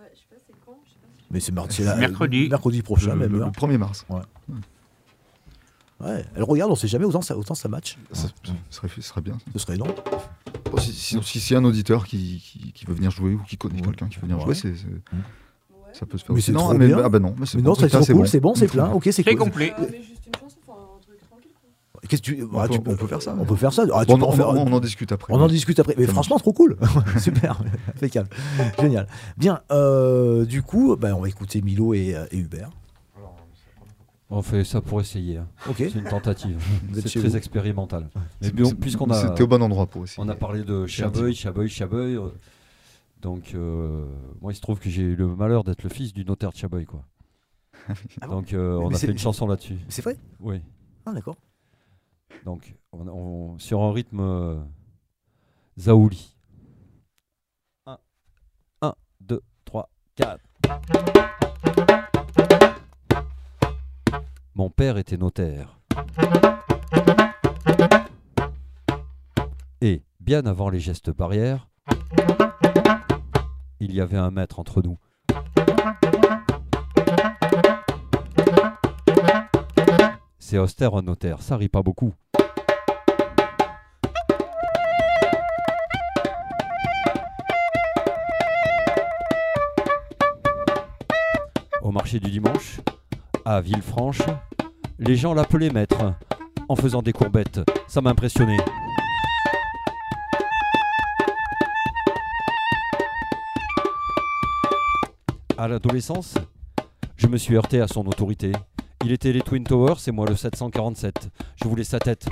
Mais c'est, mar- c'est la- Mercredi. mercredi prochain, Le, même le- heure. le premier mars. Ouais. Ouais. Elle regarde, on sait jamais, autant ça, autant ça match. Ça, ça serait, ce serait bien. Ce serait non. Bon, si, si, si, si y a un auditeur qui, qui, qui veut venir jouer ou qui connaît quelqu'un qui veut venir Ouais. jouer, c'est, c'est- ça peut se faire Mais aussi. c'est non, trop mais, bien. ah bah non, mais c'est Mais bon, non, c'est ça, trop cool, bon. c'est bon, c'est plein. Ok, c'est, C'est cool. complet. Qu'est-ce que tu, On ah, peut- tu on peut faire ça, On mais- peut faire ça. Ah, tu Bon, peux on, en faire- on- on en discute après. On en discute après. Mais Ça franchement, trop cool. Super. Impeccable. Génial. Bien. euh, du coup, bah, on va écouter Milo et, euh, et Hubert. On fait ça pour essayer. hein. Ok. C'est une tentative. Vous êtes C'est chez très vous. expérimental. Mais C'est- bon, c'est- puisqu'on a, C'était au bon endroit pour essayer. on a parlé de Chabeuil, Chabeuil, Chabeuil. euh, donc, euh, moi, il se trouve que j'ai eu le malheur d'être le fils du notaire de Chabeuil, quoi. Ah bon Donc, euh, on Mais a c'est- fait une chanson là-dessus. C'est vrai? Oui. Ah, d'accord. Donc, on, on- sur un rythme euh, Zaouli. un, deux, trois, quatre. Mon père était notaire. Et, bien avant les gestes barrières, il y avait un mètre entre nous. C'est austère un notaire, ça rit pas beaucoup. Au marché du dimanche, à Villefranche, les gens l'appelaient maître, en faisant des courbettes. Ça m'impressionnait. À l'adolescence, je me suis heurté à son autorité. Il était les Twin Towers et moi le sept cent quarante-sept. Je voulais sa tête.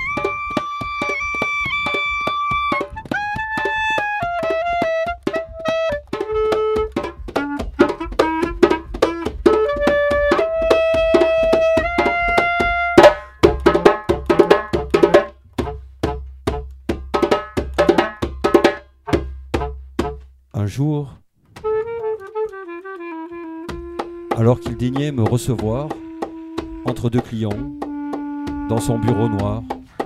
Un jour, alors qu'il daignait me recevoir, entre deux clients, dans son bureau noir,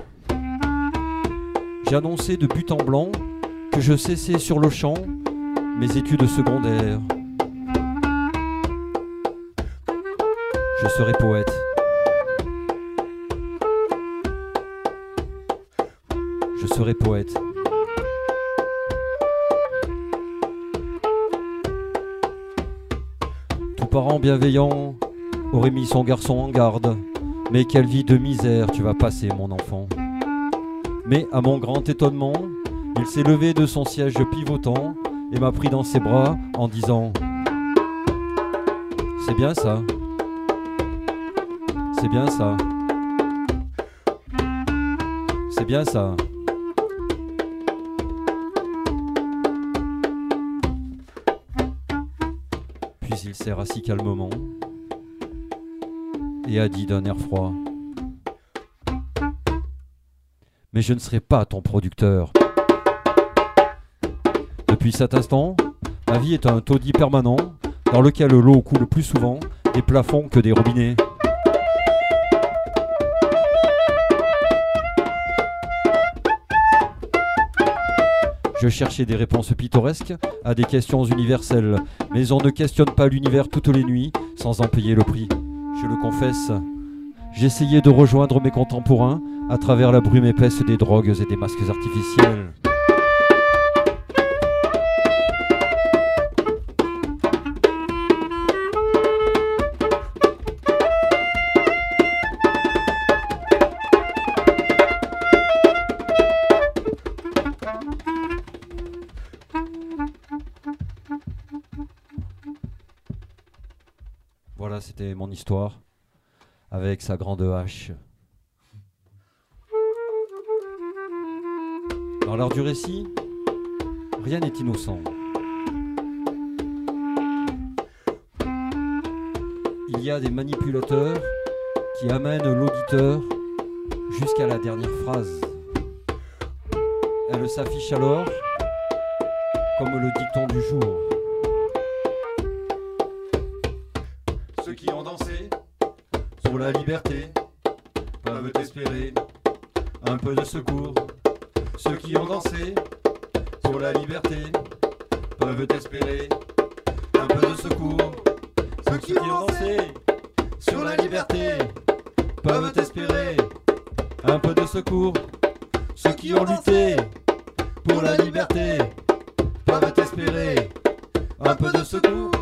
j'ai annoncé de but en blanc que je cessais sur le champ mes études secondaires. Je serai poète. Je serai poète. Tout parent bienveillant aurait mis son garçon en garde. Mais quelle vie de misère tu vas passer, mon enfant. Mais à mon grand étonnement, il s'est levé de son siège pivotant et m'a pris dans ses bras en disant: c'est bien ça. C'est bien ça. C'est bien ça. Puis il s'est rassis calmement et a dit d'un air froid: mais je ne serai pas ton producteur. Depuis cet instant, ma vie est un taudis permanent dans lequel l'eau coule plus souvent des plafonds que des robinets. Je cherchais des réponses pittoresques à des questions universelles, mais on ne questionne pas l'univers toutes les nuits sans en payer le prix. Je le confesse, j'essayais de rejoindre mes contemporains à travers la brume épaisse des drogues et des masques artificiels. Voilà, c'était mon histoire avec sa grande hache. Dans l'art du récit, rien n'est innocent. Il y a des manipulateurs qui amènent l'auditeur jusqu'à la dernière phrase. Elle s'affiche alors comme le dicton du jour. Ceux qui ont dansé pour la liberté peuvent espérer un peu de secours. Ceux qui ont dansé pour la liberté peuvent espérer un peu de secours. Ceux qui ont dansé sur la liberté peuvent espérer un peu de secours. Ceux qui ont lutté pour la liberté peuvent espérer un peu de secours.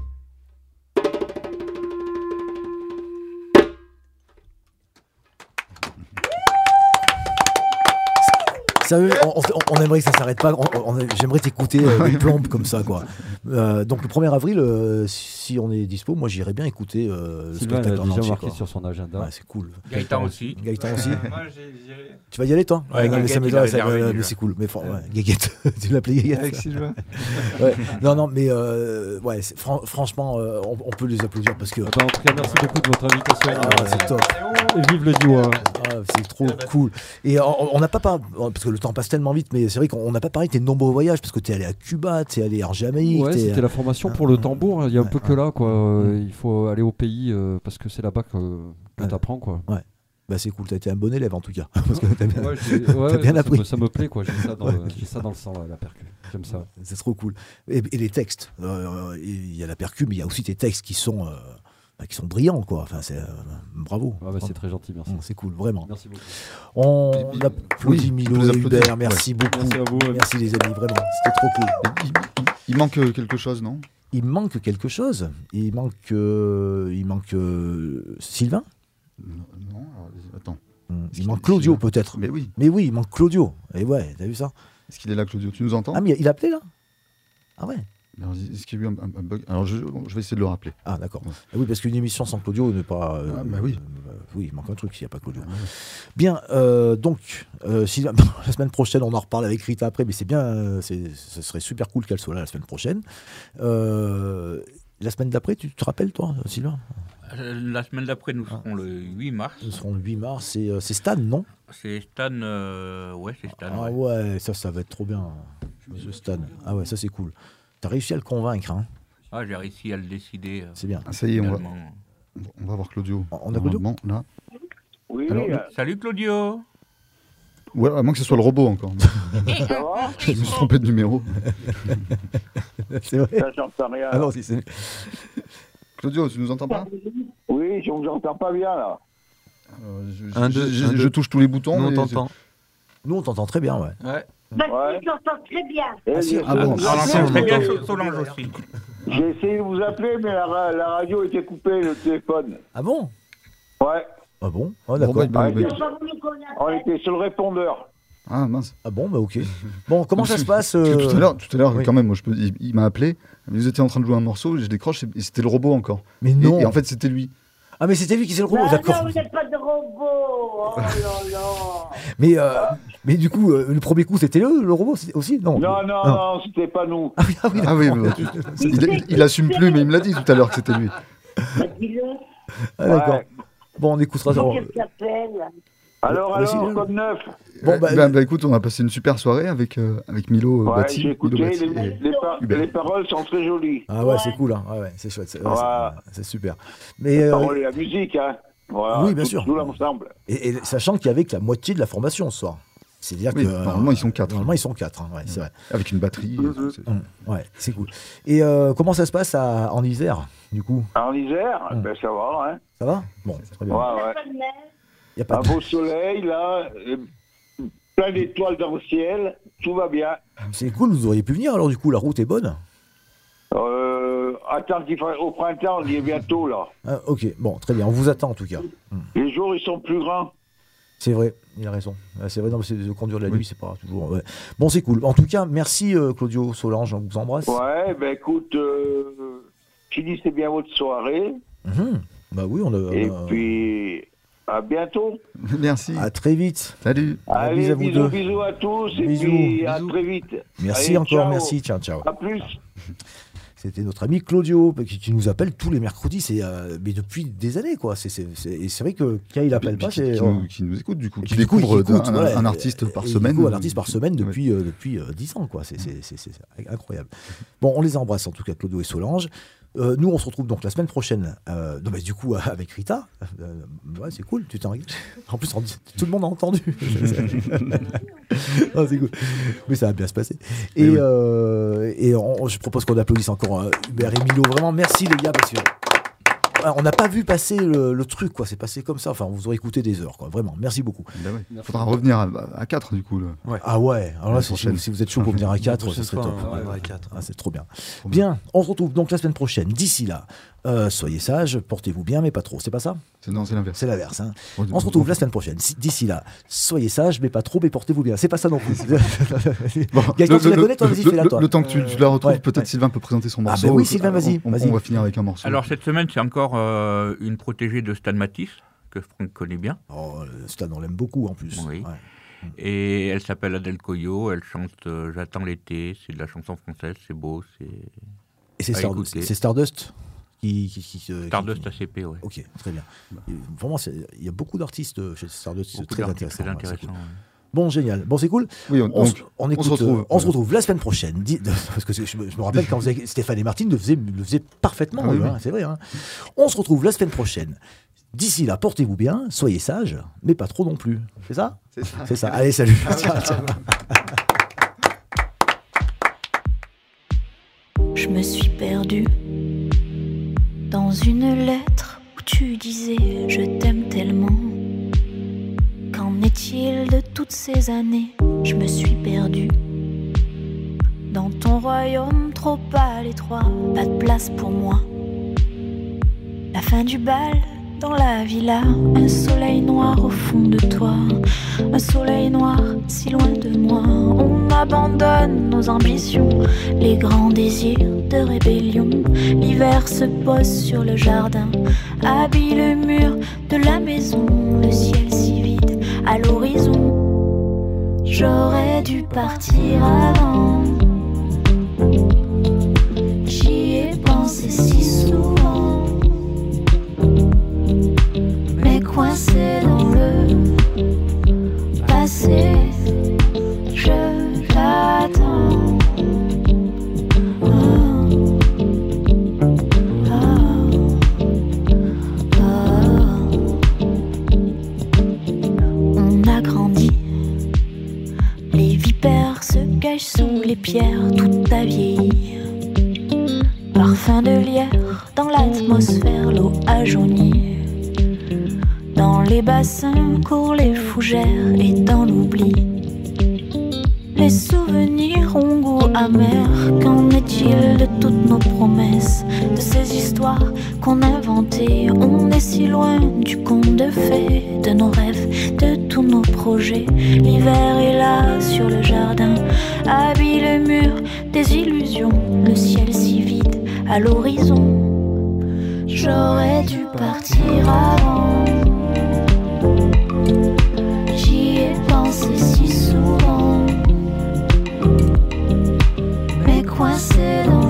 Sérieux, on, on, on aimerait que ça s'arrête pas. On, on, j'aimerais t'écouter euh, des plombes comme ça, quoi. Euh, donc le premier avril, euh, si on est dispo, moi j'irais bien écouter euh, le Sylvain spectacle a en déjà entier, marqué quoi. sur son agenda. Ouais, c'est cool. Gaëtan aussi. Gaëtan aussi. Moi, j'ai- j'irai. Tu vas y aller, toi? Ouais, non, mais Guéguette, ça me- il a ouais, ça- réservé, ouais, déjà. mais c'est cool. Mais for- ouais, Guéguette. Tu l'appelais Guéguette? Avec Sylvain. Ouais. Non, non, mais euh, ouais, c'est- fran- franchement, euh, on, on peut les applaudir parce que. Attends, en tout cas, merci beaucoup de votre invitation. Ah, c'est top. Et vive le Diois. Ah, c'est trop cool. Et on n'a pas parlé, parce que le temps passe tellement vite, mais c'est vrai qu'on n'a pas parlé de tes nombreux voyages, parce que tu es allé à Cuba, tu es allé en Jamaïque. Ouais, t'es- c'était la formation pour le tambour. Il y a un Ouais, peu que là, quoi. Euh, Il faut aller au pays euh, parce que c'est là-bas que, que Ouais. t'apprends, quoi. Ouais. Bah c'est cool, t'as été un bon élève en tout cas. Parce que t'as bien, Ouais, j'ai- ouais, t'as bien ça, appris. me, ça me plaît, quoi. J'ai ça dans, Ouais. le, j'ai ça dans le sang, là, la percu. J'aime ça. C'est trop cool. Et, et les textes, euh, il y a la percu, mais il y a aussi tes textes qui sont, euh, bah, qui sont brillants, quoi. Enfin, c'est, euh, bravo. Ah, bah, c'est très gentil, merci. C'est cool, vraiment. Merci beaucoup. On Et puis- applaudit oui, Milo on les et applaudit. Hubert, merci beaucoup. Merci à vous. Merci les amis, vraiment. C'était trop cool. Il, il- il manque euh, quelque chose, non? Il manque quelque chose. Il manque, euh, il manque euh, Sylvain. Non, non, alors, attends. Hmm, Est-ce Il qu'il- manque Claudio Sylvain peut-être. Mais oui. Mais oui, il manque Claudio. Et ouais, t'as vu ça? Est-ce qu'il est là, Claudio? Tu nous entends? Ah mais il a appelé là? Ah ouais. Alors, est-ce qu'il y a eu un, un- un bug? Alors, je, je vais essayer de le rappeler. Ah d'accord. Ouais. Ah oui, parce qu'une émission sans Claudio n'est pas. euh, Ah, bah oui. euh, oui, il manque un truc s'il n'y a pas Claudio. Bien, euh, donc, euh, Sylvain, la semaine prochaine, on en reparle avec Rita après, mais c'est bien, euh, c'est, ce serait super cool qu'elle soit là la semaine prochaine. Euh, la semaine d'après, tu te rappelles, toi, Sylvain? Euh, La semaine d'après, nous serons le huit mars. Nous serons le huit mars, c'est, euh, c'est Stan, non? C'est Stan. euh, Ouais, c'est Stan. Ah ouais. ouais, ça, ça va être trop bien. Monsieur Stan. Ah ouais, ça c'est cool. T'as réussi à le convaincre, hein? Ah, j'ai réussi à le décider. euh, C'est bien. Ah, ça y est, on va, finalement. on va voir Claudio. On a Claudio? Normalement, là. Oui, Alors, euh, Salut Claudio. Ouais, à moins que ce soit le robot encore. ça va? Je me suis trompé de numéro. C'est vrai? Ça, j'entends rien. Ah non, si, c'est... Claudio, tu nous entends pas? Oui, je vous entends pas bien, là. Euh, je, Un, je- deux, je- un, je deux. touche tous les boutons. Nous, on mais t'entend. Nous, on t'entend très bien, ouais. Ouais. Bah, Ouais. je t'entends très bien. Et Ah, si, j'ai ah bon. essayé de On vous entend appeler, très bien mais- Sol- Solange aussi. J'ai essayé de vous appeler, mais la, ra- la radio était coupée, le téléphone. Ah bon? Ouais. Ah bon? Ah Bon, d'accord. bah, bah, Ouais, bah, c'est- Pas voulu qu'on On appelle. était sur le répondeur. Ah mince. Ah bon, bah ok. Bon, comment ça se passe? Parce que euh, tout à l'heure, tout à l'heure oui. quand même, moi, je peux, il, il m'a appelé. Vous étiez en train de jouer un morceau, je décroche et c'était le robot encore. Mais Et, non. et en fait, c'était lui. Ah mais c'était lui qui s'est le robot, Bah d'accord. non, vous n'êtes pas de robot. Oh là là. Mais euh, Mais du coup, euh, le premier coup, c'était le, le robot c'était aussi Non, Non, non, non, non c'était pas nous. Ah oui, ah oui, Ah oui, mais il, il, il assume plus, mais il me l'a dit tout à l'heure que c'était lui. Ah, d'accord. Ouais. Bon, on écoutera ça. Qu'est-ce qu'il s'appelle Alors, Ouais, alors, c'est- code neuf. Bon, bah, bah, bah, écoute, on a passé une super soirée avec, euh, avec Milo euh, Ouais, Batti. j'ai Milo écouté, Batti les, et- les, par- Hubert. les paroles sont très jolies. Ah ouais, c'est cool, hein. Ah ouais, c'est chouette. C'est, ouais, Ouais. c'est- c'est super. Mais, Les euh, paroles et la musique, hein. Voilà, Oui, bien tout, sûr. Tout l'ensemble. et, et sachant qu'il y avait que la moitié de la formation ce soir. C'est-à-dire Oui, que. normalement, ils sont quatre. Normalement, ils sont quatre, hein, ouais, c'est vrai. Avec une batterie. Mhm. c'est- Hum, ouais, c'est cool. Et euh, comment ça se passe à- en hiver, du coup En hiver, Hum. ben ça va, hein. Ça va Bon, très bien. Ouais, ouais. Y a pas Un de... beau soleil, là, euh, plein d'étoiles dans le ciel, tout va bien. C'est cool, vous auriez pu venir alors, du coup, la route est bonne. Euh, attends qu'il fasse au printemps, on y est bientôt, là. Ah, ok, bon, très bien, on vous attend en tout cas. Hum. Les jours, ils sont plus grands. C'est vrai, il a raison. Ah, C'est vrai, non, mais c'est de conduire la nuit, c'est pas toujours. Ouais. Bon, c'est cool. En tout cas, merci euh, Claudio Solange, on vous embrasse. Ouais, ben écoute, euh, finissez bien votre soirée. Mhm. Bah oui, on a. Et on a- puis, à bientôt. Merci. À très vite. Salut. Ah, Allez, bisous à vous bisous, deux. bisous à tous. Et Bisous. puis, à Bisous. très vite. Merci Allez, encore, ciao. merci. Ciao, ciao. À plus. C'était notre ami Claudio qui, qui nous appelle tous les mercredis, c'est euh, mais depuis des années quoi. C'est c'est c'est et c'est vrai que quand il appelle Puis- pas, puis c'est qui, oh. nous, qui nous écoute, du coup, Et qui puis, du coup, découvre il écoute, un, voilà. un artiste par Et il semaine. découvre un artiste par semaine depuis euh, depuis euh, dix ans quoi. C'est c'est c'est c'est incroyable. Bon, on les embrasse en tout cas Claudio et Solange. Euh, nous, on se retrouve donc la semaine prochaine. Euh, non, mais du coup, avec Rita. Euh, ouais, c'est cool, tu t'en rigoles. En plus, on dit- tout le monde a entendu. Non, c'est cool. Mais ça va bien se passer. Et, oui. euh, et on- je propose qu'on applaudisse encore euh, Hubert et Milo. Vraiment, merci les gars, parce que voilà, on n'a pas vu passer le, le truc, quoi. C'est passé comme ça. Enfin, on vous aurait écouté des heures, quoi. Vraiment, merci beaucoup. Il faudra revenir à, à quatre, du coup. Le... Ah ouais, alors là, La si, prochaine. si vous êtes chaud pour venir à quatre, prochaine ce serait fois, top. on viendra à quatre. Ah, c'est trop bien. Bien, on se retrouve donc la semaine prochaine. D'ici là, euh, soyez sages, portez-vous bien, mais pas trop. C'est pas ça C'est- Non, c'est l'inverse. C'est l'inverse. Hein. On- On se retrouve la semaine prochaine. Si- D'ici là, soyez sages, mais pas trop, mais portez-vous bien. C'est pas ça non plus. Bon, Gaëtan, le- tu la le- connais, toi Vas-y, le- fais-la, le- toi. Le temps que tu, tu la retrouves, Ouais, peut-être ouais. Sylvain peut présenter son Ah, morceau. ben oui, Sylvain, vas-y, On, on- vas-y. on va finir avec un morceau. Alors cette semaine, c'est encore euh, une protégée de Stan Matisse, que Franck connaît bien. Oh, Stan, on l'aime beaucoup en plus. Oui. Ouais. Et elle s'appelle Adèle Coyot, elle chante euh, J'attends l'été, c'est de la chanson française, c'est beau, c'est... Et c'est à Star- écouter. c'est Stardust qui, qui, qui, qui- Stardust qui- A C P, ouais. Ok, très bien. Et vraiment, c'est- il y a beaucoup d'artistes chez Stardust, c'est Beaucoup très d'artistes intéressant. très ouais, c'est intéressants, cool. ouais. Bon, génial. Bon, c'est cool. Oui, on- on, donc, se- on on écoute, se retrouve, euh, on se voilà. retrouve la semaine prochaine. Dis- parce que c'est- je, me- je me rappelle quand vous avez- Stéphane et Martine le faisaient, le faisaient parfaitement, Ah oui, eux, oui. hein, c'est vrai. Hein. On se retrouve la semaine prochaine. D'ici là, portez-vous bien, soyez sages, mais pas trop non plus. C'est ça C'est ça. C'est ça. Allez, salut. Ciao, ciao. Je me suis perdue dans une lettre où tu disais je t'aime tellement. Qu'en est-il de toutes ces années? Je me suis perdue dans ton royaume trop pâle étroit, pas de place pour moi. La fin du bal dans la villa, un soleil noir au fond de toi, un soleil noir si loin de moi. On abandonne nos ambitions, les grands désirs de rébellion. L'hiver se pose sur le jardin, habille le mur de la maison. Le ciel si vide à l'horizon, j'aurais dû partir avant. J'y ai pensé si souvent, mais coincé dans le passé, je t'attends. Oh, oh, oh. On a grandi, les vipères se cachent sous les pierres, tout a vieilli. Parfum de lierre dans l'atmosphère, l'eau a jauni. Dans les bassins courent les fougères et dans l'oubli, les souvenirs ont goût amer. Qu'en est-il de toutes nos promesses, de ces histoires qu'on inventait? On est si loin du conte de fées, de nos rêves, de tous nos projets. L'hiver est là sur le jardin, habille le mur des illusions. Le ciel si vide à l'horizon, j'aurais dû partir avant. J'y ai pensé si souvent, passer dans